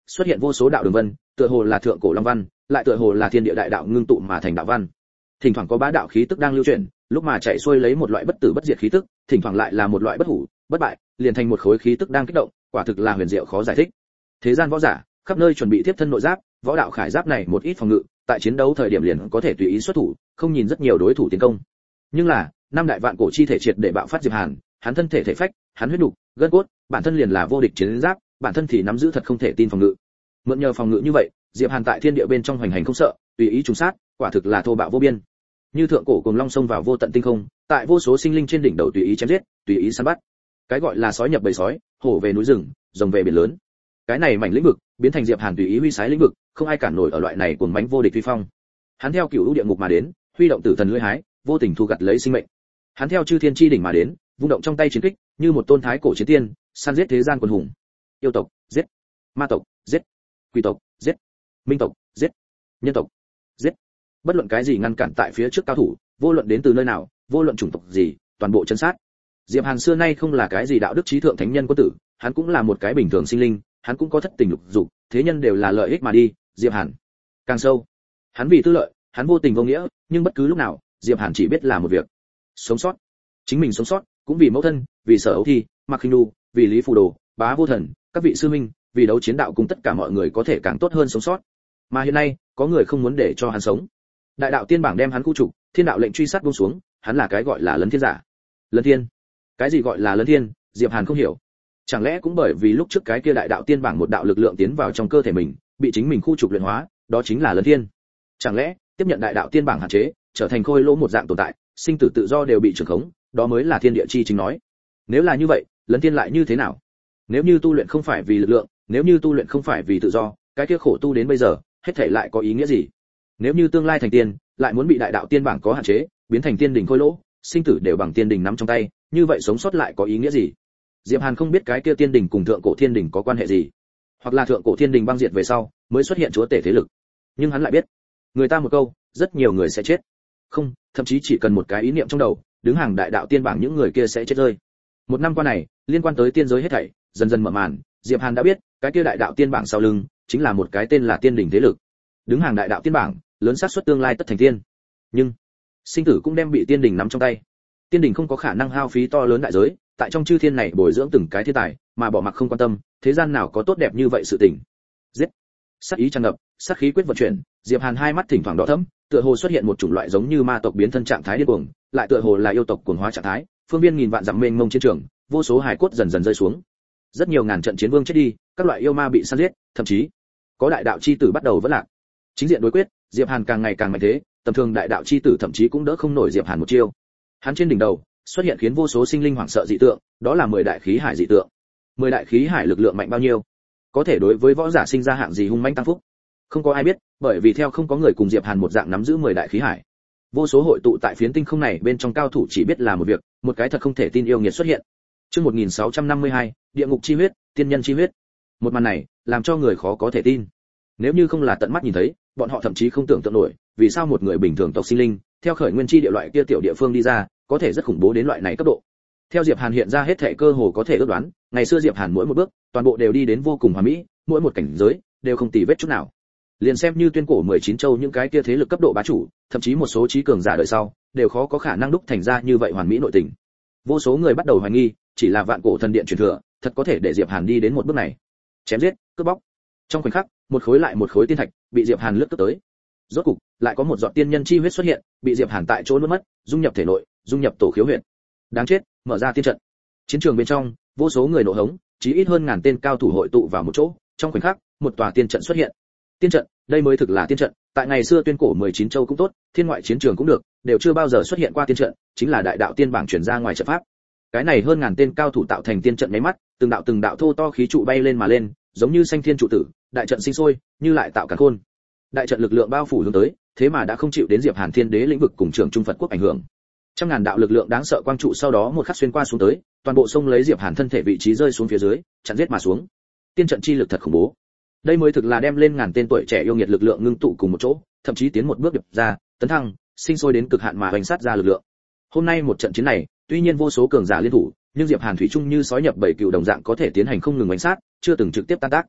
xuất hiện vô số đạo đường vân, tựa hồ là thượng cổ long văn, lại tựa hồ là thiên địa đại đạo ngưng tụ mà thành đạo văn. Thỉnh thoảng có bá đạo khí tức đang lưu chuyển, lúc mà chạy xuôi lấy một loại bất tử bất diệt khí tức, thỉnh thoảng lại là một loại bất hủ, bất bại, liền thành một khối khí tức đang kích động, quả thực là huyền diệu khó giải thích. Thế gian võ giả, khắp nơi chuẩn bị tiếp thân nội giáp, võ đạo khải giáp này một ít phòng ngự, tại chiến đấu thời điểm liền có thể tùy ý xuất thủ, không nhìn rất nhiều đối thủ tiến công. Nhưng là, năm đại vạn cổ chi thể triệt để bạo phát Diệp Hàn, hắn thân thể thể phách, hắn huyết nục, gân cốt, bản thân liền là vô địch chiến giáp, bản thân thì nắm giữ thật không thể tin phòng ngự. Mượn nhờ phòng ngự như vậy, Diệp Hàn tại thiên địa bên trong hoành hành không sợ, tùy ý trùng sát, quả thực là thô bạo vô biên. Như thượng cổ cùng long xông vào vô tận tinh không, tại vô số sinh linh trên đỉnh đầu tùy ý chém giết, tùy ý săn bắt. Cái gọi là sói nhập bầy sói, hổ về núi rừng, rồng về biển lớn. Cái này mảnh lĩnh vực biến thành Diệp Hàn tùy ý huy sái lĩnh vực, không ai cản nổi ở loại này cuồng mãnh vô địch phi phong. Hắn theo cửu u địa ngục mà đến, huy động tử thần lưỡi hái, vô tình thu gặt lấy sinh mệnh. Hắn theo chư thiên chi đỉnh mà đến, vung động trong tay chiến kích, như một tôn thái cổ chiến tiên, săn giết thế gian quần hùng. Yêu tộc, giết; ma tộc, giết; quỷ tộc, giết; minh tộc, giết; nhân tộc, giết. Bất luận cái gì ngăn cản tại phía trước cao thủ, vô luận đến từ nơi nào, vô luận chủng tộc gì, toàn bộ chấn sát. Diệp Hàn xưa nay không là cái gì đạo đức trí thượng thánh nhân quân tử, hắn cũng là một cái bình thường sinh linh, hắn cũng có thất tình lục dục, thế nhân đều là lợi ích mà đi, Diệp Hàn càng sâu. Hắn vì tư lợi, hắn vô tình vô nghĩa, nhưng bất cứ lúc nào, Diệp Hàn chỉ biết là một việc: sống sót. Chính mình sống sót, cũng vì mẫu thân, vì Sở Ấu Thi, Mạc Khinh Nu, vì Lý Phù Đồ, Bá Vô Thần, các vị sư huynh, vì đấu chiến đạo cùng tất cả mọi người có thể càng tốt hơn sống sót. Mà hiện nay, có người không muốn để cho hắn sống. Đại đạo tiên bảng đem hắn khu trục, thiên đạo lệnh truy sát buông xuống, hắn là cái gọi là lấn thiên giả. Lấn thiên? Cái gì gọi là lấn thiên? Diệp Hàn không hiểu. Chẳng lẽ cũng bởi vì lúc trước cái kia đại đạo tiên bảng một đạo lực lượng tiến vào trong cơ thể mình, bị chính mình khu trục luyện hóa, đó chính là lấn thiên? Chẳng lẽ tiếp nhận đại đạo tiên bảng hạn chế, trở thành khôi lỗ một dạng tồn tại, sinh tử tự do đều bị trường khống, đó mới là thiên địa chi chính nói. Nếu là như vậy, lấn thiên lại như thế nào? Nếu như tu luyện không phải vì lực lượng, nếu như tu luyện không phải vì tự do, cái kia khổ tu đến bây giờ, hết thảy lại có ý nghĩa gì? Nếu như tương lai thành tiên, lại muốn bị đại đạo tiên bảng có hạn chế, biến thành tiên đỉnh khôi lỗ, sinh tử đều bằng tiên đỉnh nắm trong tay, như vậy sống sót lại có ý nghĩa gì? Diệp Hàn không biết cái kia tiên đỉnh cùng thượng cổ thiên đỉnh có quan hệ gì, hoặc là thượng cổ thiên đỉnh băng diệt về sau, mới xuất hiện chúa tể thế lực. Nhưng hắn lại biết, người ta một câu, rất nhiều người sẽ chết. Không, thậm chí chỉ cần một cái ý niệm trong đầu, đứng hàng đại đạo tiên bảng những người kia sẽ chết rơi. Một năm qua này, liên quan tới tiên giới hết thảy, dần dần mở màn, Diệp Hàn đã biết, cái kia đại đạo tiên bảng sau lưng, chính là một cái tên là tiên đỉnh thế lực. Đứng hàng đại đạo tiên bảng, lớn xác suất tương lai tất thành tiên. Nhưng, sinh tử cũng đem bị tiên đỉnh nắm trong tay. Tiên đỉnh không có khả năng hao phí to lớn đại giới, tại trong chư thiên này bồi dưỡng từng cái thiên tài, mà bỏ mặc không quan tâm, thế gian nào có tốt đẹp như vậy sự tình. Giết. Sát ý tràn ngập, sát khí quyết vận chuyển, Diệp Hàn hai mắt thỉnh thoảng đỏ thẫm, tựa hồ xuất hiện một chủng loại giống như ma tộc biến thân trạng thái điên cuồng, lại tựa hồ là yêu tộc cuồng hóa trạng thái, phương viên nghìn vạn dặm mênh mông chiến trường, vô số hải cốt dần dần rơi xuống. Rất nhiều ngàn trận chiến vương chết đi, các loại yêu ma bị săn giết, thậm chí có đại đạo chi tử bắt đầu vỡ lạc. Chính diện đối quyết, Diệp Hàn càng ngày càng mạnh thế, tầm thường đại đạo chi tử thậm chí cũng đỡ không nổi Diệp Hàn một chiêu. Hắn trên đỉnh đầu xuất hiện khiến vô số sinh linh hoảng sợ dị tượng, đó là mười đại khí hải dị tượng. mười đại khí hải lực lượng mạnh bao nhiêu? Có thể đối với võ giả sinh ra hạng gì hung manh tăng phúc? Không có ai biết, bởi vì theo không có người cùng Diệp Hàn một dạng nắm giữ mười đại khí hải. Vô số hội tụ tại phiến tinh không này bên trong cao thủ chỉ biết là một việc, một cái thật không thể tin yêu nghiệt xuất hiện. Chương một nghìn sáu trăm năm mươi hai, địa ngục chi huyết, tiên nhân chi huyết. Một màn này, làm cho người khó có thể tin. Nếu như không là tận mắt nhìn thấy, bọn họ thậm chí không tưởng tượng nổi, vì sao một người bình thường tộc sinh linh, theo khởi nguyên chi địa loại kia tiểu địa phương đi ra, có thể rất khủng bố đến loại này cấp độ. Theo Diệp Hàn hiện ra hết thảy cơ hồ có thể ước đoán, ngày xưa Diệp Hàn mỗi một bước, toàn bộ đều đi đến vô cùng hoàn mỹ, mỗi một cảnh giới đều không tì vết chút nào. Liền xem như tuyên cổ mười chín châu những cái kia thế lực cấp độ bá chủ, thậm chí một số trí cường giả đời sau, đều khó có khả năng đúc thành ra như vậy hoàn mỹ nội tình. Vô số người bắt đầu hoài nghi, chỉ là vạn cổ thần điện truyền thừa, thật có thể để Diệp Hàn đi đến một bước này. Chém giết, cướp bóc. Trong khoảnh khắc, một khối lại một khối tiên thạch bị Diệp Hàn lướt cướp tới. Rốt cục, lại có một giọt tiên nhân chi huyết xuất hiện, bị Diệp Hàn tại chỗ nuốt mất, dung nhập thể nội, dung nhập tổ khiếu huyệt. Đáng chết, mở ra tiên trận. Chiến trường bên trong, vô số người nộ hống, chí ít hơn ngàn tên cao thủ hội tụ vào một chỗ, trong khoảnh khắc, một tòa tiên trận xuất hiện. Tiên trận, đây mới thực là tiên trận, tại ngày xưa tuyên cổ mười chín châu cũng tốt, thiên ngoại chiến trường cũng được, đều chưa bao giờ xuất hiện qua tiên trận, chính là đại đạo tiên bảng truyền ra ngoài trận pháp. Cái này hơn ngàn tên cao thủ tạo thành tiên trận mấy mắt, từng đạo từng đạo thô to khí trụ bay lên mà lên, giống như sanh thiên trụ tử, đại trận sinh sôi, như lại tạo cả khôn. Đại trận lực lượng bao phủ hướng tới, thế mà đã không chịu đến Diệp Hàn Thiên Đế lĩnh vực cùng trưởng trung Phật quốc ảnh hưởng. Trăm ngàn đạo lực lượng đáng sợ quang trụ sau đó một khắc xuyên qua xuống tới, toàn bộ sông lấy Diệp Hàn thân thể vị trí rơi xuống phía dưới, chặn giết mà xuống. Tiên trận chi lực thật khủng bố. Đây mới thực là đem lên ngàn tên tuổi trẻ yêu nghiệt lực lượng ngưng tụ cùng một chỗ, thậm chí tiến một bước điệp ra, tấn thăng, sinh sôi đến cực hạn mà hoành sát ra lực lượng. Hôm nay một trận chiến này, tuy nhiên vô số cường giả liên thủ, nhưng Diệp Hàn thủy chung như sói nhập bầy cừu đồng dạng có thể tiến hành không ngừng hoành sát, chưa từng trực tiếp tan tác.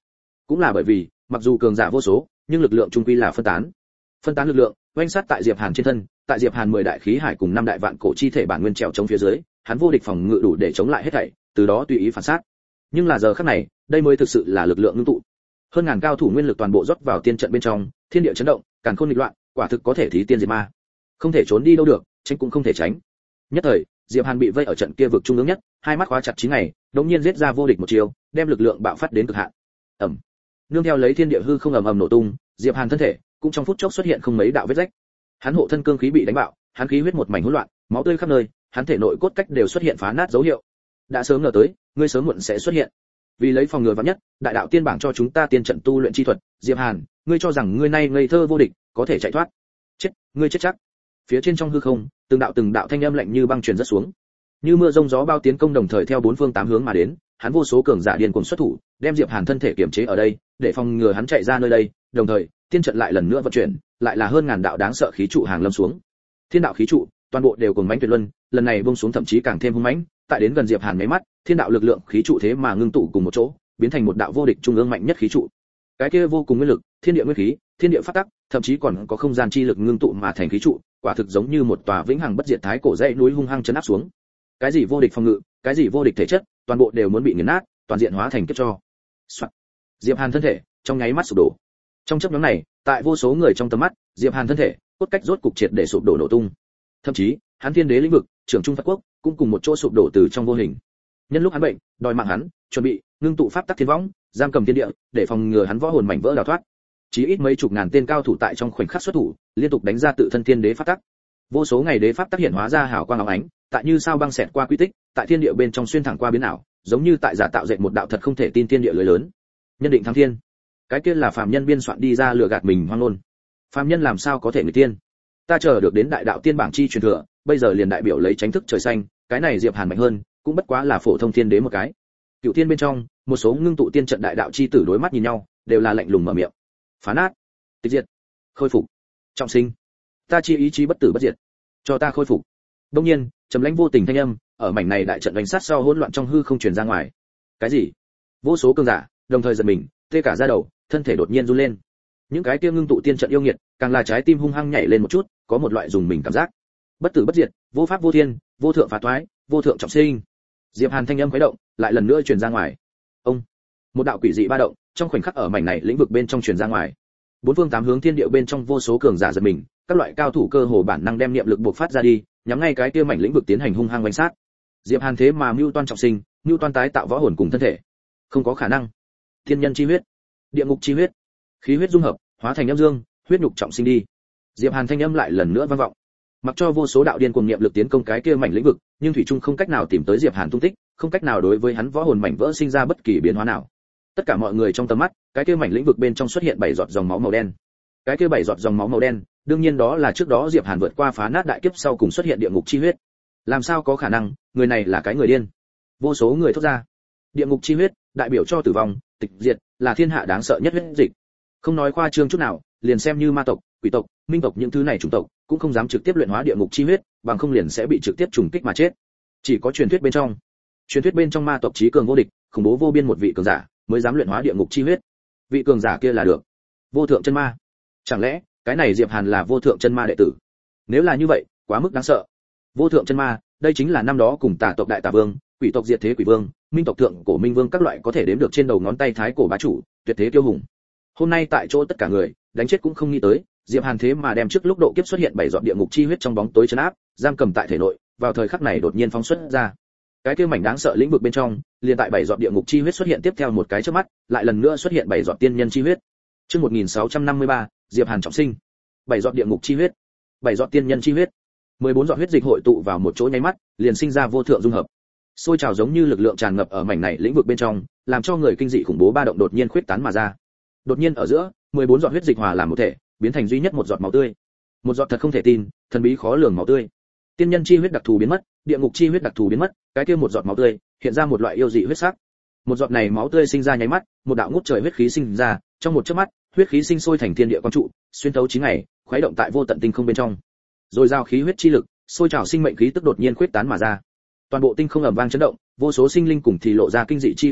cũng là bởi vì mặc dù cường giả vô số nhưng lực lượng trung quy là phân tán phân tán lực lượng oanh sát tại Diệp Hàn trên thân, tại Diệp Hàn mười đại khí hải cùng năm đại vạn cổ chi thể bản nguyên trèo chống phía dưới, hắn vô địch phòng ngự đủ để chống lại hết thảy, từ đó tùy ý phản sát. Nhưng là giờ khắc này, đây mới thực sự là lực lượng ngưng tụ. Hơn ngàn cao thủ nguyên lực toàn bộ rót vào tiên trận bên trong, thiên địa chấn động, càn khôn nghịch loạn, quả thực có thể thí tiên diệt ma. Không thể trốn đi đâu được, tránh cũng không thể tránh. Nhất thời, Diệp Hàn bị vây ở trận kia vực trung ương nhất, hai mắt khóa chặt chín ngày, đột nhiên giết ra vô địch một chiều, đem lực lượng bạo phát đến cực hạn. Ầm. Nương theo lấy thiên địa hư không ầm ầm nổ tung, Diệp Hàn thân thể cũng trong phút chốc xuất hiện không mấy đạo vết rách. Hắn hộ thân cương khí bị đánh bạo, hắn khí huyết một mảnh hỗn loạn, máu tươi khắp nơi, hắn thể nội cốt cách đều xuất hiện phá nát dấu hiệu. Đã sớm ngờ tới, ngươi sớm muộn sẽ xuất hiện. Vì lấy phòng ngừa vạn nhất, đại đạo tiên bảng cho chúng ta tiên trận tu luyện chi thuật, Diệp Hàn, ngươi cho rằng ngươi nay ngây thơ vô địch, có thể chạy thoát? Chết, ngươi chết chắc. Phía trên trong hư không, từng đạo từng đạo thanh âm lạnh như băng truyền rất xuống. Như mưa rông gió bao tiến công đồng thời theo bốn phương tám hướng mà đến, hắn vô số cường giả điên cuồng xuất thủ, đem Diệp Hàn thân thể kiềm chế ở đây, để phòng ngừa hắn chạy ra nơi đây, đồng thời, tiên trận lại lần nữa vận chuyển, lại là hơn ngàn đạo đáng sợ khí trụ hàng lâm xuống. Thiên đạo khí trụ, toàn bộ đều cùng mãnh tuyệt luân, lần này buông xuống thậm chí càng thêm hung mãnh, tại đến gần Diệp Hàn mấy mắt, thiên đạo lực lượng khí trụ thế mà ngưng tụ cùng một chỗ, biến thành một đạo vô địch trung ương mạnh nhất khí trụ. Cái kia vô cùng nguyên lực, thiên địa nguyên khí, thiên địa pháp tắc, thậm chí còn có không gian chi lực ngưng tụ mà thành khí trụ, quả thực giống như một tòa vĩnh hằng bất diệt thái cổ dãy núi hung hăng chấn áp xuống. Cái gì vô địch phòng ngự, cái gì vô địch thể chất, toàn bộ đều muốn bị nghiền nát, toàn diện hóa thành kiếp cho. Soạn. Diệp Hàn thân thể trong nháy mắt sụp đổ. Trong chớp nhoáng này, tại vô số người trong tầm mắt, Diệp Hàn thân thể, cốt cách rốt cục triệt để sụp đổ nổ tung. Thậm chí, hắn thiên đế lĩnh vực, trưởng trung Phật quốc, cũng cùng một chỗ sụp đổ từ trong vô hình. Nhân lúc hắn bệnh, đòi mạng hắn, chuẩn bị ngưng tụ pháp tắc thiên võng, giam cầm thiên địa, để phòng ngừa hắn võ hồn mảnh vỡ đào thoát. Chí ít mấy chục ngàn tên cao thủ tại trong khoảnh khắc xuất thủ, liên tục đánh ra tự thân thiên đế pháp tắc. Vô số ngày đế pháp tắc hiện hóa ra hào quang óng ánh, tại như sao băng xẹt qua quy tích, tại thiên địa bên trong xuyên thẳng qua biến ảo, giống như tại giả tạo dệt một đạo thật không thể tin thiên địa lưới lớn. Nhân định thắng thiên. Cái kia là phàm nhân biên soạn đi ra lừa gạt mình hoang ngôn. Phàm nhân làm sao có thể người tiên? Ta chờ được đến đại đạo tiên bảng chi truyền thừa, bây giờ liền đại biểu lấy tránh thức trời xanh, cái này Diệp Hàn mạnh hơn, cũng bất quá là phổ thông thiên đế một cái. Cựu tiên bên trong, một số ngưng tụ tiên trận đại đạo chi tử đối mắt nhìn nhau, đều là lạnh lùng mở miệng. Phá nát, tịch diệt, khôi phục, trọng sinh. Ta chi ý chí bất tử bất diệt, cho ta khôi phục. Đương nhiên, trầm lãnh vô tình thanh âm, ở mảnh này đại trận đánh sát sau hỗn loạn trong hư không truyền ra ngoài. Cái gì? Vô số cường giả, đồng thời giật mình, tê cả da đầu, thân thể đột nhiên run lên. Những cái kia ngưng tụ tiên trận yêu nghiệt, càng là trái tim hung hăng nhảy lên một chút, có một loại dùng mình cảm giác. Bất tử bất diệt, vô pháp vô thiên, vô thượng phá toái, vô thượng trọng sinh. Diệp Hàn thanh âm khuấy động, lại lần nữa truyền ra ngoài. Ông, một đạo quỷ dị ba động, trong khoảnh khắc ở mảnh này lĩnh vực bên trong truyền ra ngoài. Bốn phương tám hướng thiên địa bên trong vô số cường giả giật mình, các loại cao thủ cơ hồ bản năng đem niệm lực bộc phát ra đi, nhắm ngay cái kia mảnh lĩnh vực tiến hành hung hăng đánh sát. Diệp Hàn thế mà mưu toan trọng sinh, mưu toan tái tạo võ hồn cùng thân thể, không có khả năng. Thiên nhân chi huyết, địa ngục chi huyết, khí huyết dung hợp, hóa thành âm dương, huyết nhục trọng sinh đi. Diệp Hàn thanh âm lại lần nữa vang vọng. Mặc cho vô số đạo điên cuồng niệm lực tiến công cái kia mảnh lĩnh vực, nhưng thủy trung không cách nào tìm tới Diệp Hàn tung tích, không cách nào đối với hắn võ hồn mảnh vỡ sinh ra bất kỳ biến hóa nào. Tất cả mọi người trong tầm mắt, cái kia mảnh lĩnh vực bên trong xuất hiện bảy giọt dòng máu màu đen. Cái kia bảy giọt dòng máu màu đen, đương nhiên đó là trước đó Diệp Hàn vượt qua phá nát đại kiếp sau cùng xuất hiện địa ngục chi huyết. Làm sao có khả năng, người này là cái người điên? Vô số người thốt ra. Địa ngục chi huyết, đại biểu cho tử vong, tịch diệt, là thiên hạ đáng sợ nhất huyết dịch. Không nói khoa trương chút nào, liền xem như ma tộc, quỷ tộc, minh tộc những thứ này chủng tộc, cũng không dám trực tiếp luyện hóa địa ngục chi huyết, bằng không liền sẽ bị trực tiếp trùng kích mà chết. Chỉ có truyền thuyết bên trong, truyền thuyết bên trong ma tộc chí cường vô địch, khủng bố vô biên một vị cường giả, mới dám luyện hóa địa ngục chi huyết. Vị cường giả kia là được vô thượng chân ma. Chẳng lẽ cái này Diệp Hàn là vô thượng chân ma đệ tử? Nếu là như vậy, quá mức đáng sợ. Vô thượng chân ma, đây chính là năm đó cùng Tà tộc đại Tà vương, quỷ tộc diệt thế quỷ vương, minh tộc thượng cổ minh vương các loại có thể đếm được trên đầu ngón tay thái cổ bá chủ, tuyệt thế kiêu hùng. Hôm nay tại chỗ tất cả người, đánh chết cũng không nghĩ tới, Diệp Hàn thế mà đem trước lúc độ kiếp xuất hiện bảy giọt địa ngục chi huyết trong bóng tối trấn áp, giam cầm tại thể nội, vào thời khắc này đột nhiên phóng xuất ra. Cái kia mảnh đáng sợ lĩnh vực bên trong, liền tại bảy giọt địa ngục chi huyết xuất hiện tiếp theo một cái chớp mắt, lại lần nữa xuất hiện bảy giọt tiên nhân chi huyết. Chương một nghìn sáu trăm năm mươi ba, Diệp Hàn trọng sinh. Bảy giọt địa ngục chi huyết, bảy giọt tiên nhân chi huyết. mười bốn giọt huyết dịch hội tụ vào một chỗ nháy mắt, liền sinh ra vô thượng dung hợp. Sôi trào giống như lực lượng tràn ngập ở mảnh này lĩnh vực bên trong, làm cho người kinh dị khủng bố ba động đột nhiên khuyết tán mà ra. Đột nhiên ở giữa, mười bốn giọt huyết dịch hòa làm một thể, biến thành duy nhất một giọt máu tươi. Một giọt thật không thể tin, thần bí khó lường máu tươi. Tiên nhân chi huyết đặc thù biến mất, địa ngục chi huyết đặc thù biến mất, cái kia một giọt máu tươi hiện ra một loại yêu dị huyết sắc. Một giọt này máu tươi sinh ra nháy mắt, một đạo ngút trời huyết khí sinh ra, trong một chớp mắt, huyết khí sinh sôi thành thiên địa quang trụ, xuyên thấu chín ngày, khuấy động tại vô tận tinh không bên trong. Rồi giao khí huyết chi lực, sôi trào sinh mệnh khí tức đột nhiên khuyết tán mà ra. Toàn bộ tinh không ầm vang chấn động, vô số sinh linh cùng thì lộ ra kinh dị chi ý,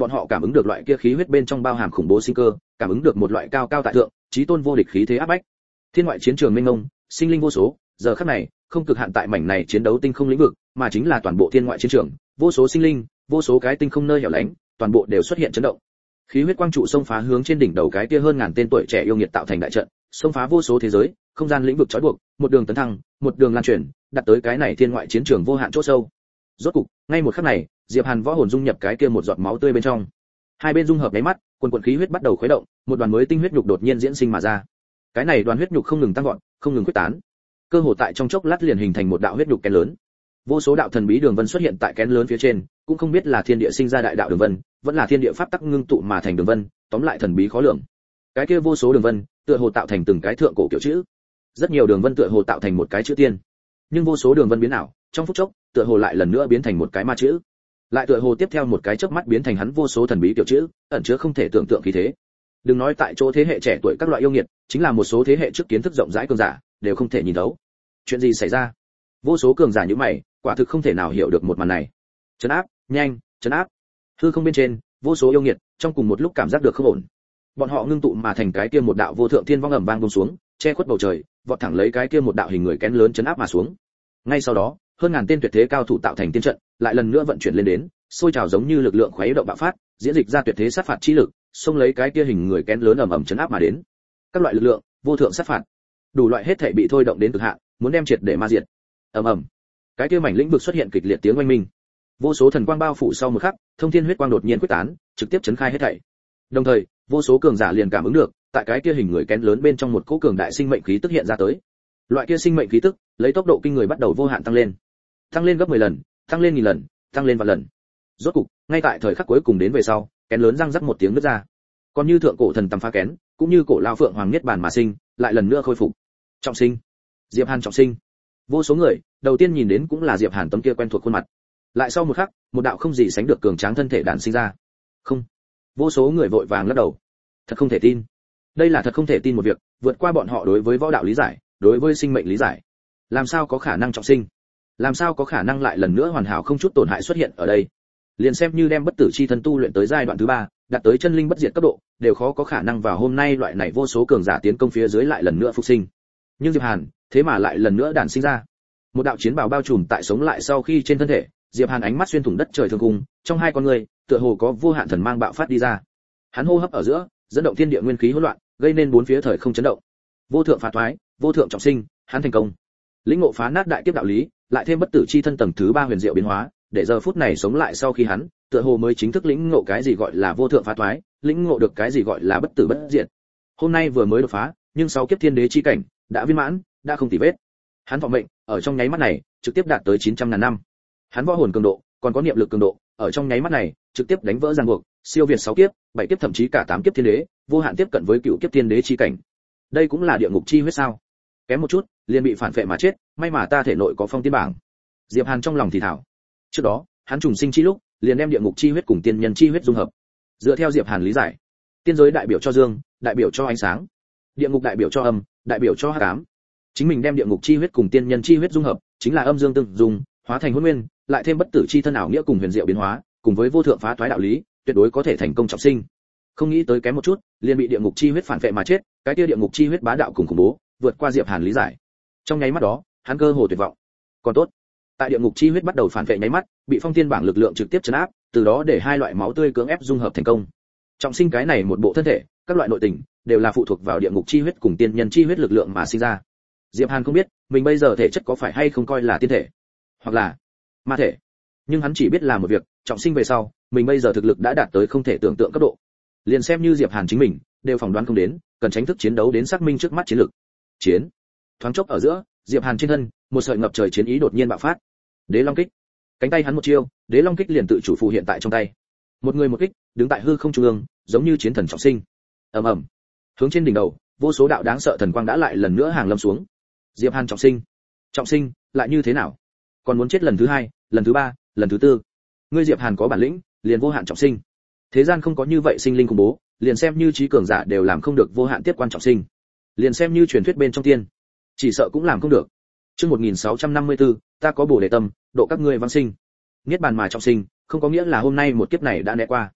bọn họ cảm ứng được loại kia khí huyết bên trong bao hàm khủng bố sinh cơ, cảm ứng được một loại cao cao tại thượng, chí tôn vô địch khí thế áp bách. Thiên ngoại chiến trường mênh mông, sinh linh vô số, giờ khắc này, không cực hạn tại mảnh này chiến đấu tinh không lĩnh vực, mà chính là toàn bộ thiên ngoại chiến trường, vô số sinh linh, vô số cái tinh không nơi hẻo lánh, toàn bộ đều xuất hiện chấn động. Khí huyết quang trụ xông phá hướng trên đỉnh đầu cái kia hơn ngàn tên tuổi trẻ yêu nghiệt tạo thành đại trận, xông phá vô số thế giới, không gian lĩnh vực trói buộc, một đường tấn thăng, một đường lan truyền, đặt tới cái này thiên ngoại chiến trường vô hạn chỗ sâu. Rốt cục, ngay một khắc này, Diệp Hàn võ hồn dung nhập cái kia một giọt máu tươi bên trong. Hai bên dung hợp đáy mắt, quần quần khí huyết bắt đầu khuấy động, một đoàn mới tinh huyết nhục đột nhiên diễn sinh mà ra. Cái này đoàn huyết nhục không ngừng tăng vọt, không ngừng quyết tán. Cơ hồ tại trong chốc lát liền hình thành một đạo huyết nhục kén lớn. Vô số đạo thần bí đường vân xuất hiện tại kén lớn phía trên, cũng không biết là thiên địa sinh ra đại đạo đường vân, vẫn là thiên địa pháp tắc ngưng tụ mà thành đường vân, tóm lại thần bí khó lường. Cái kia vô số đường vân, tựa hồ tạo thành từng cái thượng cổ kiểu chữ. Rất nhiều đường vân tựa hồ tạo thành một cái chữ tiên. Nhưng vô số đường vân biến ảo, trong phút chốc, tựa hồ lại lần nữa biến thành một cái ma chữ. Lại tựa hồ tiếp theo một cái chớp mắt biến thành hắn vô số thần bí kiểu chữ, ẩn chứa không thể tưởng tượng khí thế. Đừng nói tại chỗ thế hệ trẻ tuổi các loại yêu nghiệt, chính là một số thế hệ trước kiến thức rộng rãi cường giả, đều không thể nhìn thấu. Chuyện gì xảy ra? Vô số cường giả như mày, quả thực không thể nào hiểu được một màn này. Trấn áp, nhanh, trấn áp. Hư không bên trên, vô số yêu nghiệt, trong cùng một lúc cảm giác được không ổn. Bọn họ ngưng tụ mà thành cái kia một đạo vô thượng thiên vong ầm vang buông xuống, che khuất bầu trời, vọt thẳng lấy cái kia một đạo hình người kén lớn trấn áp mà xuống. Ngay sau đó, hơn ngàn tên tuyệt thế cao thủ tạo thành tiên trận, lại lần nữa vận chuyển lên đến, sôi trào giống như lực lượng khuấy động bạo phát, diễn dịch ra tuyệt thế sát phạt chi lực, xông lấy cái kia hình người kén lớn ầm ầm trấn áp mà đến. Các loại lực lượng, vô thượng sát phạt, đủ loại hết thảy bị thôi động đến cực hạn, muốn đem triệt để ma diệt. Ầm ầm. Cái kia mảnh lĩnh vực xuất hiện kịch liệt tiếng oanh minh. Vô số thần quang bao phủ sau một khắc, thông thiên huyết quang đột nhiên quyết tán, trực tiếp chấn khai hết thảy. Đồng thời, vô số cường giả liền cảm ứng được, tại cái kia hình người kén lớn bên trong một cỗ cường đại sinh mệnh khí tức hiện ra tới. Loại kia sinh mệnh khí tức, lấy tốc độ kinh người bắt đầu vô hạn tăng lên. Tăng lên gấp mười lần, tăng lên nghìn lần, tăng lên vạn lần. Rốt cục, ngay tại thời khắc cuối cùng đến về sau, kén lớn răng rắc một tiếng nứt ra. Còn như thượng cổ thần tầm phá kén, cũng như cổ lao phượng hoàng niết bàn mà sinh, lại lần nữa khôi phục. Trọng sinh. Diệp Hàn trọng sinh. Vô số người, đầu tiên nhìn đến cũng là Diệp Hàn tấm kia quen thuộc khuôn mặt. Lại sau một khắc, một đạo không gì sánh được cường tráng thân thể đản sinh ra. Không. Vô số người vội vàng lắc đầu. Thật không thể tin. Đây là thật không thể tin một việc, vượt qua bọn họ đối với võ đạo lý giải, đối với sinh mệnh lý giải. Làm sao có khả năng trọng sinh? Làm sao có khả năng lại lần nữa hoàn hảo không chút tổn hại xuất hiện ở đây? Liền xem như đem bất tử chi thân tu luyện tới giai đoạn thứ ba, đạt tới chân linh bất diệt cấp độ, đều khó có khả năng vào hôm nay loại này vô số cường giả tiến công phía dưới lại lần nữa phục sinh. Nhưng Diệp Hàn, thế mà lại lần nữa đản sinh ra. Một đạo chiến bào bao trùm tại sống lại sau khi trên thân thể, Diệp Hàn ánh mắt xuyên thủng đất trời thương cung, trong hai con người, tựa hồ có vô hạn thần mang bạo phát đi ra. Hắn hô hấp ở giữa, dẫn động thiên địa nguyên khí hỗn loạn, gây nên bốn phía thời không chấn động. Vô thượng phá thoái, vô thượng trọng sinh, hắn thành công. Lĩnh ngộ phá nát đại kiếp đạo lý, lại thêm bất tử chi thân tầng thứ ba huyền diệu biến hóa, để giờ phút này sống lại sau khi hắn, tựa hồ mới chính thức lĩnh ngộ cái gì gọi là vô thượng phá thoái, lĩnh ngộ được cái gì gọi là bất tử bất diệt. Hôm nay vừa mới đột phá, nhưng sau kiếp thiên đế chi cảnh, đã viên mãn, đã không tì vết. Hắn vọng mệnh, ở trong nháy mắt này, trực tiếp đạt tới chín trăm ngàn năm. Hắn võ hồn cường độ, còn có niệm lực cường độ, ở trong nháy mắt này, trực tiếp đánh vỡ ràng buộc, siêu việt sáu kiếp, bảy kiếp thậm chí cả tám kiếp thiên đế, vô hạn tiếp cận với cựu kiếp thiên đế chi cảnh. Đây cũng là địa ngục chi huyết sao? Kém một chút, liền bị phản phệ mà chết, may mà ta thể nội có phong tiên bảng. Diệp Hàn trong lòng thì thảo. Trước đó, hắn trùng sinh chi lúc, liền đem địa ngục chi huyết cùng tiên nhân chi huyết dung hợp. Dựa theo Diệp Hàn lý giải, tiên giới đại biểu cho dương, đại biểu cho ánh sáng, địa ngục đại biểu cho âm, đại biểu cho hắc ám. Chính mình đem địa ngục chi huyết cùng tiên nhân chi huyết dung hợp, chính là âm dương tương dung, hóa thành hỗn nguyên, lại thêm bất tử chi thân ảo nghĩa cùng huyền diệu biến hóa, cùng với vô thượng phá thoái đạo lý, tuyệt đối có thể thành công trọng sinh. Không nghĩ tới kém một chút, liền bị địa ngục chi huyết phản phệ mà chết, cái kia địa ngục chi huyết bá đạo cùng khủng bố, vượt qua Diệp Hàn lý giải. Trong nháy mắt đó, hắn cơ hồ tuyệt vọng. Còn tốt, tại địa ngục chi huyết bắt đầu phản phệ nháy mắt, bị phong thiên bảng lực lượng trực tiếp chấn áp, từ đó để hai loại máu tươi cưỡng ép dung hợp thành công. Trọng sinh cái này một bộ thân thể, các loại nội tình đều là phụ thuộc vào địa ngục chi huyết cùng tiên nhân chi huyết lực lượng mà sinh ra. Diệp Hàn không biết, mình bây giờ thể chất có phải hay không coi là tiên thể, hoặc là ma thể. Nhưng hắn chỉ biết là một việc, trọng sinh về sau, mình bây giờ thực lực đã đạt tới không thể tưởng tượng cấp độ. Liền xem như Diệp Hàn chính mình, đều phỏng đoán không đến, cần tránh thức chiến đấu đến xác minh trước mắt chiến lực. Chiến. Thoáng chốc ở giữa, Diệp Hàn trên thân, một sợi ngập trời chiến ý đột nhiên bạo phát. Đế Long kích. Cánh tay hắn một chiêu, Đế Long kích liền tự chủ phù hiện tại trong tay. Một người một kích, đứng tại hư không trung ương, giống như chiến thần trọng sinh. Ầm ầm. Hướng trên đỉnh đầu, vô số đạo đáng sợ thần quang đã lại lần nữa hàng lâm xuống. Diệp Hàn trọng sinh. Trọng sinh, lại như thế nào? Còn muốn chết lần thứ hai, lần thứ ba, lần thứ tư. Ngươi Diệp Hàn có bản lĩnh, liền vô hạn trọng sinh. Thế gian không có như vậy sinh linh khủng bố, liền xem như trí cường giả đều làm không được vô hạn tiếp quan trọng sinh. Liền xem như truyền thuyết bên trong tiên, chỉ sợ cũng làm không được. Chương một nghìn sáu trăm năm mươi tư, ta có bổ đề tâm, độ các ngươi vãng sinh. Niết bàn mà trọng sinh, không có nghĩa là hôm nay một kiếp này đã né qua.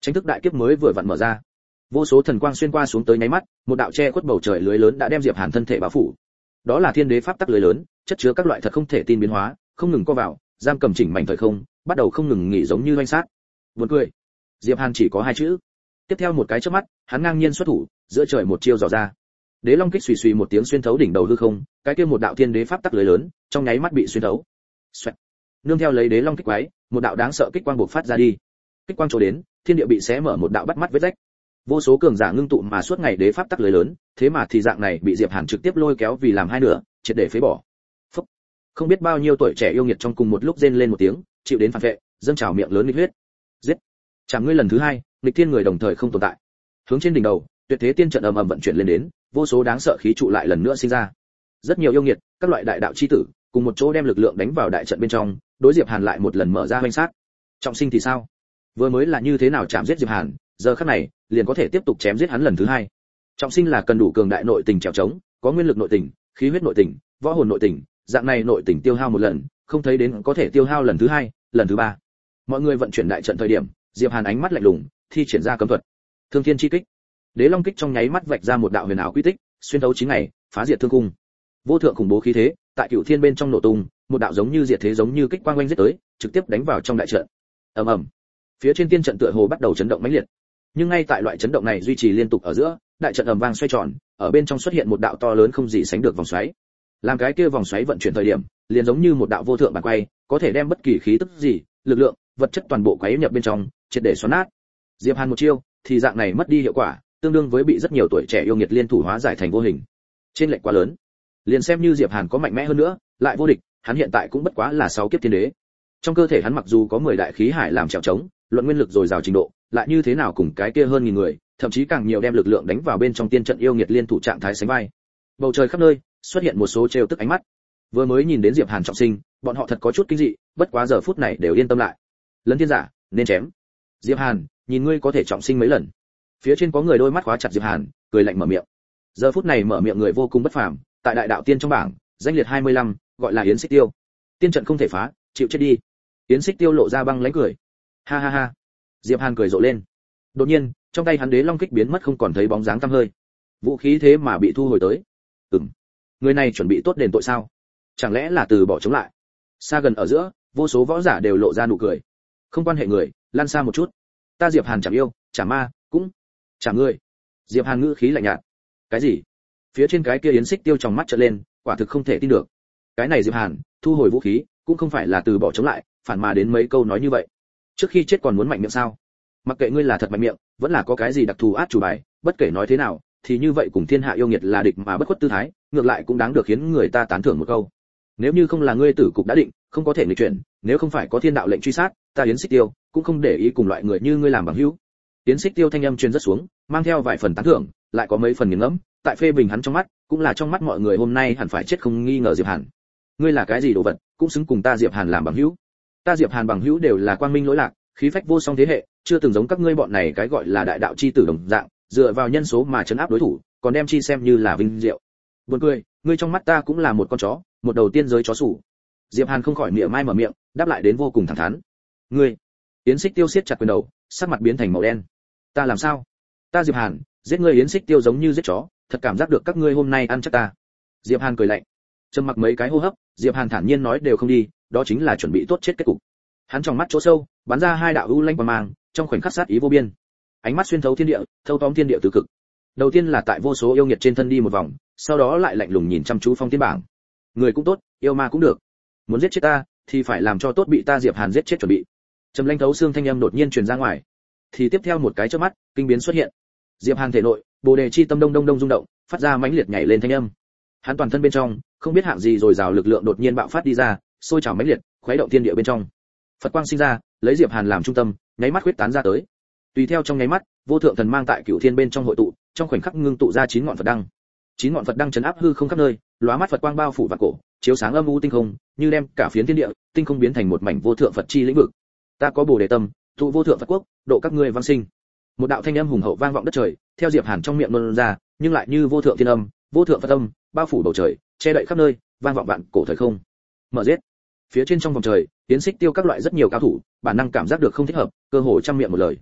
Tranh thức đại kiếp mới vừa vặn mở ra, vô số thần quang xuyên qua xuống tới nháy mắt, một đạo che khuất bầu trời lưới lớn đã đem Diệp Hàn thân thể bao phủ. Đó là thiên đế pháp tắc lưới lớn, chất chứa các loại thật không thể tin biến hóa, không ngừng co vào, giam cầm chỉnh mảnh thời không, bắt đầu không ngừng nghỉ giống như oanh sát. Buồn cười. Diệp Hàn chỉ có hai chữ. Tiếp theo một cái chớp mắt, hắn ngang nhiên xuất thủ, giữa trời một chiêu dò ra. Đế Long kích xùy xùy một tiếng xuyên thấu đỉnh đầu hư không, cái kia một đạo thiên đế pháp tắc lưới lớn, trong nháy mắt bị xuyên thấu. Xoẹt. Nương theo lấy Đế Long kích quái, một đạo đáng sợ kích quang bộc phát ra đi. Kích quang chỗ đến, thiên địa bị xé mở một đạo bắt mắt vết rách. Vô số cường giả ngưng tụ mà suốt ngày đế pháp tắc lưới lớn, thế mà thì dạng này bị Diệp Hàn trực tiếp lôi kéo vì làm hai nửa, triệt để phế bỏ. Phúc. Không biết bao nhiêu tuổi trẻ yêu nghiệt trong cùng một lúc rên lên một tiếng, chịu đến phản vệ, dâng trào miệng lớn nghịch huyết. Giết. Chẳng ngươi lần thứ hai, nghịch thiên người đồng thời không tồn tại. Hướng trên đỉnh đầu, tuyệt thế tiên trận ầm ầm vận chuyển lên đến, vô số đáng sợ khí trụ lại lần nữa sinh ra. Rất nhiều yêu nghiệt, các loại đại đạo chi tử, cùng một chỗ đem lực lượng đánh vào đại trận bên trong, đối Diệp Hàn lại một lần mở ra hoành sát. Trọng sinh thì sao? Vừa mới là như thế nào chạm giết Diệp Hàn, giờ khắc này, liền có thể tiếp tục chém giết hắn lần thứ hai. Trọng sinh là cần đủ cường đại nội tình trèo trống, có nguyên lực nội tình, khí huyết nội tình, võ hồn nội tình, dạng này nội tình tiêu hao một lần, không thấy đến có thể tiêu hao lần thứ hai, lần thứ ba. Mọi người vận chuyển đại trận thời điểm, Diệp Hàn ánh mắt lạnh lùng, thi triển ra cấm thuật. Thương Thiên chi kích. Đế Long kích trong nháy mắt vạch ra một đạo huyền ảo quy tích, xuyên thấu chín ngày, phá diệt thương cung. Vô thượng khủng bố khí thế, tại Cửu Thiên bên trong nổ tung, một đạo giống như diệt thế giống như kích quang oanh giết tới, trực tiếp đánh vào trong đại trận. Ầm ầm. Phía trên tiên trận tựa hồ bắt đầu chấn động mãnh liệt. Nhưng ngay tại loại chấn động này duy trì liên tục ở giữa, đại trận ầm vang xoay tròn, ở bên trong xuất hiện một đạo to lớn không gì sánh được vòng xoáy. Làm cái kia vòng xoáy vận chuyển thời điểm, liền giống như một đạo vô thượng bàn quay, có thể đem bất kỳ khí tức gì, lực lượng, vật chất toàn bộ quấy nhập bên trong, triệt để xoắn nát. Diệp Hàn một chiêu, thì dạng này mất đi hiệu quả, tương đương với bị rất nhiều tuổi trẻ yêu nghiệt liên thủ hóa giải thành vô hình. Trên lệch quá lớn. Liền xem như Diệp Hàn có mạnh mẽ hơn nữa, lại vô địch, hắn hiện tại cũng bất quá là sáu kiếp thiên đế. Trong cơ thể hắn mặc dù có mười đại khí hải làm trèo trống, luận nguyên lực dồi dào trình độ, lại như thế nào cùng cái kia hơn nghìn người, thậm chí càng nhiều đem lực lượng đánh vào bên trong tiên trận yêu nghiệt liên thủ trạng thái sánh vai. Bầu trời khắp nơi xuất hiện một số trêu tức ánh mắt. Vừa mới nhìn đến Diệp Hàn trọng sinh, bọn họ thật có chút kinh dị, bất quá giờ phút này đều yên tâm lại. Lấn thiên giả, nên chém. Diệp Hàn, nhìn ngươi có thể trọng sinh mấy lần. Phía trên có người đôi mắt khóa chặt Diệp Hàn, cười lạnh mở miệng. Giờ phút này mở miệng người vô cùng bất phàm, tại đại đạo tiên trong bảng, danh liệt hai mươi lăm, gọi là Yến Xích Tiêu. Tiên trận không thể phá, chịu chết đi. Yến Xích Tiêu lộ ra băng lãnh cười. Ha ha ha. Diệp Hàn cười rộ lên. Đột nhiên, trong tay hắn Đế Long kích biến mất không còn thấy bóng dáng tăm hơi. Vũ khí thế mà bị thu hồi tới. Ừm. Người này chuẩn bị tốt đền tội sao? Chẳng lẽ là từ bỏ chống lại? Xa gần ở giữa, vô số võ giả đều lộ ra nụ cười. Không quan hệ người, lăn xa một chút. Ta Diệp Hàn chẳng yêu, chả ma, cũng chả ngươi. Diệp Hàn ngữ khí lạnh nhạt. Cái gì? Phía trên cái kia Yến Xích Tiêu trong mắt trợn lên, quả thực không thể tin được. Cái này Diệp Hàn, thu hồi vũ khí, cũng không phải là từ bỏ chống lại, phản mà đến mấy câu nói như vậy. Trước khi chết còn muốn mạnh miệng sao? Mặc kệ ngươi là thật mạnh miệng, vẫn là có cái gì đặc thù át chủ bài, bất kể nói thế nào, thì như vậy cùng thiên hạ yêu nghiệt là địch mà bất khuất tư thái, ngược lại cũng đáng được khiến người ta tán thưởng một câu. Nếu như không là ngươi tử cục đã định, không có thể nghịch chuyển, nếu không phải có thiên đạo lệnh truy sát, ta Yến Xích Tiêu cũng không để ý cùng loại người như ngươi làm bằng hữu. Yến Xích Tiêu thanh âm truyền rất xuống, mang theo vài phần tán thưởng, lại có mấy phần nghiền ngẫm, tại phê bình hắn trong mắt, cũng là trong mắt mọi người hôm nay hẳn phải chết không nghi ngờ Diệp Hàn. Ngươi là cái gì đồ vật, cũng xứng cùng ta Diệp Hàn làm bằng hữu. Ta Diệp Hàn bằng hữu đều là quang minh lỗi lạc, khí phách vô song thế hệ, chưa từng giống các ngươi bọn này cái gọi là đại đạo chi tử đồng dạng, dựa vào nhân số mà trấn áp đối thủ, còn đem chi xem như là vinh diệu. Buồn cười, ngươi trong mắt ta cũng là một con chó, một đầu tiên giới chó sủ. Diệp Hàn không khỏi miệng mai mở miệng, đáp lại đến vô cùng thẳng thắn. Ngươi? Yến Xích Tiêu siết chặt quyền đầu, sắc mặt biến thành màu đen. Ta làm sao? Ta Diệp Hàn, giết ngươi Yến Xích Tiêu giống như giết chó, thật cảm giác được các ngươi hôm nay ăn chắc ta. Diệp Hàn cười lạnh. Trầm mặc mấy cái hô hấp, Diệp Hàn thản nhiên nói đều không đi, đó chính là chuẩn bị tốt chết kết cục. Hắn trong mắt chỗ sâu, bắn ra hai đạo u lanh quang mang, trong khoảnh khắc sát ý vô biên. Ánh mắt xuyên thấu thiên địa, thâu tóm thiên địa tứ cực. Đầu tiên là tại vô số yêu nghiệt trên thân đi một vòng, sau đó lại lạnh lùng nhìn chăm chú phong tiên bảng. Người cũng tốt, yêu ma cũng được. Muốn giết chết ta, thì phải làm cho tốt bị ta Diệp Hàn giết chết chuẩn bị. Trầm lanh thấu xương thanh âm đột nhiên truyền ra ngoài. Thì tiếp theo một cái chớp mắt, kinh biến xuất hiện. Diệp Hàn thể nội, Bồ đề chi tâm đông đông đông rung động, phát ra mãnh liệt nhảy lên thanh âm. Hắn toàn thân bên trong, không biết hạng gì rồi rào lực lượng đột nhiên bạo phát đi ra, sôi trào mãnh liệt, khuấy động thiên địa bên trong. Phật quang sinh ra, lấy Diệp Hàn làm trung tâm, nháy mắt huyết tán ra tới. Tùy theo trong nháy mắt, vô thượng thần mang tại Cửu Thiên bên trong hội tụ, trong khoảnh khắc ngưng tụ ra chín ngọn Phật đăng. Chín ngọn Phật đăng chấn áp hư không khắp nơi, lóa mắt Phật quang bao phủ vạn cổ, chiếu sáng âm u tinh không, như đem cả phiến thiên địa, tinh không biến thành một mảnh vô thượng Phật chi lĩnh vực. Ta có Bồ đề tâm, tụ vô thượng Phật quốc, độ các ngươi vãng sinh. Một đạo thanh âm hùng hậu vang vọng đất trời, theo Diệp Hàn trong miệng ngôn ra, nhưng lại như vô thượng thiên âm, vô thượng Phật âm, bao phủ bầu trời, che đậy khắp nơi, vang vọng vạn cổ thời không. Mở giết. Phía trên trong vòng trời, Yến Xích Tiêu các loại rất nhiều cao thủ, bản năng cảm giác được không thích hợp, cơ hồ trăm miệng một lời.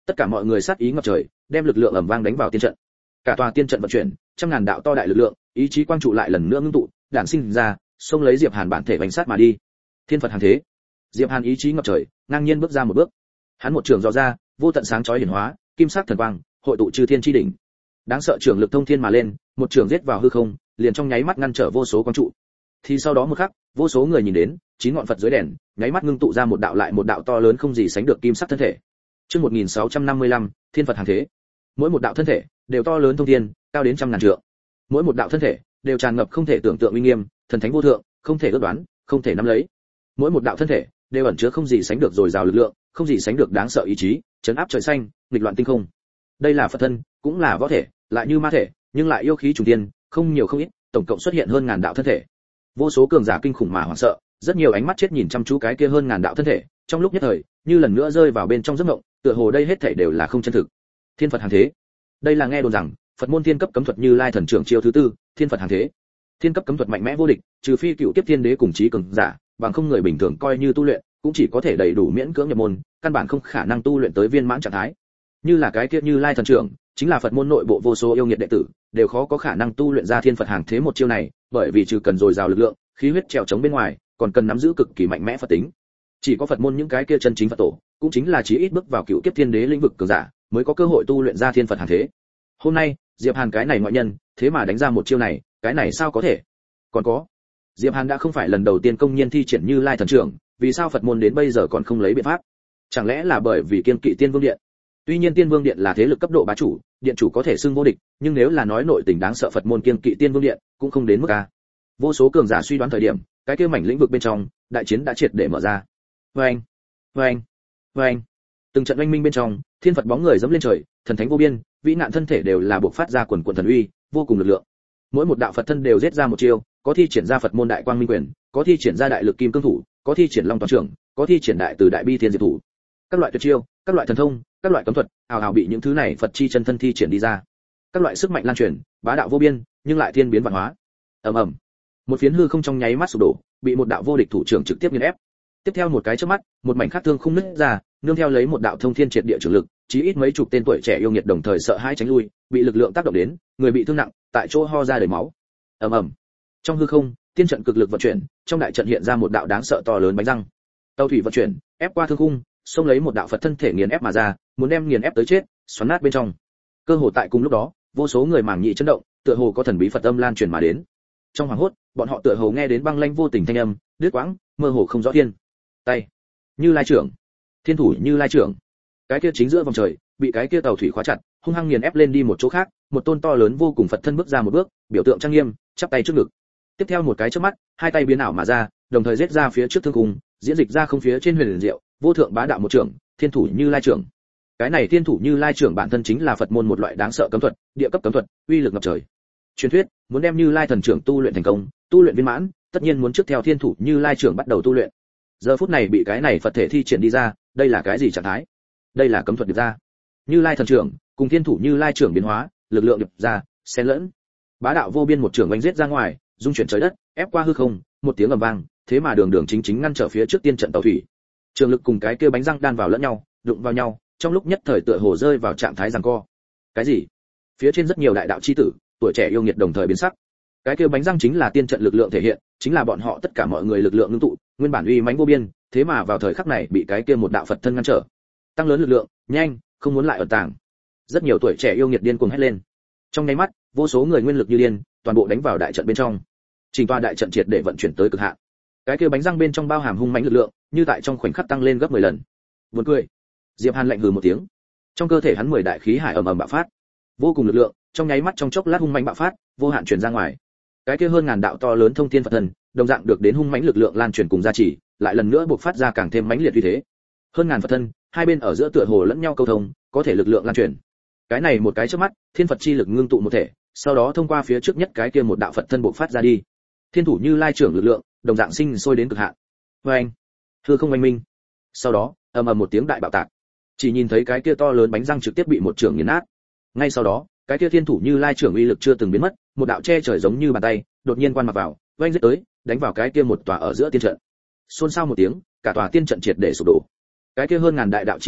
Tất cả mọi người sát ý ngập trời, đem lực lượng ầm vang đánh vào tiên trận. Cả tòa tiên trận vận chuyển, trăm ngàn đạo to đại lực lượng, ý chí quang trụ lại lần nữa ngưng tụ, đản sinh ra, xông lấy Diệp Hàn bản thể vành sát mà đi. Thiên Phật hàng thế. Diệp Hàn ý chí ngập trời, ngang nhiên bước ra một bước. Hắn một trường dò ra, vô tận sáng chói hiển hóa, kim sắc thần quang, hội tụ chư thiên chi đỉnh. Đáng sợ trường lực thông thiên mà lên, một trường giết vào hư không, liền trong nháy mắt ngăn trở vô số quang trụ. Thì sau đó một khắc, vô số người nhìn đến, chín ngọn Phật dưới đèn, nháy mắt ngưng tụ ra một đạo lại một đạo to lớn không gì sánh được kim sắc thân thể. Chương một nghìn sáu trăm năm mươi lăm, Thiên Phật hàng thế. Mỗi một đạo thân thể đều to lớn thông thiên, cao đến trăm ngàn trượng. Mỗi một đạo thân thể đều tràn ngập không thể tưởng tượng uy nghiêm, thần thánh vô thượng, không thể ước đoán, không thể nắm lấy. Mỗi một đạo thân thể đều ẩn chứa không gì sánh được dồi dào lực lượng, không gì sánh được đáng sợ ý chí, chấn áp trời xanh, nghịch loạn tinh không. Đây là Phật thân, cũng là võ thể, lại như ma thể, nhưng lại yêu khí trùng tiên, không nhiều không ít, tổng cộng xuất hiện hơn ngàn đạo thân thể. Vô số cường giả kinh khủng mà hoảng sợ, rất nhiều ánh mắt chết nhìn chăm chú cái kia hơn ngàn đạo thân thể, trong lúc nhất thời, như lần nữa rơi vào bên trong giấc mộng, tựa hồ đây hết thảy đều là không chân thực. Thiên Phật hàng thế. Đây là nghe đồn rằng, Phật môn thiên cấp cấm thuật Như Lai thần trưởng chiêu thứ tư, Thiên Phật hàng thế. Thiên cấp cấm thuật mạnh mẽ vô địch, trừ phi cựu kiếp thiên đế cùng chí cường giả, bằng không người bình thường coi như tu luyện, cũng chỉ có thể đầy đủ miễn cưỡng nhập môn, căn bản không khả năng tu luyện tới viên mãn trạng thái. Như là cái kia Như Lai thần trưởng, chính là Phật môn nội bộ vô số yêu nghiệt đệ tử, đều khó có khả năng tu luyện ra Thiên Phật hàng thế một chiêu này, bởi vì trừ cần dồi dào lực lượng, khí huyết trèo chống bên ngoài, còn cần nắm giữ cực kỳ mạnh mẽ Phật tính. Chỉ có Phật môn những cái kia chân chính Phật tổ, cũng chính là chí ít bước vào cựu kiếp thiên đế lĩnh vực cường giả, mới có cơ hội tu luyện ra Thiên Phật hàng thế. Hôm nay, Diệp Hàn cái này ngoại nhân, thế mà đánh ra một chiêu này, cái này sao có thể? Còn có, Diệp Hàn đã không phải lần đầu tiên công nhiên thi triển Như Lai thần trưởng, vì sao Phật môn đến bây giờ còn không lấy biện pháp? Chẳng lẽ là bởi vì kiên kỵ Tiên Vương Điện? Tuy nhiên Tiên Vương Điện là thế lực cấp độ bá chủ, điện chủ có thể xưng vô địch, nhưng nếu là nói nội tình đáng sợ Phật môn kiên kỵ Tiên Vương Điện, cũng không đến mức a. Vô số cường giả suy đoán thời điểm, cái kia mảnh lĩnh vực bên trong, đại chiến đã triệt để mở ra. Oeng, oeng, oeng. Từng trận oanh minh bên trong, thiên Phật bóng người dẫm lên trời, thần thánh vô biên, vĩ nạn thân thể đều là bộc phát ra quần quần thần uy, vô cùng lực lượng. Mỗi một đạo Phật thân đều giết ra một chiêu, có thi triển ra Phật môn đại quang minh quyền, có thi triển ra đại lực kim cương thủ, có thi triển long toàn trưởng, có thi triển đại từ đại bi thiên diệt thủ. Các loại tuyệt chiêu, các loại thần thông, các loại cấm thuật, ào ào bị những thứ này Phật chi chân thân thi triển đi ra. Các loại sức mạnh lan truyền, bá đạo vô biên, nhưng lại thiên biến vạn hóa. Ầm ầm. Một phiến hư không trong nháy mắt sụp đổ, bị một đạo vô địch thủ trưởng trực tiếp nghiền ép. Tiếp theo một cái chớp mắt, một mảnh khắc thương khung nứt ra, nương theo lấy một đạo thông thiên triệt địa trường lực, chí ít mấy chục tên tuổi trẻ yêu nghiệt đồng thời sợ hãi tránh lui, bị lực lượng tác động đến, người bị thương nặng, tại chỗ ho ra đầy máu. Ầm ầm. Trong hư không, tiên trận cực lực vận chuyển, trong đại trận hiện ra một đạo đáng sợ to lớn bánh răng. Tàu thủy vận chuyển, ép qua thương khung, xông lấy một đạo Phật thân thể nghiền ép mà ra, muốn đem nghiền ép tới chết, xoắn nát bên trong. Cơ hồ tại cùng lúc đó, vô số người màng nhị chấn động, tựa hồ có thần bí Phật âm lan truyền mà đến. Trong hoàng hốt, bọn họ tựa hồ nghe đến băng lanh vô tình thanh âm, đứt quãng, mơ hồ không rõ thiên. Tay. Như Lai trưởng. Thiên thủ Như Lai trưởng. Cái kia chính giữa vòng trời, bị cái kia tàu thủy khóa chặt, hung hăng nghiền ép lên đi một chỗ khác, một tôn to lớn vô cùng Phật thân bước ra một bước, biểu tượng trang nghiêm, chắp tay trước ngực. Tiếp theo một cái chớp mắt, hai tay biến ảo mà ra, đồng thời giết ra phía trước thương cung, diễn dịch ra không phía trên huyền diệu, vô thượng bá đạo một trưởng, Thiên thủ Như Lai trưởng. Cái này Thiên thủ Như Lai trưởng bản thân chính là Phật môn một loại đáng sợ cấm thuật, địa cấp cấm thuật, uy lực ngập trời. Truyền thuyết, muốn đem Như Lai thần trưởng tu luyện thành công, tu luyện viên mãn, tất nhiên muốn trước theo Thiên thủ Như Lai trưởng bắt đầu tu luyện. Giờ phút này bị cái này Phật thể thi triển đi ra, đây là cái gì trạng thái? Đây là cấm thuật điệp ra. Như Lai thần trưởng cùng Thiên thủ Như Lai trưởng biến hóa, lực lượng điệp ra, xen lẫn. Bá đạo vô biên một trưởng oanh giết ra ngoài, dung chuyển trời đất, ép qua hư không, một tiếng ầm vang, thế mà đường đường chính chính ngăn trở phía trước tiên trận tàu thủy. Trường lực cùng cái kia bánh răng đan vào lẫn nhau, đụng vào nhau, trong lúc nhất thời tựa hồ rơi vào trạng thái giằng co. Cái gì? Phía trên rất nhiều đại đạo chi tử, tuổi trẻ yêu nghiệt đồng thời biến sắc. Cái kia bánh răng chính là tiên trận lực lượng thể hiện, chính là bọn họ tất cả mọi người lực lượng ngưng tụ, nguyên bản uy mãnh vô biên, thế mà vào thời khắc này bị cái kia một đạo Phật thân ngăn trở. Tăng lớn lực lượng, nhanh, không muốn lại ẩn tàng. Rất nhiều tuổi trẻ yêu nghiệt điên cuồng hét lên. Trong nháy mắt, vô số người nguyên lực như điên, toàn bộ đánh vào đại trận bên trong. Trình tòa đại trận triệt để vận chuyển tới cực hạn. Cái kia bánh răng bên trong bao hàm hung mãnh lực lượng, như tại trong khoảnh khắc tăng lên gấp mười lần. Buồn cười. Diệp Hàn lạnh hừ một tiếng. Trong cơ thể hắn mười đại khí hải ầm ầm bạo phát. Vô cùng lực lượng, trong nháy mắt trong chốc lát hung mãnh bạo phát, vô hạn truyền ra ngoài. Cái kia hơn ngàn đạo to lớn thông thiên Phật thần, đồng dạng được đến hung mãnh lực lượng lan truyền cùng gia trì, lại lần nữa bộc phát ra càng thêm mãnh liệt uy thế. Hơn ngàn Phật thân, hai bên ở giữa tựa hồ lẫn nhau câu thông, có thể lực lượng lan truyền. Cái này một cái chớp mắt, thiên Phật chi lực ngưng tụ một thể, sau đó thông qua phía trước nhất cái kia một đạo Phật thân bộc phát ra đi. Thiên thủ Như Lai trưởng lực lượng, đồng dạng sinh sôi đến cực hạn. Oeng, hư không oanh minh. Sau đó, ầm ầm một tiếng đại bạo tạc. Chỉ nhìn thấy cái kia to lớn bánh răng trực tiếp bị một trưởng nghiền nát. Ngay sau đó, cái kia thiên thủ Như Lai trưởng uy lực chưa từng biến mất, một đạo che trời giống như bàn tay, đột nhiên quan mặt vào, oanh giết tới, đánh vào cái kia một tòa ở giữa tiên trận. Xôn xao một tiếng, cả tòa tiên trận triệt để sụp đổ. Cái kia hơn ngàn đại đạo chi tử,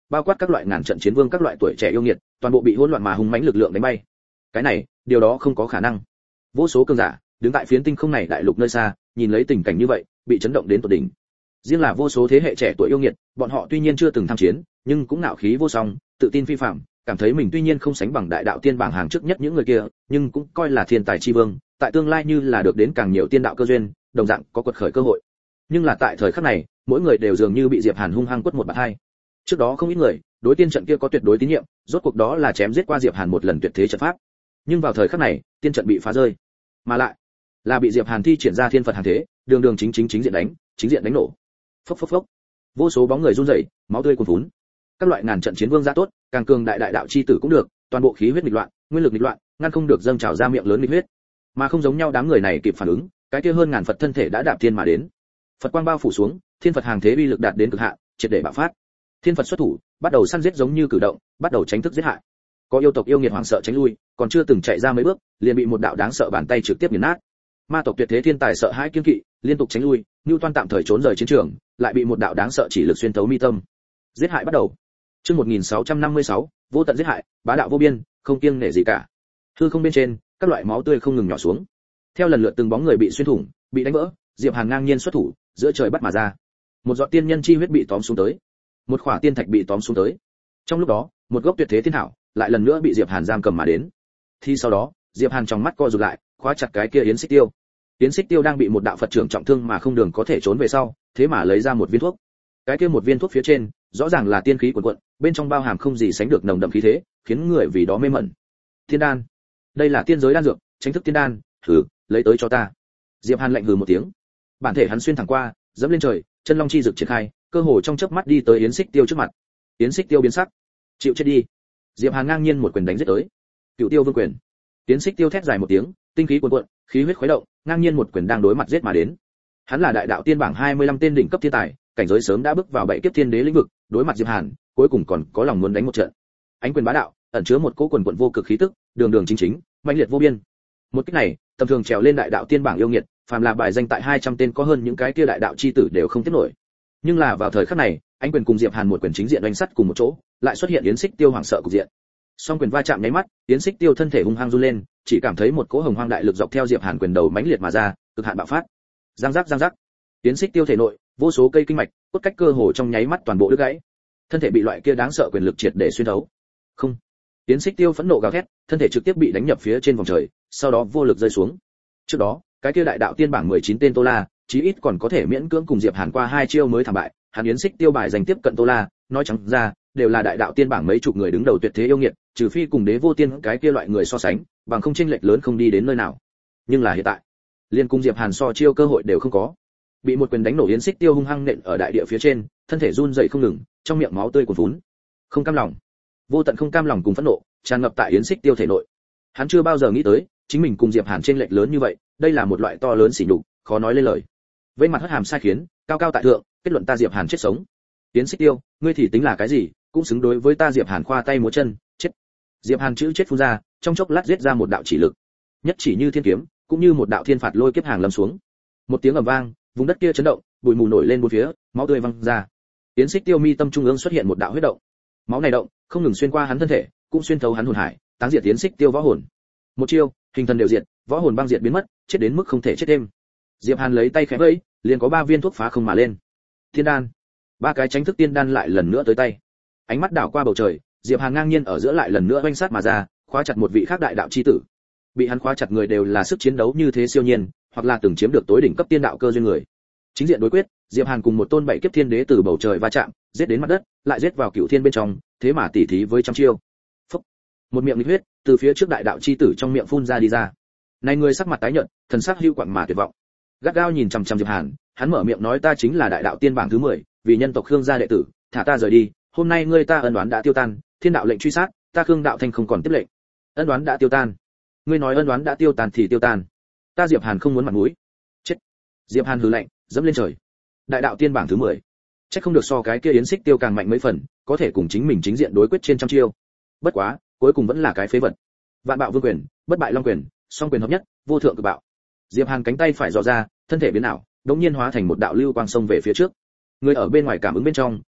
bao quát các loại ngàn trận chiến vương các loại tuổi trẻ yêu nghiệt, toàn bộ bị hỗn loạn mà hung mãnh lực lượng đánh bay. Cái này, điều đó không có khả năng. Vô số cường giả đứng tại phiến tinh không này đại lục nơi xa, nhìn lấy tình cảnh như vậy, bị chấn động đến tột đỉnh. Riêng là vô số thế hệ trẻ tuổi yêu nghiệt, bọn họ tuy nhiên chưa từng tham chiến, nhưng cũng ngạo khí vô song, tự tin phi phàm, cảm thấy mình tuy nhiên không sánh bằng đại đạo tiên bảng hàng trước nhất những người kia, nhưng cũng coi là thiên tài chi vương, tại tương lai như là được đến càng nhiều tiên đạo cơ duyên, đồng dạng có quật khởi cơ hội. Nhưng là tại thời khắc này, mỗi người đều dường như bị Diệp Hàn hung hăng quất một bạt hai. Trước đó không ít người, đối tiên trận kia có tuyệt đối tín nhiệm, rốt cuộc đó là chém giết qua Diệp Hàn một lần tuyệt thế trận pháp. Nhưng vào thời khắc này, tiên trận bị phá rơi, mà lại là bị Diệp Hàn thi triển ra thiên Phật hàng thế, đường đường chính chính chính diện đánh, chính diện đánh nổ. Phốc phốc phốc. Vô số bóng người run rẩy, máu tươi cuồn phún. Các loại ngàn trận chiến vương giá tốt, càng cường đại đại đạo chi tử cũng được, toàn bộ khí huyết nghịch loạn, nguyên lực nghịch loạn, ngăn không được dâng trào ra miệng lớn nghịch huyết. Mà không giống nhau đám người này kịp phản ứng, cái kia hơn ngàn Phật thân thể đã đạp thiên mà đến. Phật quang bao phủ xuống, thiên Phật hàng thế uy lực đạt đến cực hạn, triệt để bạo phát. Thiên Phật xuất thủ, bắt đầu săn giết giống như cử động, bắt đầu tránh thức giết hại. Có yêu tộc yêu nghiệt hoảng sợ tránh lui, còn chưa từng chạy ra mấy bước, liền bị một đạo đáng sợ bàn tay trực tiếp nghiền nát. Ma tộc tuyệt thế thiên tài sợ hãi kiêng kỵ, liên tục tránh lui, Nưu Toan tạm thời trốn rời chiến trường, lại bị một đạo đáng sợ chỉ lực xuyên thấu mi tâm. Giết hại bắt đầu. Chương một nghìn sáu trăm năm mươi sáu, vô tận giết hại, bá đạo vô biên, không kiêng nể gì cả. Hư không bên trên, các loại máu tươi không ngừng nhỏ xuống. Theo lần lượt từng bóng người bị xuyên thủng, bị đánh vỡ, Diệp Hàn ngang nhiên xuất thủ, giữa trời bắt mà ra. Một giọt tiên nhân chi huyết bị tóm xuống tới, một khỏa tiên thạch bị tóm xuống tới. Trong lúc đó, một gốc tuyệt thế thiên thảo lại lần nữa bị Diệp Hàn giam cầm mà đến. Thì sau đó, Diệp Hàn trong mắt co rụt lại, khóa chặt cái kia yến xích tiêu. Yến xích tiêu đang bị một đạo Phật trưởng trọng thương mà không đường có thể trốn về sau, thế mà lấy ra một viên thuốc. Cái kia một viên thuốc phía trên, rõ ràng là tiên khí cuồn cuộn, bên trong bao hàm không gì sánh được nồng đậm khí thế, khiến người vì đó mê mẩn. Tiên đan, đây là tiên giới đan dược, tránh thức tiên đan, thử, lấy tới cho ta. Diệp Hàn lạnh hừ một tiếng. Bản thể hắn xuyên thẳng qua, dẫm lên trời, chân long chi dực triển khai, cơ hồ trong chớp mắt đi tới yến xích tiêu trước mặt. Yến xích tiêu biến sắc, chịu chết đi. Diệp Hàn ngang nhiên một quyền đánh giết tới. Cựu tiêu vương quyền. Yến xích tiêu thét dài một tiếng, tinh khí cuồn cuộn, khí huyết khuấy động, ngang nhiên một quyền đang đối mặt giết mà đến. Hắn là đại đạo tiên bảng hai mươi lăm tên đỉnh cấp thiên tài, cảnh giới sớm đã bước vào bảy kiếp thiên đế lĩnh vực, đối mặt Diệp Hàn, cuối cùng còn có lòng muốn đánh một trận. Ánh quyền bá đạo, ẩn chứa một cỗ quần quần vô cực khí tức, đường đường chính chính, mãnh liệt vô biên. Một kích này, tầm thường trèo lên đại đạo tiên bảng yêu nghiệt, phàm là bài danh tại hai trăm tên có hơn những cái kia đại đạo chi tử đều không tiếp nổi. Nhưng là vào thời khắc này, ánh quyền cùng Diệp Hàn một quyền chính diện đánh sắt cùng một chỗ, lại xuất hiện yến xích tiêu hoảng sợ cục diện. Song quyền va chạm nháy mắt, yến xích tiêu thân thể hung hăng run lên, chỉ cảm thấy một cỗ hồng hoang đại lực dọc theo Diệp Hàn quyền đầu mãnh liệt mà ra, cực hạn bạo phát. Giang giác giang giác. Yến xích tiêu thể nội, vô số cây kinh mạch, cốt cách cơ hồ trong nháy mắt toàn bộ đứt gãy. Thân thể bị loại kia đáng sợ quyền lực triệt để xuyên thấu. Không. Yến xích tiêu phẫn nộ gào thét, thân thể trực tiếp bị đánh nhập phía trên vòng trời, sau đó vô lực rơi xuống. Trước đó, cái kia đại đạo tiên bảng mười chín tên Tô La, chí ít còn có thể miễn cưỡng cùng Diệp Hàn qua hai chiêu mới thảm bại, hắn yến xích tiêu bài giành tiếp cận Tô La, nói trắng ra, đều là đại đạo tiên bảng mấy chục người đứng đầu tuyệt thế yêu nghiệt, trừ phi cùng đế vô tiên cái kia loại người so sánh, bằng không chênh lệch lớn không đi đến nơi nào. Nhưng là hiện tại, liên cung Diệp Hàn so chiêu cơ hội đều không có. Bị một quyền đánh nổ yến xích tiêu hung hăng nện ở đại địa phía trên, thân thể run rẩy không ngừng, trong miệng máu tươi cuồn phún. Không cam lòng, vô tận không cam lòng cùng phẫn nộ, tràn ngập tại yến xích tiêu thể nội. Hắn chưa bao giờ nghĩ tới, chính mình cùng Diệp Hàn chênh lệch lớn như vậy, đây là một loại to lớn sỉ nhục, khó nói lên lời. Vây mặt hất hàm sai khiến, cao cao tại thượng, kết luận ta Diệp Hàn chết sống. Yến xích tiêu, ngươi thì tính là cái gì, cũng xứng đối với ta Diệp Hàn khoa tay múa chân, chết. Diệp Hàn chữ chết phun ra, trong chốc lát giết ra một đạo chỉ lực, nhất chỉ như thiên kiếm, cũng như một đạo thiên phạt lôi kiếp hàng lâm xuống. Một tiếng ầm vang, vùng đất kia chấn động, bụi mù nổi lên bốn phía, máu tươi văng ra. Yến xích tiêu mi tâm trung ương xuất hiện một đạo huyết động, máu này động, không ngừng xuyên qua hắn thân thể, cũng xuyên thấu hắn hồn hải, táng diệt Yến xích tiêu võ hồn. Một chiêu, hình thần đều diệt, võ hồn băng diệt biến mất, chết đến mức không thể chết thêm. Diệp Hàn lấy tay khẽ vẫy, liền có ba viên thuốc phá không mà lên. Thiên đan, ba cái tránh thức tiên đan lại lần nữa tới tay. Ánh mắt đảo qua bầu trời, Diệp Hàn ngang nhiên ở giữa lại lần nữa oanh sát mà ra, khóa chặt một vị khác đại đạo chi tử. Bị hắn khóa chặt người đều là sức chiến đấu như thế siêu nhiên, hoặc là từng chiếm được tối đỉnh cấp tiên đạo cơ duyên người. Chính diện đối quyết, Diệp Hàn cùng một tôn bảy kiếp thiên đế từ bầu trời va chạm, giết đến mặt đất, lại giết vào cửu thiên bên trong, thế mà tỉ thí với trăm chiêu. Phốc. Một miệng nghịch huyết từ phía trước đại đạo chi tử trong miệng phun ra đi ra. Này người sắc mặt tái nhợt, thần sắc hưu quặng mà tuyệt vọng. Gắt gao nhìn chằm chằm Diệp Hàn, hắn mở miệng nói ta chính là đại đạo tiên bảng thứ mười, vì nhân tộc Khương gia đệ tử, thả ta rời đi, hôm nay ngươi ta ân oán đã tiêu tan, thiên đạo lệnh truy sát, ta Khương đạo thanh không còn tiếp lệnh. Ân oán đã tiêu tan. Ngươi nói ân oán đã tiêu tan thì tiêu tan. Ta Diệp Hàn không muốn mặt mũi. Chết. Diệp Hàn hừ lạnh, dẫm lên trời. Đại đạo tiên bảng thứ mười. Chắc không được so cái kia yến xích tiêu càng mạnh mấy phần, có thể cùng chính mình chính diện đối quyết trên trăm chiêu. Bất quá, cuối cùng vẫn là cái phế vật. Vạn bạo vương quyền, bất bại long quyền, song quyền hợp nhất, vô thượng cực bạo. Diệp Hàn cánh tay phải dò ra, thân thể biến ảo, đống nhiên hóa thành một đạo lưu quang sông về phía trước. Người ở bên ngoài cảm ứng bên trong,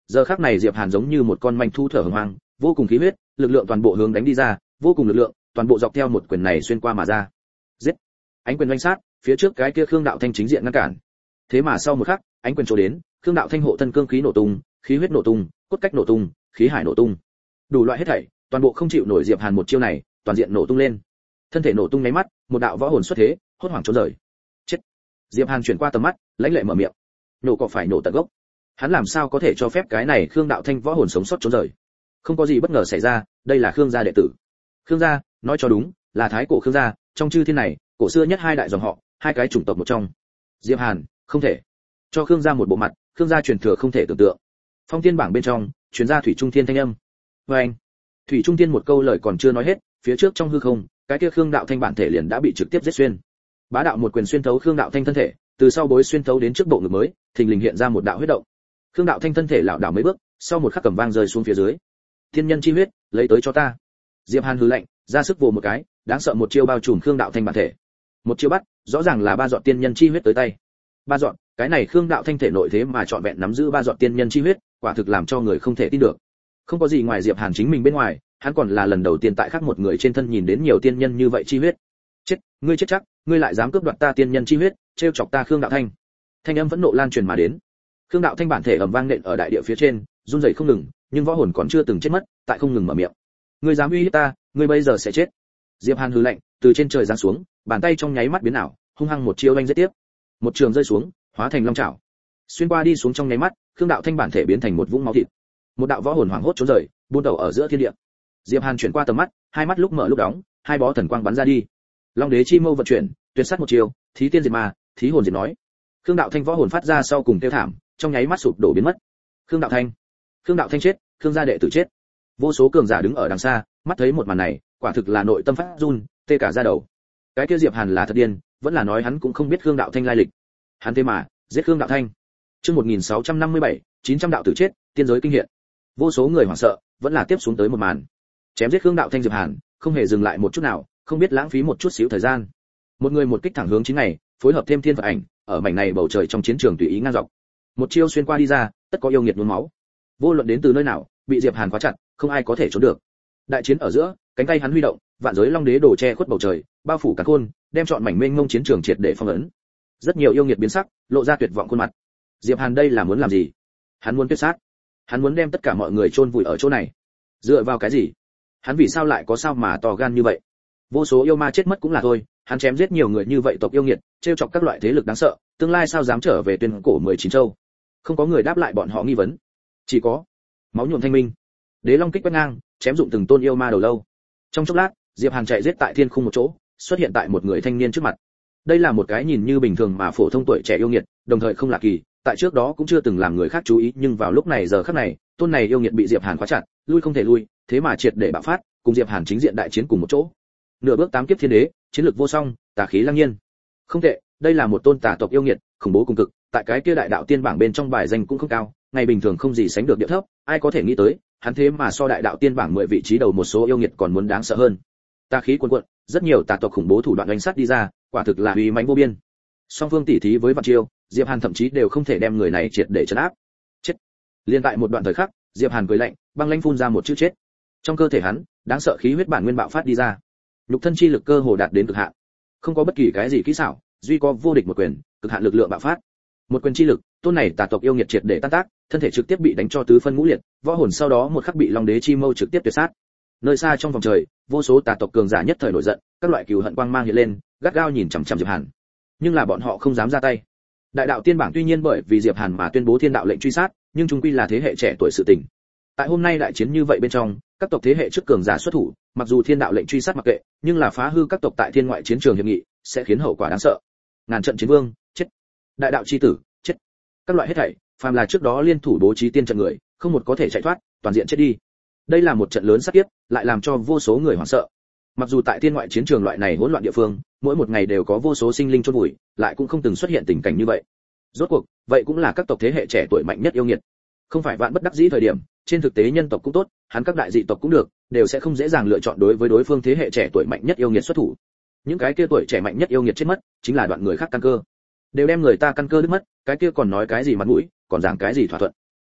Giờ khắc này Diệp Hàn giống như một con manh thu thở hừng hoang, vô cùng khí huyết, lực lượng toàn bộ hướng đánh đi ra, vô cùng lực lượng, toàn bộ dọc theo một quyền này xuyên qua mà ra. Giết! Ánh quyền oanh sát, phía trước cái kia Khương Đạo Thanh chính diện ngăn cản. Thế mà sau một khắc, ánh quyền chỗ đến, Khương Đạo Thanh hộ thân cương khí nổ tung, khí huyết nổ tung, cốt cách nổ tung, khí hải nổ tung. Đủ loại hết thảy, toàn bộ không chịu nổi Diệp Hàn một chiêu này, toàn diện nổ tung lên. Thân thể nổ tung nháy mắt, một đạo võ hồn xuất thế, hốt hoảng trốn rời. Chết! Diệp Hàn chuyển qua tầm mắt, lãnh lệ mở miệng. Nổ cỏ phải nổ tận gốc. Hắn làm sao có thể cho phép cái này Khương Đạo Thanh võ hồn sống sót trốn rời? Không có gì bất ngờ xảy ra, đây là Khương gia đệ tử. Khương gia, nói cho đúng, là thái cổ Khương gia, trong chư thiên này, cổ xưa nhất hai đại dòng họ, hai cái chủng tộc một trong. Diệp Hàn, không thể. Cho Khương gia một bộ mặt, Khương gia truyền thừa không thể tưởng tượng. Phong Thiên bảng bên trong, truyền ra Thủy Trung Thiên thanh âm. Và anh, Thủy Trung Thiên một câu lời còn chưa nói hết, phía trước trong hư không, cái kia Khương Đạo Thanh bản thể liền đã bị trực tiếp giết xuyên. Bá đạo một quyền xuyên thấu Khương Đạo Thanh thân thể, từ sau bối xuyên thấu đến trước bộ ngực mới, thình lình hiện ra một đạo huyết động. Khương Đạo Thanh thân thể lảo đảo mấy bước, sau một khắc cầm vang rơi xuống phía dưới. Thiên nhân chi huyết, lấy tới cho ta. Diệp Hàn hừ lạnh, ra sức vồ một cái, đáng sợ một chiêu bao trùm Khương Đạo Thanh bản thể. Một chiêu bắt, rõ ràng là ba giọt tiên nhân chi huyết tới tay. Ba giọt, cái này Khương Đạo Thanh thể nội thế mà trọn vẹn nắm giữ ba giọt tiên nhân chi huyết, quả thực làm cho người không thể tin được. Không có gì ngoài Diệp Hàn chính mình bên ngoài, hắn còn là lần đầu tiên tại khác một người trên thân nhìn đến nhiều tiên nhân như vậy chi huyết. Chết, ngươi chết chắc, ngươi lại dám cướp đoạt ta tiên nhân chi huyết, trêu chọc ta Khương Đạo Thanh. Thanh âm vẫn nộ lan truyền mà đến. Khương Đạo Thanh bản thể ầm vang nện ở đại địa phía trên, run rẩy không ngừng, nhưng võ hồn còn chưa từng chết mất, tại không ngừng mở miệng. Ngươi dám uy hiếp ta, ngươi bây giờ sẽ chết. Diệp Hàn hừ lạnh, từ trên trời giáng xuống, bàn tay trong nháy mắt biến ảo, hung hăng một chiêu oanh giết tiếp. Một trường rơi xuống, hóa thành long chảo. Xuyên qua đi xuống trong nháy mắt, Khương Đạo Thanh bản thể biến thành một vũng máu thịt. Một đạo võ hồn hoảng hốt trốn rời, buôn đầu ở giữa thiên địa. Diệp Hàn chuyển qua tầm mắt, hai mắt lúc mở lúc đóng, hai bó thần quang bắn ra đi. Long đế chi mâu vận chuyển, tuyệt sát một chiêu, thí tiên diệt ma, thí hồn diệt nói. Khương Đạo Thanh võ hồn phát ra sau cùng tiêu thảm, trong nháy mắt sụp đổ biến mất. Khương Đạo Thanh, Khương Đạo Thanh chết, Khương gia đệ tử chết. Vô số cường giả đứng ở đằng xa, mắt thấy một màn này, quả thực là nội tâm phát run, tê cả da đầu. Cái kia Diệp Hàn là thật điên, vẫn là nói hắn cũng không biết Khương Đạo Thanh lai lịch. Hắn thế mà giết Khương Đạo Thanh. Chương một nghìn sáu trăm năm mươi bảy, chín trăm đạo tử chết, tiên giới kinh hiện. Vô số người hoảng sợ, vẫn là tiếp xuống tới một màn. Chém giết Khương Đạo Thanh Diệp Hàn, không hề dừng lại một chút nào, không biết lãng phí một chút xíu thời gian. Một người một kích thẳng hướng chín ngày, phối hợp thêm thiên phật ảnh, ở mảnh này bầu trời trong chiến trường tùy ý ngang dọc. Một chiêu xuyên qua đi ra, tất có yêu nghiệt nhuốm máu. Vô luận đến từ nơi nào, bị Diệp Hàn khóa chặt, không ai có thể trốn được. Đại chiến ở giữa, cánh tay hắn huy động, vạn giới long đế đổ che khuất bầu trời, bao phủ cả khôn, đem chọn mảnh mênh mông chiến trường triệt để phong ấn. Rất nhiều yêu nghiệt biến sắc, lộ ra tuyệt vọng khuôn mặt. Diệp Hàn đây là muốn làm gì? Hắn muốn tuyệt sát. Hắn muốn đem tất cả mọi người chôn vùi ở chỗ này. Dựa vào cái gì? Hắn vì sao lại có sao mà to gan như vậy? Vô số yêu ma chết mất cũng là thôi, hắn chém giết nhiều người như vậy tộc yêu nghiệt, trêu chọc các loại thế lực đáng sợ, tương lai sao dám trở về tuyên cổ mười chín châu? Không có người đáp lại bọn họ nghi vấn. Chỉ có máu nhuộm thanh minh. Đế long kích quét ngang, chém dụng từng tôn yêu ma đầu lâu. Trong chốc lát, Diệp Hàn chạy giết tại thiên khung một chỗ, xuất hiện tại một người thanh niên trước mặt. Đây là một cái nhìn như bình thường mà phổ thông tuổi trẻ yêu nghiệt, đồng thời không lạ kỳ, tại trước đó cũng chưa từng làm người khác chú ý, nhưng vào lúc này giờ khắc này, tôn này yêu nghiệt bị Diệp Hàn khóa chặt, lui không thể lui, thế mà triệt để bạo phát, cùng Diệp Hàn chính diện đại chiến cùng một chỗ. Nửa bước tám kiếp thiên đế, chiến lực vô song, tà khí lăng nhiên. Không tệ, đây là một tôn tà tộc yêu nghiệt, khủng bố cùng cực, tại cái kia đại đạo tiên bảng bên trong bài danh cũng không cao, ngày bình thường không gì sánh được địa thấp, ai có thể nghĩ tới, hắn thế mà so đại đạo tiên bảng mười vị trí đầu một số yêu nghiệt còn muốn đáng sợ hơn. Tà khí cuồn cuộn, rất nhiều tà tộc khủng bố thủ đoạn đánh sát đi ra, quả thực là uy mãnh vô biên. Song phương tỉ thí với vạn chiêu, Diệp Hàn thậm chí đều không thể đem người này triệt để trấn áp. Chết. Liên tại một đoạn thời khắc, Diệp Hàn cười lạnh, băng lãnh phun ra một chữ chết. Trong cơ thể hắn, đáng sợ khí huyết bản nguyên bạo phát đi ra. Nhục thân chi lực cơ hồ đạt đến cực hạn. Không có bất kỳ cái gì kỹ xảo, duy có vô địch một quyền, cực hạn lực lượng bạo phát. Một quyền chi lực, tôn này tà tộc yêu nghiệt triệt để tan tác, thân thể trực tiếp bị đánh cho tứ phân ngũ liệt, võ hồn sau đó một khắc bị long đế chi mâu trực tiếp tuyệt sát. Nơi xa trong vòng trời, vô số tà tộc cường giả nhất thời nổi giận, các loại cừu hận quang mang hiện lên, gắt gao nhìn chằm chằm Diệp Hàn. Nhưng là bọn họ không dám ra tay. Đại đạo tiên bảng tuy nhiên bởi vì Diệp Hàn mà tuyên bố thiên đạo lệnh truy sát, nhưng chung quy là thế hệ trẻ tuổi sự tình. Tại hôm nay đại chiến như vậy bên trong, các tộc thế hệ trước cường giả xuất thủ, mặc dù thiên đạo lệnh truy sát mặc kệ, nhưng là phá hư các tộc tại thiên ngoại chiến trường hiệp nghị, sẽ khiến hậu quả đáng sợ. Ngàn trận chiến vương, chết. Đại đạo chi tử, chết. Các loại hết thảy, phàm là trước đó liên thủ bố trí tiên trận người, không một có thể chạy thoát, toàn diện chết đi. Đây là một trận lớn sát kiếp, lại làm cho vô số người hoảng sợ. Mặc dù tại thiên ngoại chiến trường loại này hỗn loạn địa phương, mỗi một ngày đều có vô số sinh linh chôn vùi, lại cũng không từng xuất hiện tình cảnh như vậy. Rốt cuộc, vậy cũng là các tộc thế hệ trẻ tuổi mạnh nhất yêu nghiệt. Không phải vạn bất đắc dĩ thời điểm, trên thực tế nhân tộc cũng tốt, hắn các đại dị tộc cũng được, đều sẽ không dễ dàng lựa chọn đối với đối phương thế hệ trẻ tuổi mạnh nhất yêu nghiệt xuất thủ. Những cái kia tuổi trẻ mạnh nhất yêu nghiệt chết mất, chính là đoạn người khác căn cơ. Đều đem người ta căn cơ đứt mất, cái kia còn nói cái gì mặt mũi, còn giảng cái gì thỏa thuận.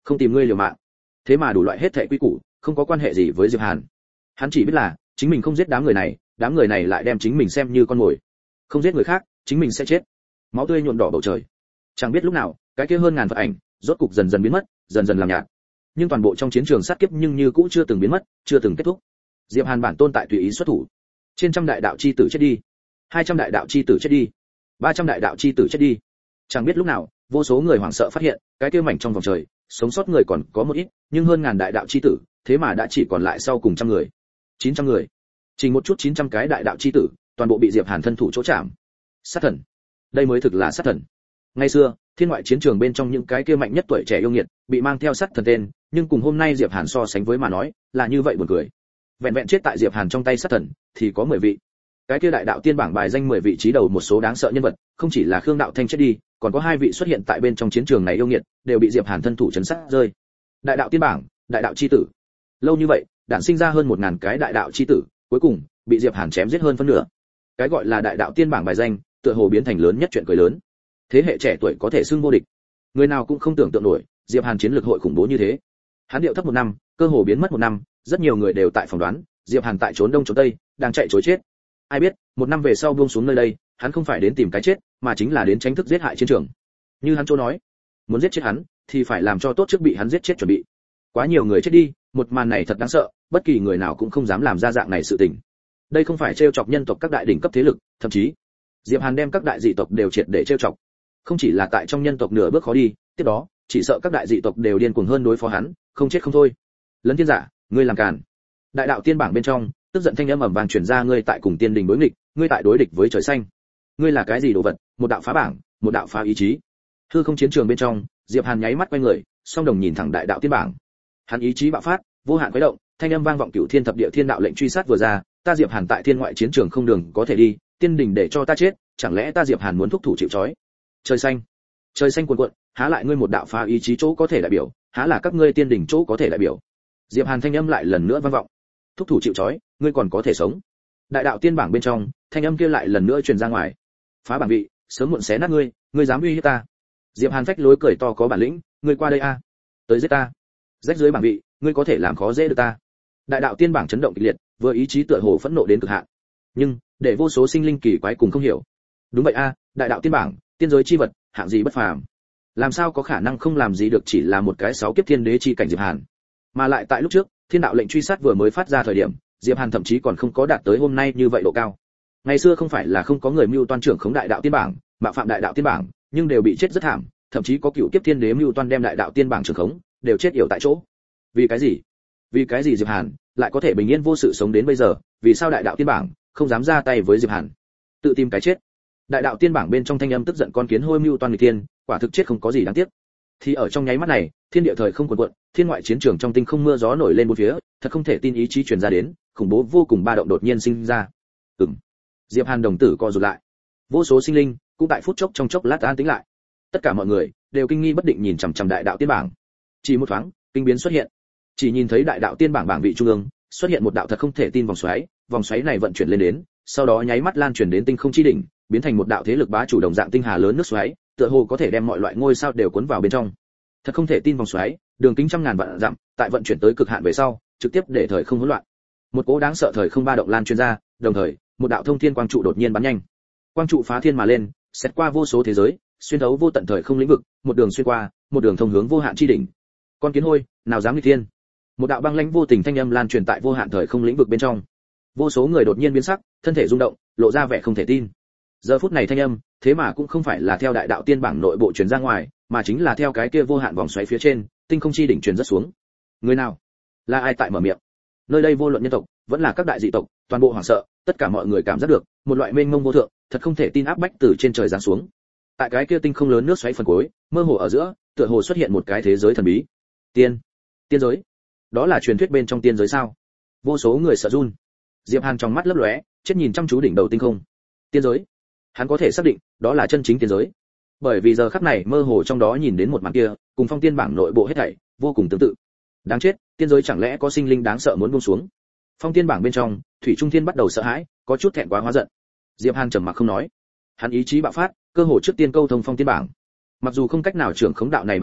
không tìm ngươi liều mạng. Thế mà đủ loại hết thảy quy củ, không có quan hệ gì với Diệp Hàn. Hắn chỉ biết là chính mình không giết đám người này, đám người này lại đem chính mình xem như con mồi. Không giết người khác, chính mình sẽ chết. Máu tươi nhuộm đỏ bầu trời. Chẳng biết lúc nào, cái kia hơn ngàn vật ảnh, rốt cục dần dần biến mất, dần dần làm nhạt. Nhưng toàn bộ trong chiến trường sát kiếp nhưng như cũ chưa từng biến mất, chưa từng kết thúc. Diệp Hàn bản tôn tại tùy ý xuất thủ. Trên trăm đại đạo chi tử chết đi, hai trăm đại đạo chi tử chết đi, ba trăm đại đạo chi tử chết đi. Chẳng biết lúc nào, vô số người hoảng sợ phát hiện, cái kia mảnh trong vòng trời, sống sót người còn có một ít, nhưng hơn ngàn đại đạo chi tử, thế mà đã chỉ còn lại sau cùng trăm người. chín trăm người. Chỉ một chút chín trăm cái đại đạo chi tử, toàn bộ bị Diệp Hàn thân thủ chỗ chạm. Sát thần. Đây mới thực là sát thần. Ngày xưa, thiên ngoại chiến trường bên trong những cái kia mạnh nhất tuổi trẻ yêu nghiệt, bị mang theo sát thần tên, nhưng cùng hôm nay Diệp Hàn so sánh với mà nói, là như vậy buồn cười. Vẹn vẹn chết tại Diệp Hàn trong tay sát thần, thì có mười vị. Cái kia đại đạo tiên bảng bài danh mười vị trí đầu một số đáng sợ nhân vật, không chỉ là Khương Đạo Thanh chết đi, còn có hai vị xuất hiện tại bên trong chiến trường này yêu nghiệt, đều bị Diệp Hàn thân thủ chấn sát rơi. Đại đạo tiên bảng, đại đạo chi tử. Lâu như vậy, đản sinh ra hơn một ngàn cái đại đạo chi tử, cuối cùng bị Diệp Hàn chém giết hơn phân nửa. Cái gọi là đại đạo tiên bảng bài danh, tựa hồ biến thành lớn nhất chuyện cười lớn. Thế hệ trẻ tuổi có thể xưng vô địch. Người nào cũng không tưởng tượng nổi, Diệp Hàn chiến lược hội khủng bố như thế. Hắn điệu thấp một năm, cơ hồ biến mất một năm, rất nhiều người đều tại phỏng đoán, Diệp Hàn tại trốn đông trốn tây, đang chạy trối chết. Ai biết, một năm về sau buông xuống nơi đây, hắn không phải đến tìm cái chết, mà chính là đến tránh thức giết hại chiến trường. Như hắn chỗ nói, muốn giết chết hắn, thì phải làm cho tốt trước bị hắn giết chết chuẩn bị. Quá nhiều người chết đi, một màn này thật đáng sợ, bất kỳ người nào cũng không dám làm ra dạng này sự tình. Đây không phải trêu chọc nhân tộc các đại đỉnh cấp thế lực, thậm chí, Diệp Hàn đem các đại dị tộc đều triệt để trêu chọc. Không chỉ là tại trong nhân tộc nửa bước khó đi, tiếp đó, chỉ sợ các đại dị tộc đều điên cuồng hơn đối phó hắn, không chết không thôi. Lấn thiên giả, ngươi làm càn. Đại đạo tiên bảng bên trong, tức giận thanh âm ầm vang truyền ra, ngươi tại cùng tiên đình đối nghịch, ngươi tại đối địch với trời xanh. Ngươi là cái gì đồ vật, một đạo phá bảng, một đạo phá ý chí. Hư không chiến trường bên trong, Diệp Hàn nháy mắt quay người, song đồng nhìn thẳng đại đạo tiên bảng. Hắn ý chí bạo phát, vô hạn khuấy động, thanh âm vang vọng cửu thiên thập địa, thiên đạo lệnh truy sát vừa ra, ta Diệp Hàn tại thiên ngoại chiến trường không đường có thể đi, tiên đình để cho ta chết, chẳng lẽ ta Diệp Hàn muốn thúc thủ chịu trói? Trời xanh, trời xanh cuồn cuộn, há lại ngươi một đạo phá ý chí chỗ có thể đại biểu, há là các ngươi tiên đình chỗ có thể đại biểu. Diệp Hàn thanh âm lại lần nữa vang vọng. Thúc thủ chịu trói, ngươi còn có thể sống. Đại đạo tiên bảng bên trong, thanh âm kia lại lần nữa truyền ra ngoài. Phá bảng vị, sớm muộn xé nát ngươi, ngươi dám uy hiếp ta? Diệp Hàn phách lối cười to, có bản lĩnh, ngươi qua đây a, tới giết ta. Rách dưới bảng vị, ngươi có thể làm khó dễ được ta. Đại đạo tiên bảng chấn động kịch liệt, vừa ý chí tựa hồ phẫn nộ đến cực hạn. Nhưng, để vô số sinh linh kỳ quái cùng không hiểu. Đúng vậy a, đại đạo tiên bảng, tiên giới chi vật, hạng gì bất phàm. Làm sao có khả năng không làm gì được chỉ là một cái sáu kiếp thiên đế chi cảnh Diệp Hàn. Mà lại tại lúc trước, thiên đạo lệnh truy sát vừa mới phát ra thời điểm, Diệp Hàn thậm chí còn không có đạt tới hôm nay như vậy độ cao. Ngày xưa không phải là không có người mưu toan trưởng khống đại đạo tiên bảng, mạo phạm đại đạo tiên bảng, nhưng đều bị chết rất thảm, thậm chí có cựu kiếp thiên đế mưu toan đem đại đạo tiên bảng trưởng khống, đều chết yểu tại chỗ. Vì cái gì? Vì cái gì Diệp Hàn lại có thể bình yên vô sự sống đến bây giờ? Vì sao đại đạo tiên bảng không dám ra tay với Diệp Hàn? Tự tìm cái chết. Đại đạo tiên bảng bên trong thanh âm tức giận, con kiến hôi mưu toan người tiên, quả thực chết không có gì đáng tiếc. Thì ở trong nháy mắt này, thiên địa thời không cuộn cuộn, thiên ngoại chiến trường trong tinh không mưa gió nổi lên bốn phía, thật không thể tin ý chí truyền ra đến, khủng bố vô cùng ba động đột nhiên sinh ra. Ừm. Diệp Hàn đồng tử co rụt lại. Vô số sinh linh cũng tại phút chốc trong chốc lát an tĩnh lại. Tất cả mọi người đều kinh nghi bất định nhìn chằm chằm đại đạo tiên bảng. Chỉ một thoáng, kinh biến xuất hiện. Chỉ nhìn thấy đại đạo tiên bảng bảng vị trung ương xuất hiện một đạo thật không thể tin vòng xoáy, vòng xoáy này vận chuyển lên đến, sau đó nháy mắt lan truyền đến tinh không chi đỉnh, biến thành một đạo thế lực bá chủ đồng dạng tinh hà lớn nước xoáy, tựa hồ có thể đem mọi loại ngôi sao đều cuốn vào bên trong. Thật không thể tin vòng xoáy, đường kính trăm ngàn vạn dặm, tại vận chuyển tới cực hạn về sau, trực tiếp để thời không hỗn loạn. Một cỗ đáng sợ thời không ba động lan truyền ra, đồng thời, một đạo thông thiên quang trụ đột nhiên bắn nhanh. Quang trụ phá thiên mà lên, xét qua vô số thế giới, xuyên thấu vô tận thời không lĩnh vực, một đường xuyên qua, một đường thông hướng vô hạn chi đỉnh. Con kiến hôi, nào dám nghịch thiên? Một đạo băng lãnh vô tình thanh âm lan truyền tại vô hạn thời không lĩnh vực bên trong. Vô số người đột nhiên biến sắc, thân thể rung động, lộ ra vẻ không thể tin. Giờ phút này thanh âm, thế mà cũng không phải là theo đại đạo tiên bảng nội bộ truyền ra ngoài, mà chính là theo cái kia vô hạn vòng xoáy phía trên, tinh không chi đỉnh truyền rất xuống. Người nào? Là ai tại mở miệng? Nơi đây vô luận nhân tộc, vẫn là các đại dị tộc, toàn bộ hoảng sợ, tất cả mọi người cảm giác được một loại mênh mông vô thượng, thật không thể tin áp bách từ trên trời giáng xuống. Tại cái kia tinh không lớn nước xoáy phần cuối, mơ hồ ở giữa, tựa hồ xuất hiện một cái thế giới thần bí. Tiên, tiên giới. Đó là truyền thuyết bên trong tiên giới sao? Vô số người sợ run. Diệp Hàn trong mắt lấp lóe, chết nhìn chăm chú đỉnh đầu tinh không. Tiên giới. Hắn có thể xác định, đó là chân chính tiên giới. Bởi vì giờ khắc này mơ hồ trong đó nhìn đến một màn kia, cùng phong tiên bảng nội bộ hết thảy vô cùng tương tự. Đáng chết, tiên giới chẳng lẽ có sinh linh đáng sợ muốn buông xuống? Phong tiên bảng bên trong, Thủy Trung Thiên bắt đầu sợ hãi, có chút thẹn quá hóa giận. Diệp Hàn trầm mặc không nói. Hắn ý chí bạo phát, cơ hồ trước tiên câu thông phong tiên bảng. Mặc dù không cách nào trưởng khống đạo này bảng vị,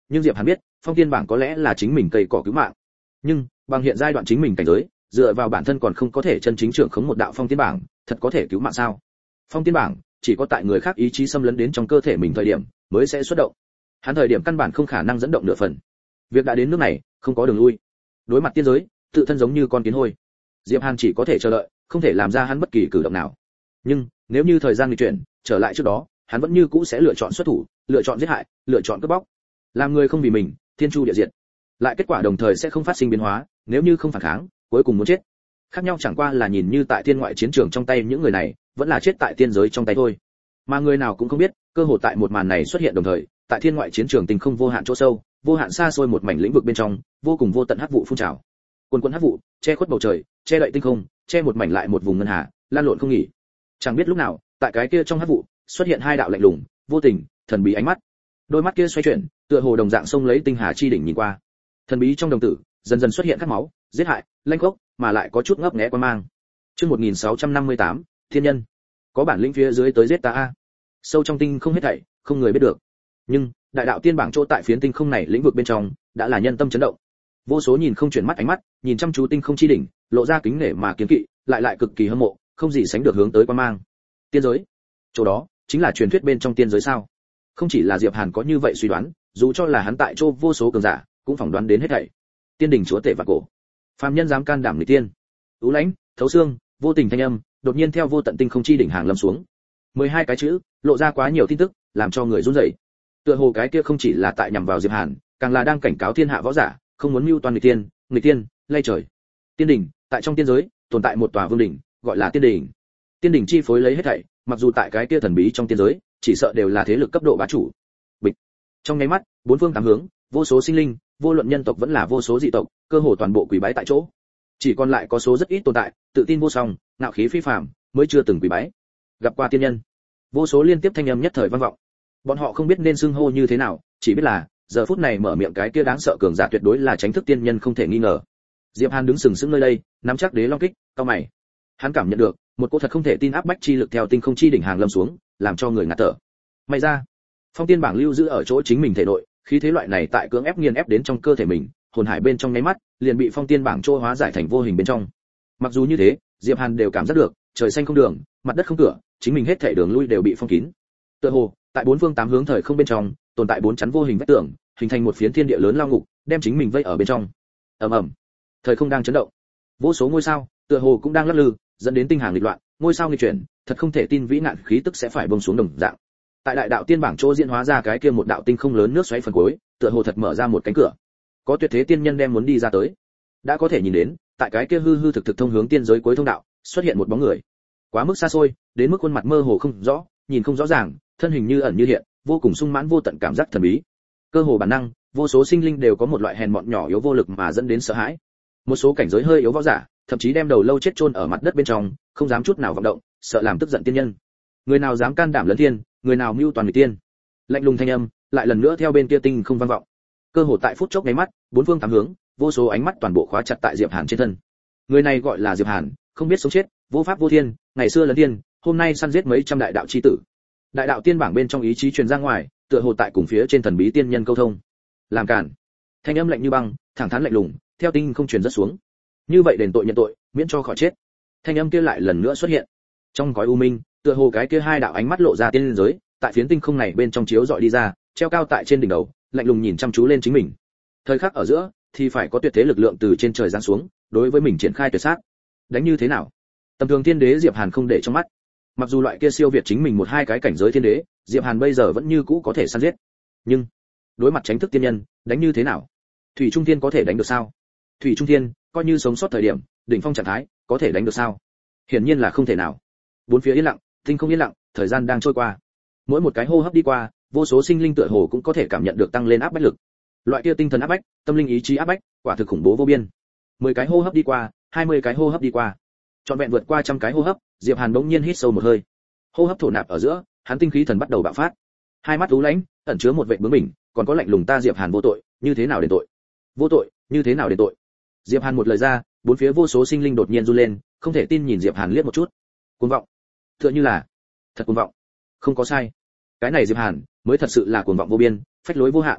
nhưng Diệp Hàn biết, phong tiên bảng có lẽ là chính mình cây cỏ cứu mạng. Nhưng, bằng hiện giai đoạn chính mình cảnh giới, dựa vào bản thân còn không có thể chân chính trưởng khống một đạo phong tiên bảng, thật có thể cứu mạng sao? Phong tiên bảng chỉ có tại người khác ý chí xâm lấn đến trong cơ thể mình thời điểm mới sẽ xuất động. Hắn thời điểm căn bản không khả năng dẫn động nửa phần. Việc đã đến nước này, không có đường lui. Đối mặt tiên giới, tự thân giống như con kiến hôi. Diệp Hàn chỉ có thể chờ đợi, không thể làm ra hắn bất kỳ cử động nào. Nhưng, nếu như thời gian nghịch chuyển, trở lại trước đó, hắn vẫn như cũ sẽ lựa chọn xuất thủ, lựa chọn giết hại, lựa chọn cướp bóc. Làm người không vì mình, thiên chu địa diệt. Lại kết quả đồng thời sẽ không phát sinh biến hóa, nếu như không phản kháng, cuối cùng muốn chết. Khác nhau chẳng qua là nhìn như tại thiên ngoại chiến trường trong tay những người này, vẫn là chết tại tiên giới trong tay thôi. Mà người nào cũng không biết, cơ hội tại một màn này xuất hiện đồng thời, tại thiên ngoại chiến trường tình không vô hạn chỗ sâu, vô hạn xa xôi một mảnh lĩnh vực bên trong, vô cùng vô tận hắc vụ phun trào. Quần quần hắc vụ, che khuất bầu trời, che đậy tinh không, che một mảnh lại một vùng ngân hà, lan lộn không nghỉ. Chẳng biết lúc nào, tại cái kia trong hắc vụ, xuất hiện hai đạo lạnh lùng, vô tình, thần bí ánh mắt. Đôi mắt kia xoay chuyển, tựa hồ đồng dạng sông lấy tinh hà chi đỉnh nhìn qua. Thần bí trong đồng tử, dần dần xuất hiện các máu, giết hại, lanh khốc, mà lại có chút ngấp nghé quan mang. Chương một nghìn sáu trăm năm mươi tám, Thiên nhân. Có bản lĩnh phía dưới tới giết ta a. Sâu trong tinh không hết thảy, không người biết được. Nhưng, đại đạo tiên bảng chỗ tại phiến tinh không này lĩnh vực bên trong, đã là nhân tâm chấn động. Vô số nhìn không chuyển mắt ánh mắt, nhìn chăm chú tinh không chi đỉnh, lộ ra kính nể mà kiến kỵ, lại lại cực kỳ hâm mộ, không gì sánh được hướng tới quan mang. Tiên giới. Chỗ đó, chính là truyền thuyết bên trong tiên giới sao? Không chỉ là Diệp Hàn có như vậy suy đoán, dù cho là hắn tại chỗ vô số cường giả, cũng phỏng đoán đến hết thảy. Tiên đỉnh chúa tể và cổ. Phàm nhân dám can đảm nghịch tiên. Ú lãnh, thấu xương, vô tình thanh âm, đột nhiên theo vô tận tinh không chi đỉnh hàng lâm xuống. mười hai cái chữ, lộ ra quá nhiều tin tức, làm cho người run rẩy. Tựa hồ cái kia không chỉ là tại nhằm vào Diệp Hàn, càng là đang cảnh cáo thiên hạ võ giả, không muốn mưu toan nghịch tiên, nghịch tiên, lay trời. Tiên đỉnh, tại trong tiên giới, tồn tại một tòa vương đỉnh, gọi là tiên đỉnh. Tiên đỉnh chi phối lấy hết thảy, mặc dù tại cái kia thần bí trong tiên giới, chỉ sợ đều là thế lực cấp độ bá chủ. Bịch. Trong nháy mắt, bốn phương tám hướng, vô số sinh linh, vô luận nhân tộc vẫn là vô số dị tộc, cơ hồ toàn bộ quỳ bái tại chỗ. Chỉ còn lại có số rất ít tồn tại, tự tin vô song, ngạo khí phi phàm, mới chưa từng quỳ bái. Gặp qua tiên nhân. Vô số liên tiếp thanh âm nhất thời vang vọng. Bọn họ không biết nên xưng hô như thế nào, chỉ biết là giờ phút này mở miệng cái kia đáng sợ cường giả tuyệt đối là tránh thức tiên nhân không thể nghi ngờ. Diệp Hàn đứng sừng sững nơi đây, nắm chắc đế long kích, cao mày. Hắn cảm nhận được một cỗ thật không thể tin áp bách chi lực theo tinh không chi đỉnh hàng lâm xuống, làm cho người ngạt thở. May ra, phong tiên bảng lưu giữ ở chỗ chính mình thể nội, khí thế loại này tại cưỡng ép nghiền ép đến trong cơ thể mình, hồn hải bên trong nháy mắt, liền bị phong tiên bảng trô hóa giải thành vô hình bên trong. Mặc dù như thế, Diệp Hàn đều cảm giác được, trời xanh không đường, mặt đất không cửa, chính mình hết thảy đường lui đều bị phong kín. Tựa hồ, tại bốn phương tám hướng thời không bên trong, tồn tại bốn chắn vô hình vách tường, hình thành một phiến thiên địa lớn lao ngục, đem chính mình vây ở bên trong. Ầm ầm. Thời không đang chấn động. Vô số ngôi sao, tựa hồ cũng đang lắc lư, dẫn đến tinh hàng nghịch loạn, ngôi sao nghịch chuyển, thật không thể tin vĩ nạn khí tức sẽ phải bông xuống đồng dạng. Tại đại đạo tiên bảng chỗ diễn hóa ra cái kia một đạo tinh không lớn nước xoáy phần cuối, tựa hồ thật mở ra một cánh cửa. Có tuyệt thế tiên nhân đem muốn đi ra tới. Đã có thể nhìn đến, tại cái kia hư hư thực thực thông hướng tiên giới cuối thông đạo, xuất hiện một bóng người. Quá mức xa xôi, đến mức khuôn mặt mơ hồ không rõ, nhìn không rõ ràng, thân hình như ẩn như hiện, vô cùng sung mãn vô tận cảm giác thần bí. Cơ hồ bản năng, vô số sinh linh đều có một loại hèn mọn nhỏ yếu vô lực mà dẫn đến sợ hãi. Một số cảnh giới hơi yếu võ giả, thậm chí đem đầu lâu chết chôn ở mặt đất bên trong, không dám chút nào vọng động, sợ làm tức giận tiên nhân. Người nào dám can đảm lấn thiên, người nào mưu toàn người tiên. Lạnh lùng thanh âm, lại lần nữa theo bên kia tinh không vang vọng. Cơ hồ tại phút chốc nháy mắt, bốn phương tám hướng, vô số ánh mắt toàn bộ khóa chặt tại Diệp Hàn trên thân. Người này gọi là Diệp Hàn, không biết sống chết, vô pháp vô thiên, ngày xưa lấn thiên, hôm nay săn giết mấy trăm đại đạo chi tử. Đại đạo tiên bảng bên trong ý chí truyền ra ngoài, tựa hồ tại cùng phía trên thần bí tiên nhân câu thông. Làm cản. Thanh âm lạnh như băng, thẳng thắn lạnh lùng, theo tinh không truyền rất xuống. Như vậy đền tội nhận tội, miễn cho khỏi chết. Thanh âm kia lại lần nữa xuất hiện. Trong cõi u minh, tựa hồ cái kia hai đạo ánh mắt lộ ra tiên giới, tại phiến tinh không này bên trong chiếu dọi đi ra, treo cao tại trên đỉnh đầu, lạnh lùng nhìn chăm chú lên chính mình. Thời khắc ở giữa, thì phải có tuyệt thế lực lượng từ trên trời giáng xuống, đối với mình triển khai tuyệt sát. Đánh như thế nào? Tầm thường thiên đế Diệp Hàn không để trong mắt. Mặc dù loại kia siêu việt chính mình một hai cái cảnh giới thiên đế, Diệp Hàn bây giờ vẫn như cũ có thể săn giết. Nhưng, đối mặt tránh thức tiên nhân, đánh như thế nào? Thủy Trung Thiên có thể đánh được sao? Thủy Trung Thiên, coi như sống sót thời điểm, đỉnh phong trạng thái, có thể đánh được sao? Hiển nhiên là không thể nào. Bốn phía yên lặng, tinh không yên lặng, thời gian đang trôi qua. Mỗi một cái hô hấp đi qua, vô số sinh linh tựa hồ cũng có thể cảm nhận được tăng lên áp bách lực. Loại kia tinh thần áp bách, tâm linh ý chí áp bách, quả thực khủng bố vô biên. Mười cái hô hấp đi qua, hai mươi cái hô hấp đi qua, trọn vẹn vượt qua trăm cái hô hấp, Diệp Hàn bỗng nhiên hít sâu một hơi. Hô hấp thổ nạp ở giữa, hắn tinh khí thần bắt đầu bạo phát. Hai mắt u lãnh, ẩn chứa một vẻ bướng bỉnh, còn có lạnh lùng ta Diệp Hàn vô tội, như thế nào đền tội? Vô tội, như thế nào đền tội? Diệp Hàn một lời ra, bốn phía vô số sinh linh đột nhiên run lên, không thể tin nhìn Diệp Hàn liếc một chút. Cuồng vọng, tựa như là thật cuồng vọng. Không có sai. Cái này Diệp Hàn mới thật sự là cuồng vọng vô biên, phách lối vô hạn.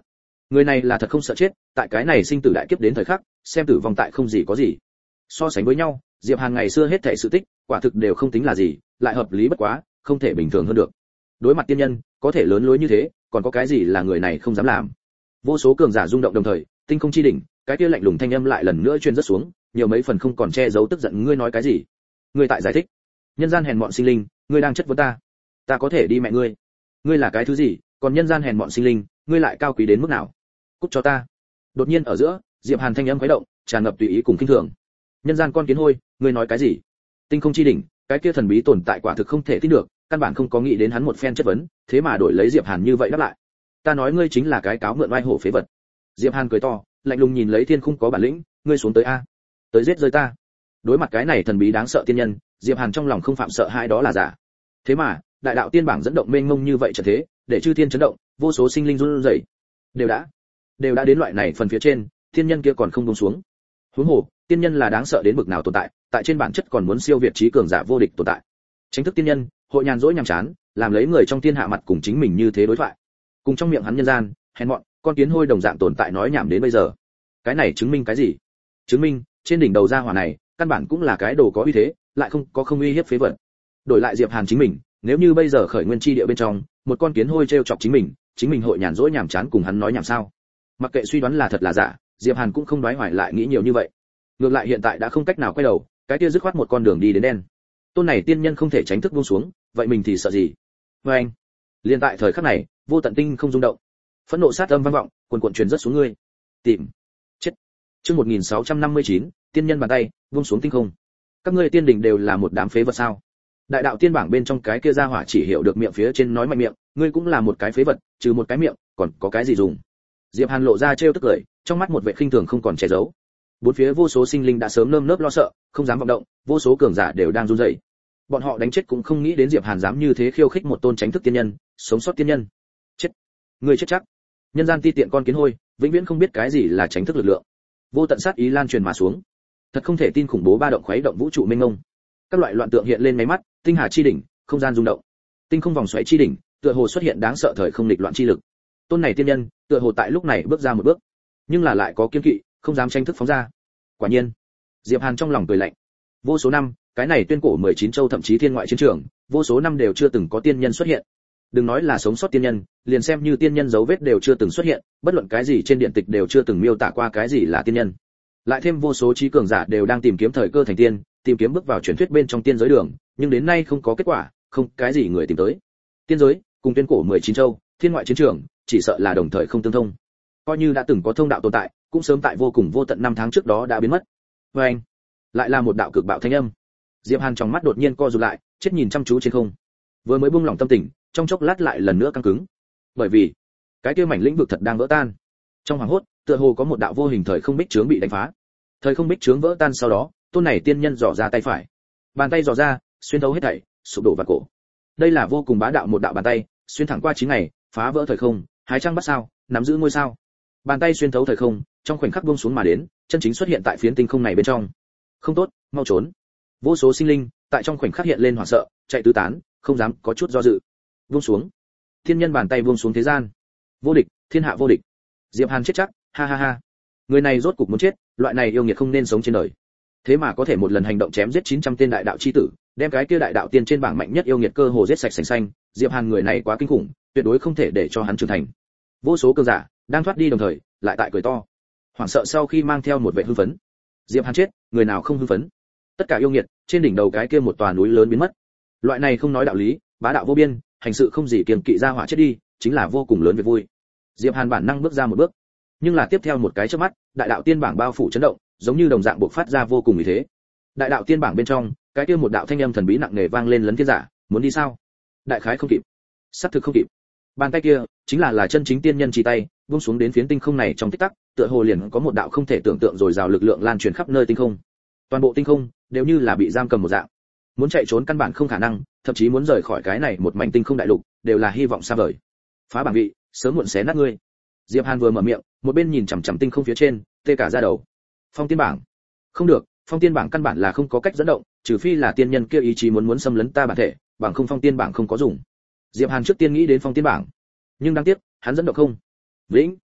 Người này là thật không sợ chết, tại cái này sinh tử đại kiếp đến thời khắc, xem tử vong tại không gì có gì. So sánh với nhau, Diệp Hàn ngày xưa hết thảy sự tích, quả thực đều không tính là gì, lại hợp lý bất quá, không thể bình thường hơn được. Đối mặt tiên nhân, có thể lớn lối như thế, còn có cái gì là người này không dám làm. Vô số cường giả rung động đồng thời, tinh không chi đỉnh, cái kia lạnh lùng thanh âm lại lần nữa truyền rất xuống, nhiều mấy phần không còn che giấu tức giận. Ngươi nói cái gì? Ngươi tại giải thích? Nhân gian hèn mọn sinh linh, ngươi đang chất vấn ta? Ta có thể đi mẹ ngươi? Ngươi là cái thứ gì? Còn nhân gian hèn mọn sinh linh, ngươi lại cao quý đến mức nào? Cút cho ta! Đột nhiên ở giữa, Diệp Hàn thanh âm khuấy động, tràn ngập tùy ý cùng kinh thường. Nhân gian con kiến hôi, ngươi nói cái gì? Tinh không chi đỉnh, cái kia thần bí tồn tại quả thực không thể tin được, căn bản không có nghĩ đến hắn một phen chất vấn, thế mà đổi lấy Diệp Hàn như vậy đáp lại. Ta nói ngươi chính là cái cáo mượn oai hổ phế vật. Diệp Hàn cười to, lạnh lùng nhìn lấy thiên khung có bản lĩnh, ngươi xuống tới a, tới giết rơi ta. Đối mặt cái này thần bí đáng sợ tiên nhân, Diệp Hàn trong lòng không phạm sợ hãi đó là giả. Thế mà, đại đạo tiên bảng dẫn động mênh mông như vậy trận thế, để chư thiên chấn động, vô số sinh linh run rẩy. Đều đã, đều đã đến loại này phần phía trên, thiên nhân kia còn không buông xuống. Huống hồ, tiên nhân là đáng sợ đến bực nào tồn tại, tại trên bản chất còn muốn siêu việt trí cường giả vô địch tồn tại. Chính thức tiên nhân, hội nhàn rỗi nhàm chán, làm lấy người trong thiên hạ mặt cùng chính mình như thế đối thoại. Cùng trong miệng hắn nhân gian, hèn mọn, con kiến hôi đồng dạng tồn tại nói nhảm đến bây giờ. Cái này chứng minh cái gì? Chứng minh, trên đỉnh đầu gia hỏa này, căn bản cũng là cái đồ có uy thế, lại không có không uy hiếp phế vật. Đổi lại Diệp Hàn chính mình, nếu như bây giờ khởi nguyên chi địa bên trong, một con kiến hôi trêu chọc chính mình, chính mình hội nhàn rỗi nhàm chán cùng hắn nói nhảm sao? Mặc kệ suy đoán là thật là giả, Diệp Hàn cũng không đoái hoài lại nghĩ nhiều như vậy. Ngược lại hiện tại đã không cách nào quay đầu, cái kia dứt khoát một con đường đi đến đen. Tôn này tiên nhân không thể tránh thức buông xuống, vậy mình thì sợ gì? Với anh, liền tại thời khắc này, vô tận tinh không rung động, phẫn nộ sát âm vang vọng, cuồn cuộn truyền rất xuống ngươi. Tìm chết. Chương một nghìn sáu trăm năm mươi chín, tiên nhân bàn tay buông xuống tinh không. Các ngươi tiên đình đều là một đám phế vật sao? Đại đạo tiên bảng bên trong cái kia ra hỏa chỉ hiểu được miệng phía trên nói mạnh miệng, ngươi cũng là một cái phế vật, trừ một cái miệng, còn có cái gì dùng? Diệp Hàn lộ ra trêu tức cười, trong mắt một vẻ khinh thường không còn che giấu. Bốn phía vô số sinh linh đã sớm nơm nớp lo sợ, không dám vọng động, vô số cường giả đều đang run rẩy. Bọn họ đánh chết cũng không nghĩ đến Diệp Hàn dám như thế khiêu khích một tôn chánh thức tiên nhân, sống sót tiên nhân. Chết, người chết chắc. Nhân gian ti tiện con kiến hôi, vĩnh viễn không biết cái gì là chánh thức lực lượng. Vô tận sát ý lan truyền mà xuống. Thật không thể tin khủng bố ba động khuấy động vũ trụ mênh mông. Các loại loạn tượng hiện lên mấy mắt, tinh hà chi đỉnh, không gian rung động. Tinh không vòng xoáy chi đỉnh, tựa hồ xuất hiện đáng sợ thời không nghịch loạn chi lực. Tôn này tiên nhân, tựa hồ tại lúc này bước ra một bước, nhưng là lại có kiên kỵ, không dám tranh thức phóng ra. Quả nhiên, Diệp Hàn trong lòng cười lạnh. Vô số năm, cái này tuyên cổ mười chín châu thậm chí thiên ngoại chiến trường, vô số năm đều chưa từng có tiên nhân xuất hiện. Đừng nói là sống sót tiên nhân, liền xem như tiên nhân dấu vết đều chưa từng xuất hiện, bất luận cái gì trên điện tịch đều chưa từng miêu tả qua cái gì là tiên nhân. Lại thêm vô số trí cường giả đều đang tìm kiếm thời cơ thành tiên, tìm kiếm bước vào truyền thuyết bên trong tiên giới đường, nhưng đến nay không có kết quả, không cái gì người tìm tới. Tiên giới cùng tuyên cổ mười chín châu, thiên ngoại chiến trường, chỉ sợ là đồng thời không tương thông. Coi như đã từng có thông đạo tồn tại, cũng sớm tại vô cùng vô tận năm tháng trước đó đã biến mất. Và anh, lại là một đạo cực bạo thanh âm. Diệp Hàn trong mắt đột nhiên co rụt lại, chết nhìn chăm chú trên không. Vừa mới buông lỏng tâm tình, trong chốc lát lại lần nữa căng cứng. Bởi vì, cái kia mảnh lĩnh vực thật đang vỡ tan. Trong hoàng hốt, tựa hồ có một đạo vô hình thời không bích trướng bị đánh phá. Thời không bích trướng vỡ tan sau đó, tôn này tiên nhân dò ra tay phải. Bàn tay dò ra, xuyên thấu hết thảy, sụp đổ vào cổ. Đây là vô cùng bá đạo một đạo bàn tay, xuyên thẳng qua chín ngày, phá vỡ thời không, hái trăng bắt sao, nắm giữ ngôi sao. Bàn tay xuyên thấu thời không, trong khoảnh khắc buông xuống mà đến, chân chính xuất hiện tại phiến tinh không này bên trong. Không tốt, mau trốn. Vô số sinh linh tại trong khoảnh khắc hiện lên hoảng sợ, chạy tứ tán, không dám có chút do dự. Buông xuống. Thiên nhân bàn tay buông xuống thế gian. Vô địch, thiên hạ vô địch. Diệp Hàn chết chắc, ha ha ha. Người này rốt cục muốn chết, loại này yêu nghiệt không nên sống trên đời. Thế mà có thể một lần hành động chém giết chín trăm tên đại đạo chi tử, đem cái kia đại đạo tiên trên bảng mạnh nhất yêu nghiệt cơ hồ giết sạch sành xanh, Diệp Hàn người này quá kinh khủng, tuyệt đối không thể để cho hắn trưởng thành. Vô số cường giả đang thoát đi đồng thời, lại tại cười to. Hoảng sợ sau khi mang theo một vẻ hưng phấn. Diệp Hàn chết, người nào không hưng phấn? Tất cả yêu nghiệt, trên đỉnh đầu cái kia một tòa núi lớn biến mất. Loại này không nói đạo lý, bá đạo vô biên, hành sự không gì kiêng kỵ ra hỏa chết đi, chính là vô cùng lớn việc vui. Diệp Hàn bản năng bước ra một bước, nhưng là tiếp theo một cái chớp mắt, đại đạo tiên bảng bao phủ chấn động, giống như đồng dạng bộc phát ra vô cùng ý thế. Đại đạo tiên bảng bên trong, cái kia một đạo thanh âm thần bí nặng nề vang lên lấn thiên giả, muốn đi sao? Đại khái không kịp. Sắp thực không kịp. Bàn tay kia, chính là là chân chính tiên nhân chỉ tay, buông xuống đến phiến tinh không này trong tích tắc, tựa hồ liền có một đạo không thể tưởng tượng rồi rào lực lượng lan truyền khắp nơi tinh không. Toàn bộ tinh không đều như là bị giam cầm một dạng. Muốn chạy trốn căn bản không khả năng, thậm chí muốn rời khỏi cái này một mảnh tinh không đại lục, đều là hy vọng xa vời. Phá bảng vị, sớm muộn xé nát ngươi. Diệp Hàn vừa mở miệng, một bên nhìn chằm chằm tinh không phía trên, tê cả da đầu. Phong tiên bảng. Không được, phong tiên bảng căn bản là không có cách dẫn động, trừ phi là tiên nhân kia ý chí muốn muốn xâm lấn ta bản thể, bằng không phong tiên bảng không có dùng. Diệp Hàn trước tiên nghĩ đến phong tiên bảng, nhưng đáng tiếc, hắn dẫn động không. Vĩnh,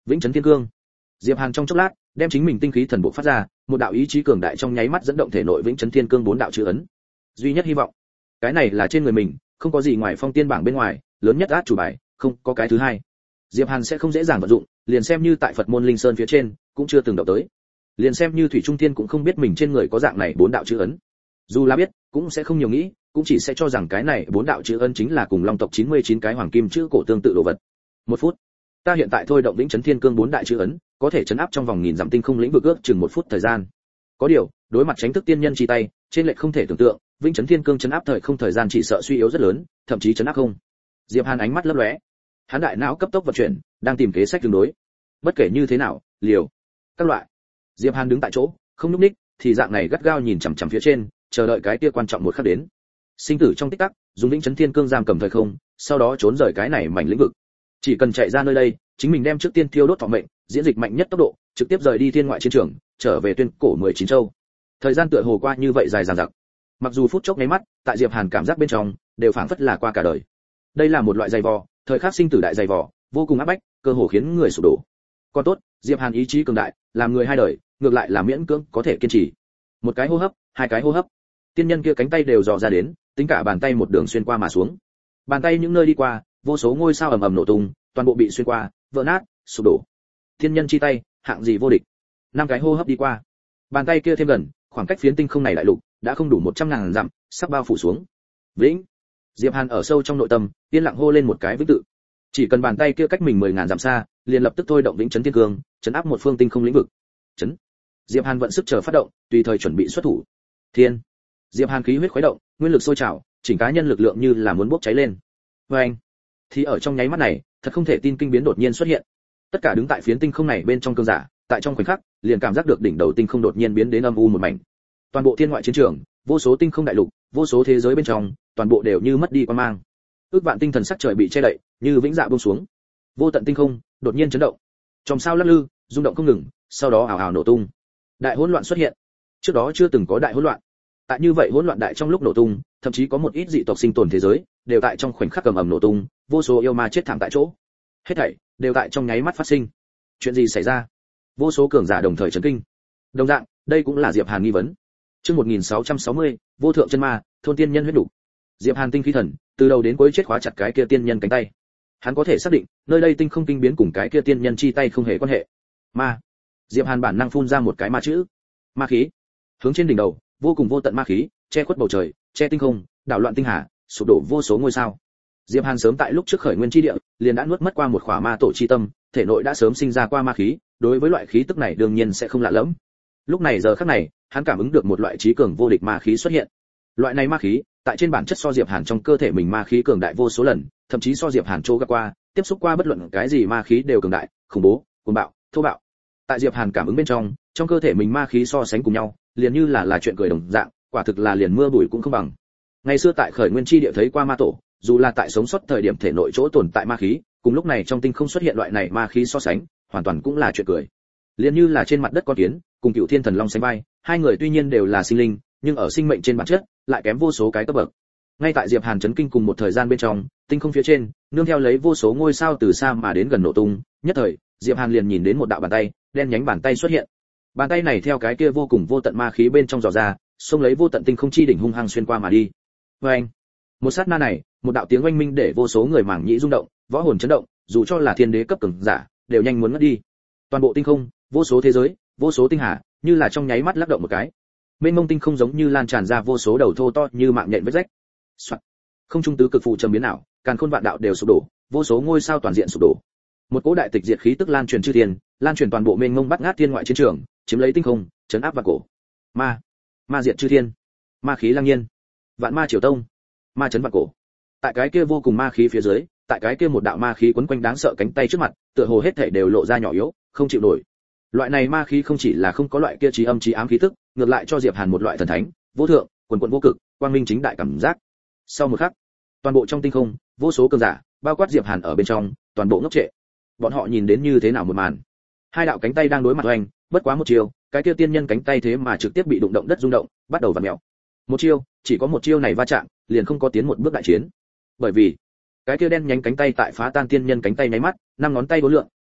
Vĩnh Chấn Thiên Cương. Diệp Hàn trong chốc lát, đem chính mình tinh khí thần bộ phát ra, một đạo ý chí cường đại trong nháy mắt dẫn động thể nội Vĩnh Chấn Thiên Cương bốn đạo chữ ấn. Duy nhất hy vọng, cái này là trên người mình, không có gì ngoài phong tiên bảng bên ngoài, lớn nhất át chủ bài, không có cái thứ hai. Diệp Hàn sẽ không dễ dàng vận dụng, liền xem như tại Phật môn Linh Sơn phía trên, cũng chưa từng động tới. Liền xem như Thủy Trung Thiên cũng không biết mình trên người có dạng này bốn đạo chữ ấn. Dù là biết, cũng sẽ không nhiều nghĩ, cũng chỉ sẽ cho rằng cái này bốn đạo chữ ấn chính là cùng Long tộc chín mươi chín cái hoàng kim chữ cổ tương tự đồ vật. Một phút. Ta hiện tại thôi động Vĩnh Chấn Thiên Cương bốn đại chữ ấn, có thể chấn áp trong vòng nghìn dặm tinh không lĩnh vực ước chừng một phút thời gian. Có điều, đối mặt tránh thức tiên nhân chi tay, trên lệch không thể tưởng tượng, Vĩnh Chấn Thiên Cương chấn áp thời không thời gian chỉ sợ suy yếu rất lớn, thậm chí chấn áp không. Diệp Hàn ánh mắt lấp lóe, hắn đại não cấp tốc vận chuyển, đang tìm kế sách tương đối. Bất kể như thế nào, liều, các loại. Diệp Hàn đứng tại chỗ, không nhúc nhích, thì dạng này gắt gao nhìn chằm chằm phía trên, chờ đợi cái kia quan trọng một khắc đến. Sinh tử trong tích tắc, dùng Vĩnh Chấn Thiên Cương giam cầm thời không, sau đó trốn rời cái này mảnh lĩnh vực. Chỉ cần chạy ra nơi đây, chính mình đem trước tiên tiêu đốt thọ mệnh, diễn dịch mạnh nhất tốc độ, trực tiếp rời đi thiên ngoại chiến trường, trở về tuyên cổ mười chín châu. Thời gian tựa hồ qua như vậy dài dằng dặc. Mặc dù phút chốc nháy mắt, tại Diệp Hàn cảm giác bên trong, đều phảng phất là qua cả đời. Đây là một loại dày vò, thời khắc sinh tử đại dày vò, vô cùng áp bách, cơ hồ khiến người sụp đổ. Còn tốt, Diệp Hàn ý chí cường đại, làm người hai đời, ngược lại là miễn cưỡng có thể kiên trì. Một cái hô hấp, hai cái hô hấp. Tiên nhân kia cánh tay đều dò ra đến, tính cả bàn tay một đường xuyên qua mà xuống. Bàn tay những nơi đi qua, vô số ngôi sao ầm ầm nổ tung, toàn bộ bị xuyên qua, vỡ nát, sụp đổ. Tiên nhân chi tay, hạng gì vô địch. Năm cái hô hấp đi qua, bàn tay kia thêm gần, khoảng cách phiến tinh không này đại lục đã không đủ một trăm ngàn dặm, sắp bao phủ xuống. Vĩnh. Diệp Hàn ở sâu trong nội tâm, yên lặng hô lên một cái vĩnh tự. Chỉ cần bàn tay kia cách mình mười ngàn dặm xa, liền lập tức thôi động Vĩnh Chấn Thiên Cương, chấn áp một phương tinh không lĩnh vực. Chấn. Diệp Hàn vận sức chờ phát động, tùy thời chuẩn bị xuất thủ. Thiên. Diệp Hàn khí huyết khuấy động, nguyên lực sôi trào, chỉnh cá nhân lực lượng như là muốn bốc cháy lên. Và anh. Thì ở trong nháy mắt này, thật không thể tin kinh biến đột nhiên xuất hiện. Tất cả đứng tại phiến tinh không này bên trong cương giả, tại trong khoảnh khắc, liền cảm giác được đỉnh đầu tinh không đột nhiên biến đến âm u một mảnh. Toàn bộ thiên ngoại chiến trường, vô số tinh không đại lục, vô số thế giới bên trong, toàn bộ đều như mất đi quan mang. Ước vạn tinh thần sắc trời bị che đậy, như vĩnh dạ buông xuống. Vô tận tinh không đột nhiên chấn động. Chòm sao lắc lư, rung động không ngừng, sau đó ào ào nổ tung. Đại hỗn loạn xuất hiện. Trước đó chưa từng có đại hỗn loạn. Tại như vậy hỗn loạn đại trong lúc nổ tung, thậm chí có một ít dị tộc sinh tồn thế giới, đều tại trong khoảnh khắc cầm ầm nổ tung, vô số yêu ma chết thảm tại chỗ. Hết thảy đều tại trong nháy mắt phát sinh. Chuyện gì xảy ra? Vô số cường giả đồng thời chấn kinh. Đồng dạng, đây cũng là Diệp Hàn nghi vấn. Chương một nghìn sáu trăm sáu mươi, vô thượng chân ma, thôn tiên nhân huyết đủ. Diệp Hàn tinh khí thần, từ đầu đến cuối chết khóa chặt cái kia tiên nhân cánh tay. Hắn có thể xác định, nơi đây tinh không kinh biến cùng cái kia tiên nhân chi tay không hề quan hệ. Ma. Diệp Hàn bản năng phun ra một cái ma chữ. Ma khí. Hướng trên đỉnh đầu, vô cùng vô tận ma khí, che khuất bầu trời, che tinh không, đảo loạn tinh hà, sụp đổ vô số ngôi sao. Diệp Hàn sớm tại lúc trước khởi nguyên chi địa, liền đã nuốt mất qua một khỏa ma tổ chi tâm, thể nội đã sớm sinh ra qua ma khí, đối với loại khí tức này đương nhiên sẽ không lạ lẫm. Lúc này giờ khắc này, hắn cảm ứng được một loại trí cường vô địch ma khí xuất hiện. Loại này ma khí, tại trên bản chất so Diệp Hàn trong cơ thể mình ma khí cường đại vô số lần, thậm chí so Diệp Hàn chỗ gặp qua, tiếp xúc qua bất luận cái gì ma khí đều cường đại, khủng bố, cuồng bạo, thô bạo. Tại Diệp Hàn cảm ứng bên trong, trong cơ thể mình ma khí so sánh cùng nhau, liền như là là chuyện cười đồng dạng, quả thực là liền mưa bụi cũng không bằng. Ngày xưa tại khởi nguyên chi địa thấy qua ma tổ, dù là tại sống sót thời điểm thể nội chỗ tồn tại ma khí, cùng lúc này trong tinh không xuất hiện loại này ma khí so sánh, hoàn toàn cũng là chuyện cười. Liền như là trên mặt đất con kiến, cùng Cựu Thiên Thần Long sánh vai, hai người tuy nhiên đều là sinh linh, nhưng ở sinh mệnh trên bản chất, lại kém vô số cái cấp bậc. Ngay tại Diệp Hàn chấn kinh cùng một thời gian bên trong, tinh không phía trên, nương theo lấy vô số ngôi sao từ xa mà đến gần nổ tung, nhất thời, Diệp Hàn liền nhìn đến một đạo bàn tay, đen nhánh bàn tay xuất hiện. Bàn tay này theo cái kia vô cùng vô tận ma khí bên trong dò ra, xông lấy vô tận tinh không chi đỉnh hung hăng xuyên qua mà đi. Oeng! Một sát na này, một đạo tiếng oanh minh để vô số người màng nhĩ rung động, võ hồn chấn động, dù cho là thiên đế cấp cường giả, đều nhanh muốn ngất đi. Toàn bộ tinh không, vô số thế giới, vô số tinh hà, như là trong nháy mắt lắc động một cái. Mênh mông tinh không giống như lan tràn ra vô số đầu thô to như mạng nhện vết rách. Soạt. Không trung tứ cực phụ trầm biến ảo, càn khôn vạn đạo đều sụp đổ, vô số ngôi sao toàn diện sụp đổ. Một cỗ đại tịch diệt khí tức lan truyền chư thiên, lan truyền toàn bộ mênh mông bắt ngát thiên ngoại chiến trường, chiếm lấy tinh không, chấn áp vạn cổ. Ma, ma diệt chư thiên, ma khí lang nhiên, vạn ma triều tông, ma chấn vạn cổ. Tại cái kia vô cùng ma khí phía dưới, tại cái kia một đạo ma khí quấn quanh đáng sợ cánh tay trước mặt, tựa hồ hết thảy đều lộ ra nhỏ yếu, không chịu nổi. Loại này ma khí không chỉ là không có loại kia trí âm trí ám khí tức, ngược lại cho Diệp Hàn một loại thần thánh, vô thượng, quần quần vô cực, quang minh chính đại cảm giác. Sau một khắc, toàn bộ trong tinh không, vô số cường giả, bao quát Diệp Hàn ở bên trong, toàn bộ ngốc trệ. Bọn họ nhìn đến như thế nào một màn? Hai đạo cánh tay đang đối mặt oanh, bất quá một chiêu, cái kia tiên nhân cánh tay thế mà trực tiếp bị đụng động đất rung động, bắt đầu vặn mèo. Một chiêu, chỉ có một chiêu này va chạm, liền không có tiến một bước đại chiến. Bởi vì, cái kia đen nhánh cánh tay tại phá tan tiên nhân cánh tay nháy mắt, năm ngón tay vô lượng,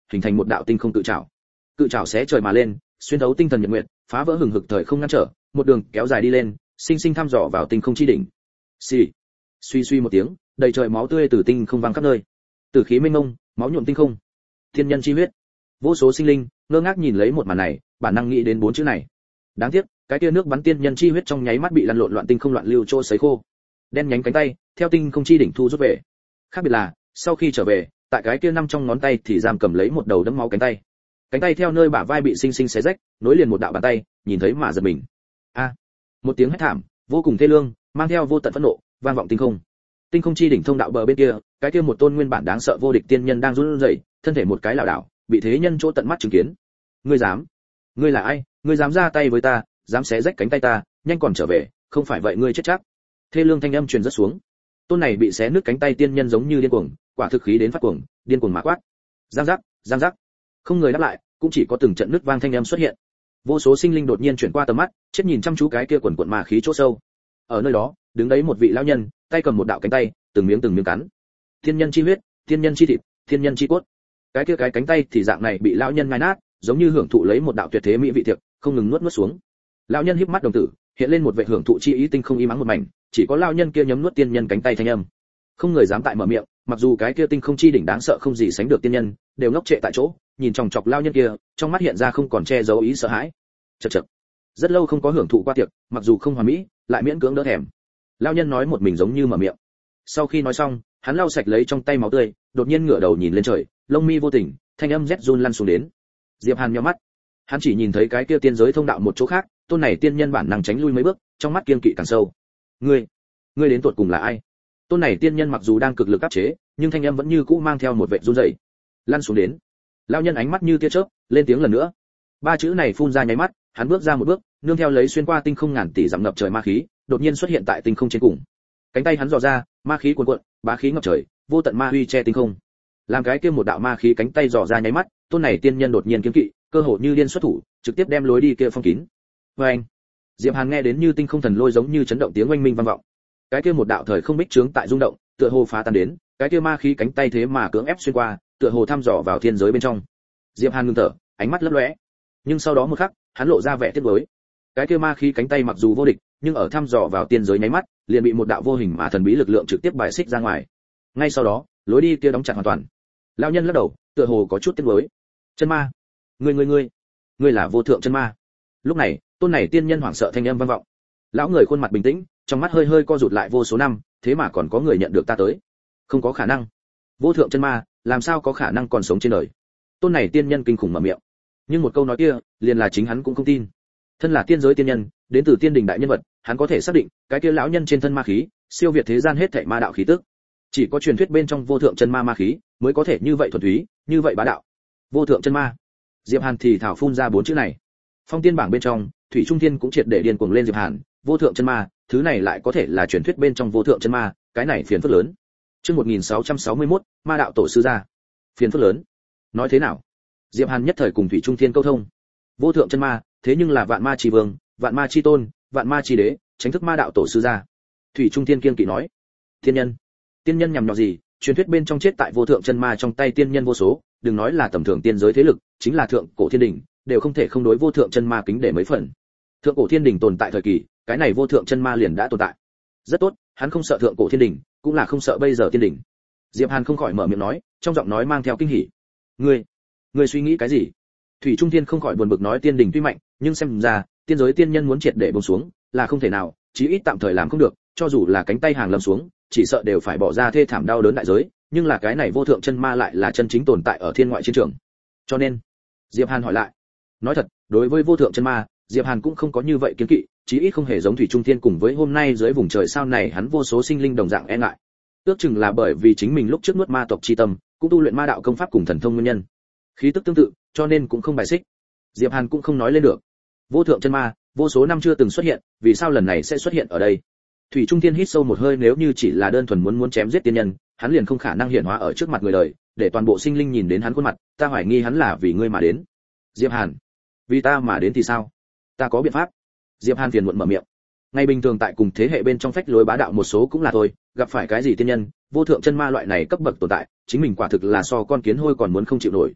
hình thành một đạo tinh không cự trảo. Cự trảo xé trời mà lên, xuyên thấu tinh thần nhật nguyệt, phá vỡ hừng hực thời không ngăn trở, một đường kéo dài đi lên, sinh sinh thăm dò vào tinh không chi đỉnh. Xì, suy suy một tiếng, đầy trời máu tươi từ tinh không văng khắp nơi. Tử khí mênh mông, máu nhuộm tinh không. Thiên nhân chi huyết. Vô số sinh linh ngơ ngác nhìn lấy một màn này, bản năng nghĩ đến bốn chữ này. Đáng tiếc, cái kia nước bắn tiên nhân chi huyết trong nháy mắt bị lăn lộn loạn tinh không loạn lưu trôi sấy khô. Đen nhánh cánh tay, theo tinh không chi đỉnh thu rút về. Khác biệt là, sau khi trở về, tại cái kia năm trong ngón tay thì giam cầm lấy một đầu đẫm máu cánh tay. Cánh tay theo nơi bả vai bị sinh sinh xé rách, nối liền một đạo bàn tay, nhìn thấy mà giật mình. A! Một tiếng hét thảm, vô cùng thê lương, mang theo vô tận phẫn nộ, vang vọng tinh không. Tinh không chi đỉnh thông đạo bờ bên kia, cái kia một tôn nguyên bản đáng sợ vô địch tiên nhân đang run rẩy, thân thể một cái lảo đảo, bị thế nhân chỗ tận mắt chứng kiến. Ngươi dám? Ngươi là ai? Ngươi dám ra tay với ta, dám xé rách cánh tay ta, nhanh còn trở về, không phải vậy ngươi chết chắc. Thê lương thanh âm truyền rất xuống. Tôn này bị xé nứt cánh tay tiên nhân giống như điên cuồng, quả thực khí đến phát cuồng, điên cuồng mà quát. Giang giác, giang giác. Không người đáp lại, cũng chỉ có từng trận nứt vang thanh âm xuất hiện. Vô số sinh linh đột nhiên chuyển qua tầm mắt, chết nhìn chăm chú cái kia quần quần ma khí chỗ sâu. Ở nơi đó, đứng đấy một vị lão nhân, tay cầm một đạo cánh tay, từng miếng từng miếng cắn. Thiên nhân chi huyết, thiên nhân chi thịt, thiên nhân chi cốt. Cái kia cái cánh tay thì dạng này bị lão nhân nhai nát, giống như hưởng thụ lấy một đạo tuyệt thế mỹ vị tiệc, không ngừng nuốt nuốt xuống. Lão nhân híp mắt đồng tử, hiện lên một vẻ hưởng thụ chi ý tinh không im ắng một mảnh, chỉ có lão nhân kia nhấm nuốt tiên nhân cánh tay thanh âm. Không người dám tại mở miệng, mặc dù cái kia tinh không chi đỉnh đáng sợ không gì sánh được tiên nhân, đều ngốc trệ tại chỗ, nhìn chòng chọc lão nhân kia, trong mắt hiện ra không còn che giấu ý sợ hãi. Chậc chậc. Rất lâu không có hưởng thụ qua tiệc, mặc dù không hoàn mỹ, lại miễn cưỡng đỡ thèm. Lão nhân nói một mình giống như mở miệng. Sau khi nói xong, hắn lau sạch lấy trong tay máu tươi, đột nhiên ngửa đầu nhìn lên trời, lông mi vô tình, thanh âm rét run lăn xuống đến. Diệp Hàn nhíu mắt, hắn chỉ nhìn thấy cái kia tiên giới thông đạo một chỗ khác, tôn này tiên nhân bản năng tránh lui mấy bước, trong mắt kiên kỵ càng sâu. Ngươi, ngươi đến tuột cùng là ai? Tôn này tiên nhân mặc dù đang cực lực áp chế, nhưng thanh âm vẫn như cũ mang theo một vẻ run rẩy. Lăn xuống đến. Lão nhân ánh mắt như tia chớp, lên tiếng lần nữa. Ba chữ này phun ra nháy mắt, hắn bước ra một bước, nương theo lấy xuyên qua tinh không ngàn tỷ dặm ngập trời ma khí, đột nhiên xuất hiện tại tinh không trên cùng. Cánh tay hắn dò ra, ma khí cuồn cuộn, bá khí ngập trời, vô tận ma uy che tinh không. Làm cái kia một đạo ma khí cánh tay dò ra nháy mắt, tôn này tiên nhân đột nhiên kiêng kỵ, cơ hội như điên xuất thủ, trực tiếp đem lối đi kia phong kín. Oeng! Diệp Hàn nghe đến như tinh không thần lôi giống như chấn động tiếng oanh minh vang vọng. Cái kia một đạo thời không bích trướng tại rung động, tựa hồ phá tan đến, cái kia ma khí cánh tay thế mà cưỡng ép xuyên qua, tựa hồ thăm dò vào thiên giới bên trong. Diệp Hàn ngừng thở, ánh mắt lấp lóe. Nhưng sau đó một khắc, hắn lộ ra vẻ tiếc nuối. Cái kia ma khí cánh tay mặc dù vô địch, nhưng ở thăm dò vào tiên giới nháy mắt, liền bị một đạo vô hình mà thần bí lực lượng trực tiếp bài xích ra ngoài. Ngay sau đó, lối đi kia đóng chặt hoàn toàn. Lão nhân lắc đầu, tựa hồ có chút tiếc nuối. Chân ma, ngươi ngươi ngươi, ngươi là vô thượng chân ma. Lúc này, tôn này tiên nhân hoảng sợ thanh âm vang vọng. Lão người khuôn mặt bình tĩnh, trong mắt hơi hơi co rụt lại vô số năm, thế mà còn có người nhận được ta tới. Không có khả năng. Vô thượng chân ma, làm sao có khả năng còn sống trên đời? Tôn này tiên nhân kinh khủng mở miệng. Nhưng một câu nói kia, liền là chính hắn cũng không tin. Thân là tiên giới tiên nhân, đến từ tiên đình đại nhân vật, hắn có thể xác định, cái kia lão nhân trên thân ma khí, siêu việt thế gian hết thảy ma đạo khí tức. Chỉ có truyền thuyết bên trong vô thượng chân ma ma khí, mới có thể như vậy thuần túy, như vậy bá đạo. Vô thượng chân ma. Diệp Hàn thì thảo phun ra bốn chữ này. Phong tiên bảng bên trong, Thủy Trung Thiên cũng triệt để điên cuồng lên Diệp Hàn, vô thượng chân ma, thứ này lại có thể là truyền thuyết bên trong vô thượng chân ma, cái này phiền phức lớn. Chương một nghìn sáu trăm sáu mươi mốt, ma đạo tổ sư gia. Phiền phức lớn. Nói thế nào? Diệp Hàn nhất thời cùng Thủy Trung Thiên câu thông. Vô thượng chân ma, thế nhưng là vạn ma chi vương, vạn ma chi tôn, vạn ma chi đế, chính thức ma đạo tổ sư gia. Thủy Trung Thiên kiên kỵ nói. Tiên nhân. Tiên nhân nhằm nhọ gì? Truyền thuyết bên trong chết tại vô thượng chân ma trong tay tiên nhân vô số, đừng nói là tầm thường tiên giới thế lực, chính là thượng cổ thiên đình, đều không thể không đối vô thượng chân ma kính để mấy phần. Thượng cổ thiên đình tồn tại thời kỳ, cái này vô thượng chân ma liền đã tồn tại. Rất tốt, hắn không sợ thượng cổ thiên đình, cũng là không sợ bây giờ tiên đình. Diệp Hàn không khỏi mở miệng nói, trong giọng nói mang theo kinh hỉ. Ngươi, ngươi suy nghĩ cái gì? Thủy Trung Thiên không khỏi buồn bực nói tiên đình tuy mạnh, nhưng xem ra, tiên giới tiên nhân muốn triệt để buông xuống, là không thể nào, chí ít tạm thời làm không được, cho dù là cánh tay hàng lâm xuống, chỉ sợ đều phải bỏ ra thê thảm đau đớn đại giới, nhưng là cái này vô thượng chân ma lại là chân chính tồn tại ở thiên ngoại chiến trường. Cho nên, Diệp Hàn hỏi lại. Nói thật, đối với vô thượng chân ma, Diệp Hàn cũng không có như vậy kiến kỵ, chí ít không hề giống Thủy Trung Thiên cùng với hôm nay dưới vùng trời sao này hắn vô số sinh linh đồng dạng e ngại. Ước chừng là bởi vì chính mình lúc trước nuốt ma tộc chi tâm, cũng tu luyện ma đạo công pháp cùng thần thông nguyên nhân. Khí tức tương tự, cho nên cũng không bài xích. Diệp Hàn cũng không nói lên được. Vô thượng chân ma, vô số năm chưa từng xuất hiện, vì sao lần này sẽ xuất hiện ở đây? Thủy Trung Thiên hít sâu một hơi, nếu như chỉ là đơn thuần muốn muốn chém giết tiên nhân, hắn liền không khả năng hiện hóa ở trước mặt người đời, để toàn bộ sinh linh nhìn đến hắn khuôn mặt, ta hoài nghi hắn là vì ngươi mà đến. Diệp Hàn, vì ta mà đến thì sao? Ta có biện pháp. Diệp Hàn phiền muộn mở miệng. Ngày bình thường tại cùng thế hệ bên trong phách lối bá đạo một số cũng là thôi, gặp phải cái gì tiên nhân, vô thượng chân ma loại này cấp bậc tồn tại, chính mình quả thực là so con kiến hôi còn muốn không chịu nổi.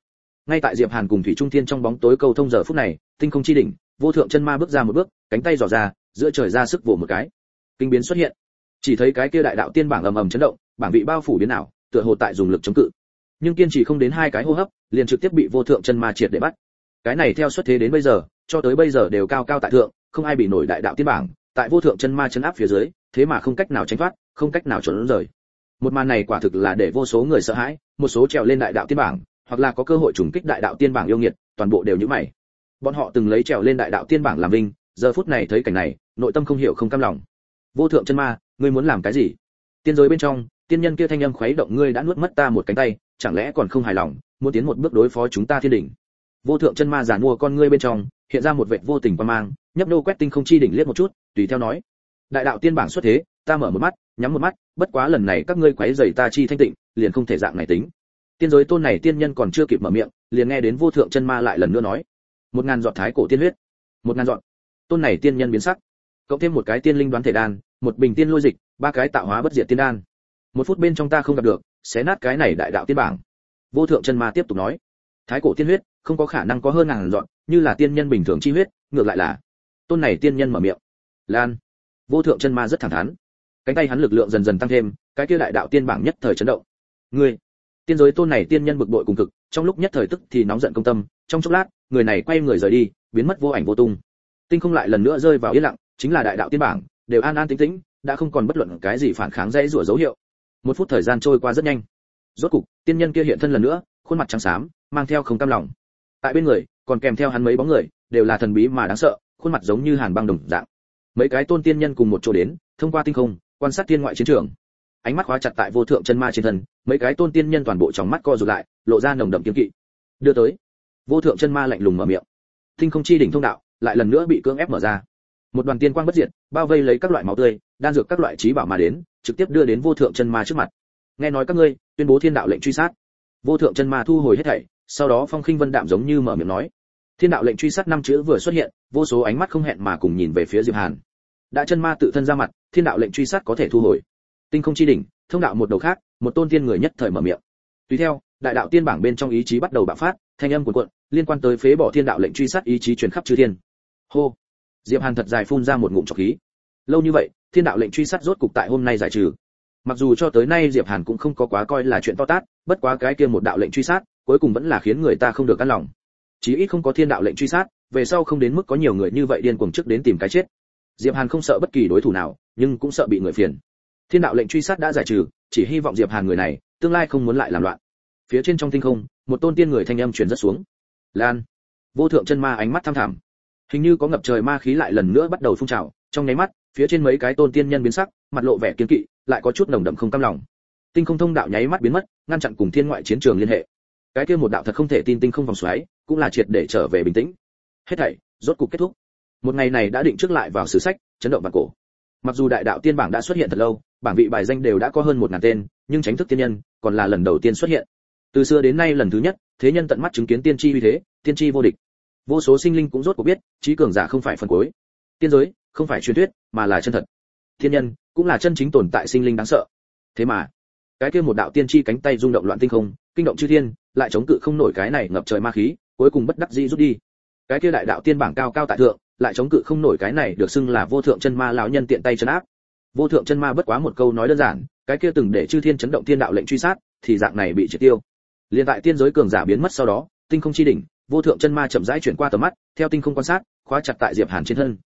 Ngay tại Diệp Hàn cùng Thủy Trung Thiên trong bóng tối câu thông giờ phút này, tinh không chi đỉnh, vô thượng chân ma bước ra một bước, cánh tay giỏ ra, giữa trời ra sức vỗ một cái. Kinh biến xuất hiện. Chỉ thấy cái kia đại đạo tiên bảng ầm ầm chấn động, bảng vị bao phủ biến ảo, tựa hồ tại dùng lực chống cự. Nhưng kiên trì không đến hai cái hô hấp, liền trực tiếp bị vô thượng chân ma triệt để bắt. Cái này theo xuất thế đến bây giờ, cho tới bây giờ đều cao cao tại thượng, không ai bị nổi đại đạo tiên bảng, tại vô thượng chân ma chấn áp phía dưới, thế mà không cách nào tránh thoát, không cách nào trốn rời. Một màn này quả thực là để vô số người sợ hãi, một số trèo lên đại đạo tiên bảng, hoặc là có cơ hội trùng kích đại đạo tiên bảng yêu nghiệt, toàn bộ đều nhíu mày. Bọn họ từng lấy trèo lên đại đạo tiên bảng làm vinh, giờ phút này thấy cảnh này, nội tâm không hiểu không cam lòng. Vô thượng chân ma, ngươi muốn làm cái gì? Tiên giới bên trong, tiên nhân kia thanh âm khuấy động, ngươi đã nuốt mất ta một cánh tay, chẳng lẽ còn không hài lòng, muốn tiến một bước đối phó chúng ta thiên đỉnh? Vô thượng chân ma giàn mua con ngươi bên trong, hiện ra một vệt vô tình quan mang, nhấp nô quét tinh không chi đỉnh liếc một chút, tùy theo nói: đại đạo tiên bảng xuất thế, ta mở một mắt, nhắm một mắt, bất quá lần này các ngươi quấy rầy ta chi thanh tịnh, liền không thể dạng này tính. Tiên giới tôn này tiên nhân còn chưa kịp mở miệng, liền nghe đến vô thượng chân ma lại lần nữa nói: một ngàn giọt thái cổ tiên huyết, một ngàn giọt. Tôn này tiên nhân biến sắc, cộng thêm một cái tiên linh đoán thể đan, một bình tiên lôi dịch, ba cái tạo hóa bất diệt tiên đan. Một phút bên trong ta không gặp được, xé nát cái này đại đạo tiên bảng. Vô thượng chân ma tiếp tục nói: thái cổ tiên huyết không có khả năng có hơn ngàn giọt, như là tiên nhân bình thường chi huyết, ngược lại là. Tôn này tiên nhân mở miệng: lan. Vô thượng chân ma rất thẳng thắn, cánh tay hắn lực lượng dần dần tăng thêm, cái kia đại đạo tiên bảng nhất thời chấn động. Ngươi, tiên giới tôn này tiên nhân bực bội cùng cực, trong lúc nhất thời tức thì nóng giận công tâm, trong chốc lát, người này quay người rời đi, biến mất vô ảnh vô tung. Tinh không lại lần nữa rơi vào yên lặng, chính là đại đạo tiên bảng, đều an an tĩnh tĩnh, đã không còn bất luận cái gì phản kháng dãy rủa dấu hiệu. Một phút thời gian trôi qua rất nhanh. Rốt cục, tiên nhân kia hiện thân lần nữa, khuôn mặt trắng xám, mang theo không cam lòng. Tại bên người, còn kèm theo hắn mấy bóng người, đều là thần bí mà đáng sợ, khuôn mặt giống như hàn băng đồng dạng. Mấy cái tôn tiên nhân cùng một chỗ đến, thông qua tinh không, quan sát tiên ngoại chiến trường. Ánh mắt khóa chặt tại vô thượng chân ma trên thân, mấy cái tôn tiên nhân toàn bộ trong mắt co rụt lại, lộ ra nồng đậm kiêng kỵ. Đưa tới. Vô thượng chân ma lạnh lùng mở miệng. Tinh không chi đỉnh thông đạo, lại lần nữa bị cưỡng ép mở ra. Một đoàn tiên quang bất diệt, bao vây lấy các loại máu tươi, đan dược các loại trí bảo mà đến, trực tiếp đưa đến vô thượng chân ma trước mặt. Nghe nói các ngươi tuyên bố thiên đạo lệnh truy sát. Vô thượng chân ma thu hồi hết thảy, sau đó phong khinh vân đạm giống như mở miệng nói: thiên đạo lệnh truy sát năm chữ vừa xuất hiện, vô số ánh mắt không hẹn mà cùng nhìn về phía Diệp Hàn. Đã chân ma tự thân ra mặt, thiên đạo lệnh truy sát có thể thu hồi. Tinh không chi đỉnh, thông đạo một đầu khác, một tôn tiên người nhất thời mở miệng. Tùy theo, đại đạo tiên bảng bên trong ý chí bắt đầu bạo phát, thanh âm cuồn cuộn, liên quan tới phế bỏ thiên đạo lệnh truy sát ý chí truyền khắp chư thiên. Hô. Diệp Hàn thật dài phun ra một ngụm trọc khí. Lâu như vậy, thiên đạo lệnh truy sát rốt cục tại hôm nay giải trừ. Mặc dù cho tới nay Diệp Hàn cũng không có quá coi là chuyện to tát, bất quá cái kia một đạo lệnh truy sát, cuối cùng vẫn là khiến người ta không được an lòng. Chí ít không có thiên đạo lệnh truy sát, về sau không đến mức có nhiều người như vậy điên cuồng trước đến tìm cái chết. Diệp Hàn không sợ bất kỳ đối thủ nào, nhưng cũng sợ bị người phiền. Thiên đạo lệnh truy sát đã giải trừ, chỉ hy vọng Diệp Hàn người này, tương lai không muốn lại làm loạn. Phía trên trong tinh không, một tôn tiên người thanh âm truyền rất xuống. Lan. Vô thượng chân ma ánh mắt thăm thẳm. Hình như có ngập trời ma khí lại lần nữa bắt đầu phun trào, trong nháy mắt, phía trên mấy cái tôn tiên nhân biến sắc, mặt lộ vẻ kiên kỵ, lại có chút nồng đậm không cam lòng. Tinh không thông đạo nháy mắt biến mất, ngăn chặn cùng thiên ngoại chiến trường liên hệ. Cái kia một đạo thật không thể tin tinh không vòng xoáy, cũng là triệt để trở về bình tĩnh. Hết thảy, rốt cục kết thúc. Một ngày này đã định trước lại vào sử sách, chấn động vạn cổ. Mặc dù đại đạo tiên bảng đã xuất hiện thật lâu, bảng vị bài danh đều đã có hơn một ngàn tên, nhưng tránh thức tiên nhân còn là lần đầu tiên xuất hiện. Từ xưa đến nay lần thứ nhất, thế nhân tận mắt chứng kiến tiên tri uy thế, tiên tri vô địch. Vô số sinh linh cũng rốt cuộc biết, trí cường giả không phải phần cuối. Tiên giới không phải truyền thuyết, mà là chân thật. Thiên nhân cũng là chân chính tồn tại sinh linh đáng sợ. Thế mà, cái kia một đạo tiên tri cánh tay rung động loạn tinh không, kinh động chư thiên, lại chống cự không nổi cái này ngập trời ma khí, cuối cùng bất đắc dĩ rút đi. Cái kia đại đạo tiên bảng cao cao tại thượng, lại chống cự không nổi cái này được xưng là vô thượng chân ma lão nhân tiện tay trấn áp. Vô thượng chân ma bất quá một câu nói đơn giản, cái kia từng để chư thiên chấn động thiên đạo lệnh truy sát, thì dạng này bị triệt tiêu. Liên tại tiên giới cường giả biến mất sau đó, tinh không chi đỉnh, vô thượng chân ma chậm rãi chuyển qua tầm mắt, theo tinh không quan sát, khóa chặt tại Diệp Hàn trên thân.